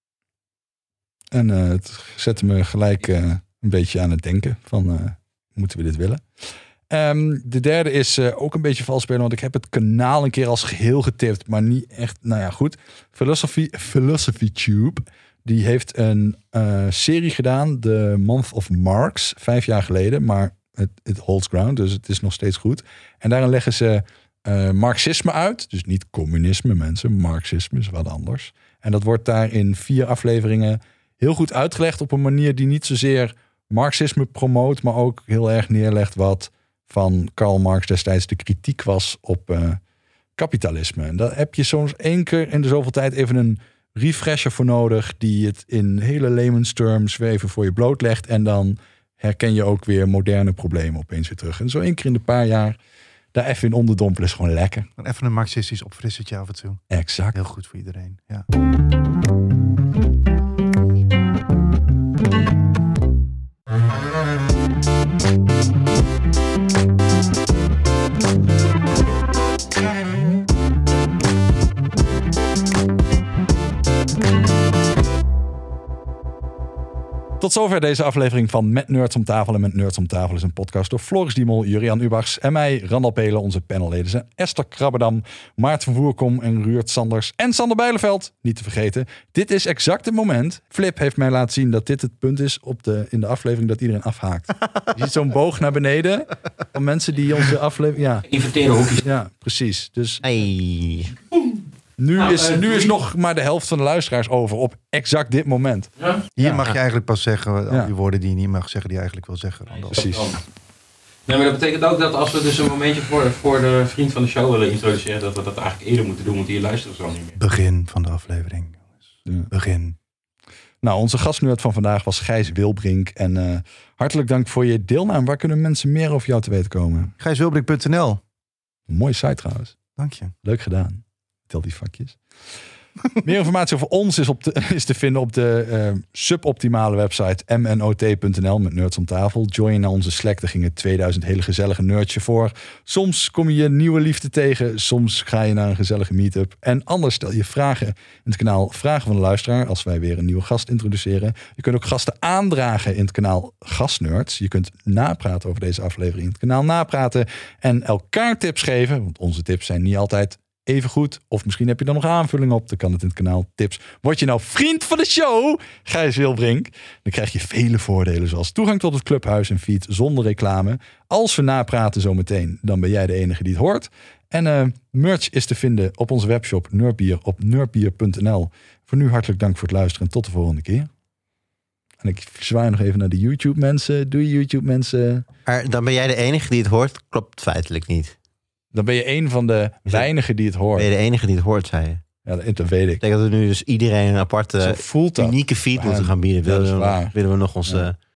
En het zette me gelijk een beetje aan het denken. Van, moeten we dit willen? De derde is ook een beetje vals spelen. Want ik heb het kanaal een keer als geheel getipt. Maar niet echt, nou ja, goed. Philosophy Tube. Die heeft een serie gedaan. The Month of Marx. 5 jaar geleden. Maar het holds ground. Dus het is nog steeds goed. En daarin leggen ze marxisme uit. Dus niet communisme, mensen. Marxisme is wat anders. En dat wordt daar in 4 afleveringen heel goed uitgelegd. Op een manier die niet zozeer marxisme promoot. Maar ook heel erg neerlegt wat van Karl Marx destijds de kritiek was op kapitalisme. En daar heb je soms 1 keer in de zoveel tijd even een refresher voor nodig, die het in hele layman's terms weer even voor je blootlegt. En dan herken je ook weer moderne problemen opeens weer terug. En zo 1 keer in de paar jaar daar even in onderdompelen is gewoon lekker.
Even een marxistisch opfrissertje af en toe.
Exact.
Heel goed voor iedereen. Ja.
Tot zover deze aflevering van Met Nerds om Tafel. En Met Nerds om Tafel is een podcast door Floris Diemel, Jurian Ubachs en mij, Randal Pelen. Onze panelleden zijn Esther Krabbedam, Maarten van Voerkom en Ruurt Sanders. En Sander Bijleveld, niet te vergeten. Dit is exact het moment. Flip heeft mij laten zien dat dit het punt is in de aflevering dat iedereen afhaakt. Je ziet zo'n boog naar beneden van mensen die onze aflevering... Ja,
Inverteren hoekjes.
ja, precies. Dus
Hey.
nu is nog maar de helft van de luisteraars over op exact dit moment.
Hier mag je eigenlijk pas zeggen al
Ja.
die woorden die je niet mag zeggen, die je eigenlijk wil zeggen. Randall.
Precies.
Nee, maar dat betekent ook dat als we dus een momentje voor de vriend van de show willen introduceren, dat we dat eigenlijk eerder moeten doen, want hier luisteren ze al niet meer.
Begin van de aflevering.
Ja.
Begin.
Nou, onze gastnerd van vandaag was Gijs Wilbrink. En hartelijk dank voor je deelname. Waar kunnen mensen meer over jou te weten komen?
GijsWilbrink.nl.
Mooie site trouwens.
Dank je.
Leuk gedaan. Tel die vakjes. Meer informatie over ons is te vinden op de suboptimale website mnot.nl met Nerds om Tafel. Join naar onze Slack, daar gingen 2000 hele gezellige nerdje voor. Soms kom je nieuwe liefde tegen, soms ga je naar een gezellige meetup. En anders stel je vragen in het kanaal Vragen van de Luisteraar als wij weer een nieuwe gast introduceren. Je kunt ook gasten aandragen in het kanaal Gastnerds. Je kunt napraten over deze aflevering in het kanaal Napraten. En elkaar tips geven, want onze tips zijn niet altijd even goed. Of misschien heb je dan nog aanvulling op. Dan kan het in het kanaal Tips. Word je nou vriend van de show, Gijs Wilbrink, dan krijg je vele voordelen. Zoals toegang tot het clubhuis en feed zonder reclame. Als we napraten zometeen, dan ben jij de enige die het hoort. En merch is te vinden op onze webshop Nerdbier op nerdbier.nl. Voor nu hartelijk dank voor het luisteren en tot de volgende keer. En ik zwaai nog even naar de YouTube mensen. Doei YouTube mensen.
Maar dan ben jij de enige die het hoort. Klopt feitelijk niet.
Dan ben je een van de weinigen die het hoort.
Ben je de enige die het hoort, zei je.
Ja, dat weet ik.
Ik denk dat we nu dus iedereen een aparte,
Zo voelt dat.
unieke feed
Ja,
moeten gaan bieden.
dat is waar.
Willen we nog onze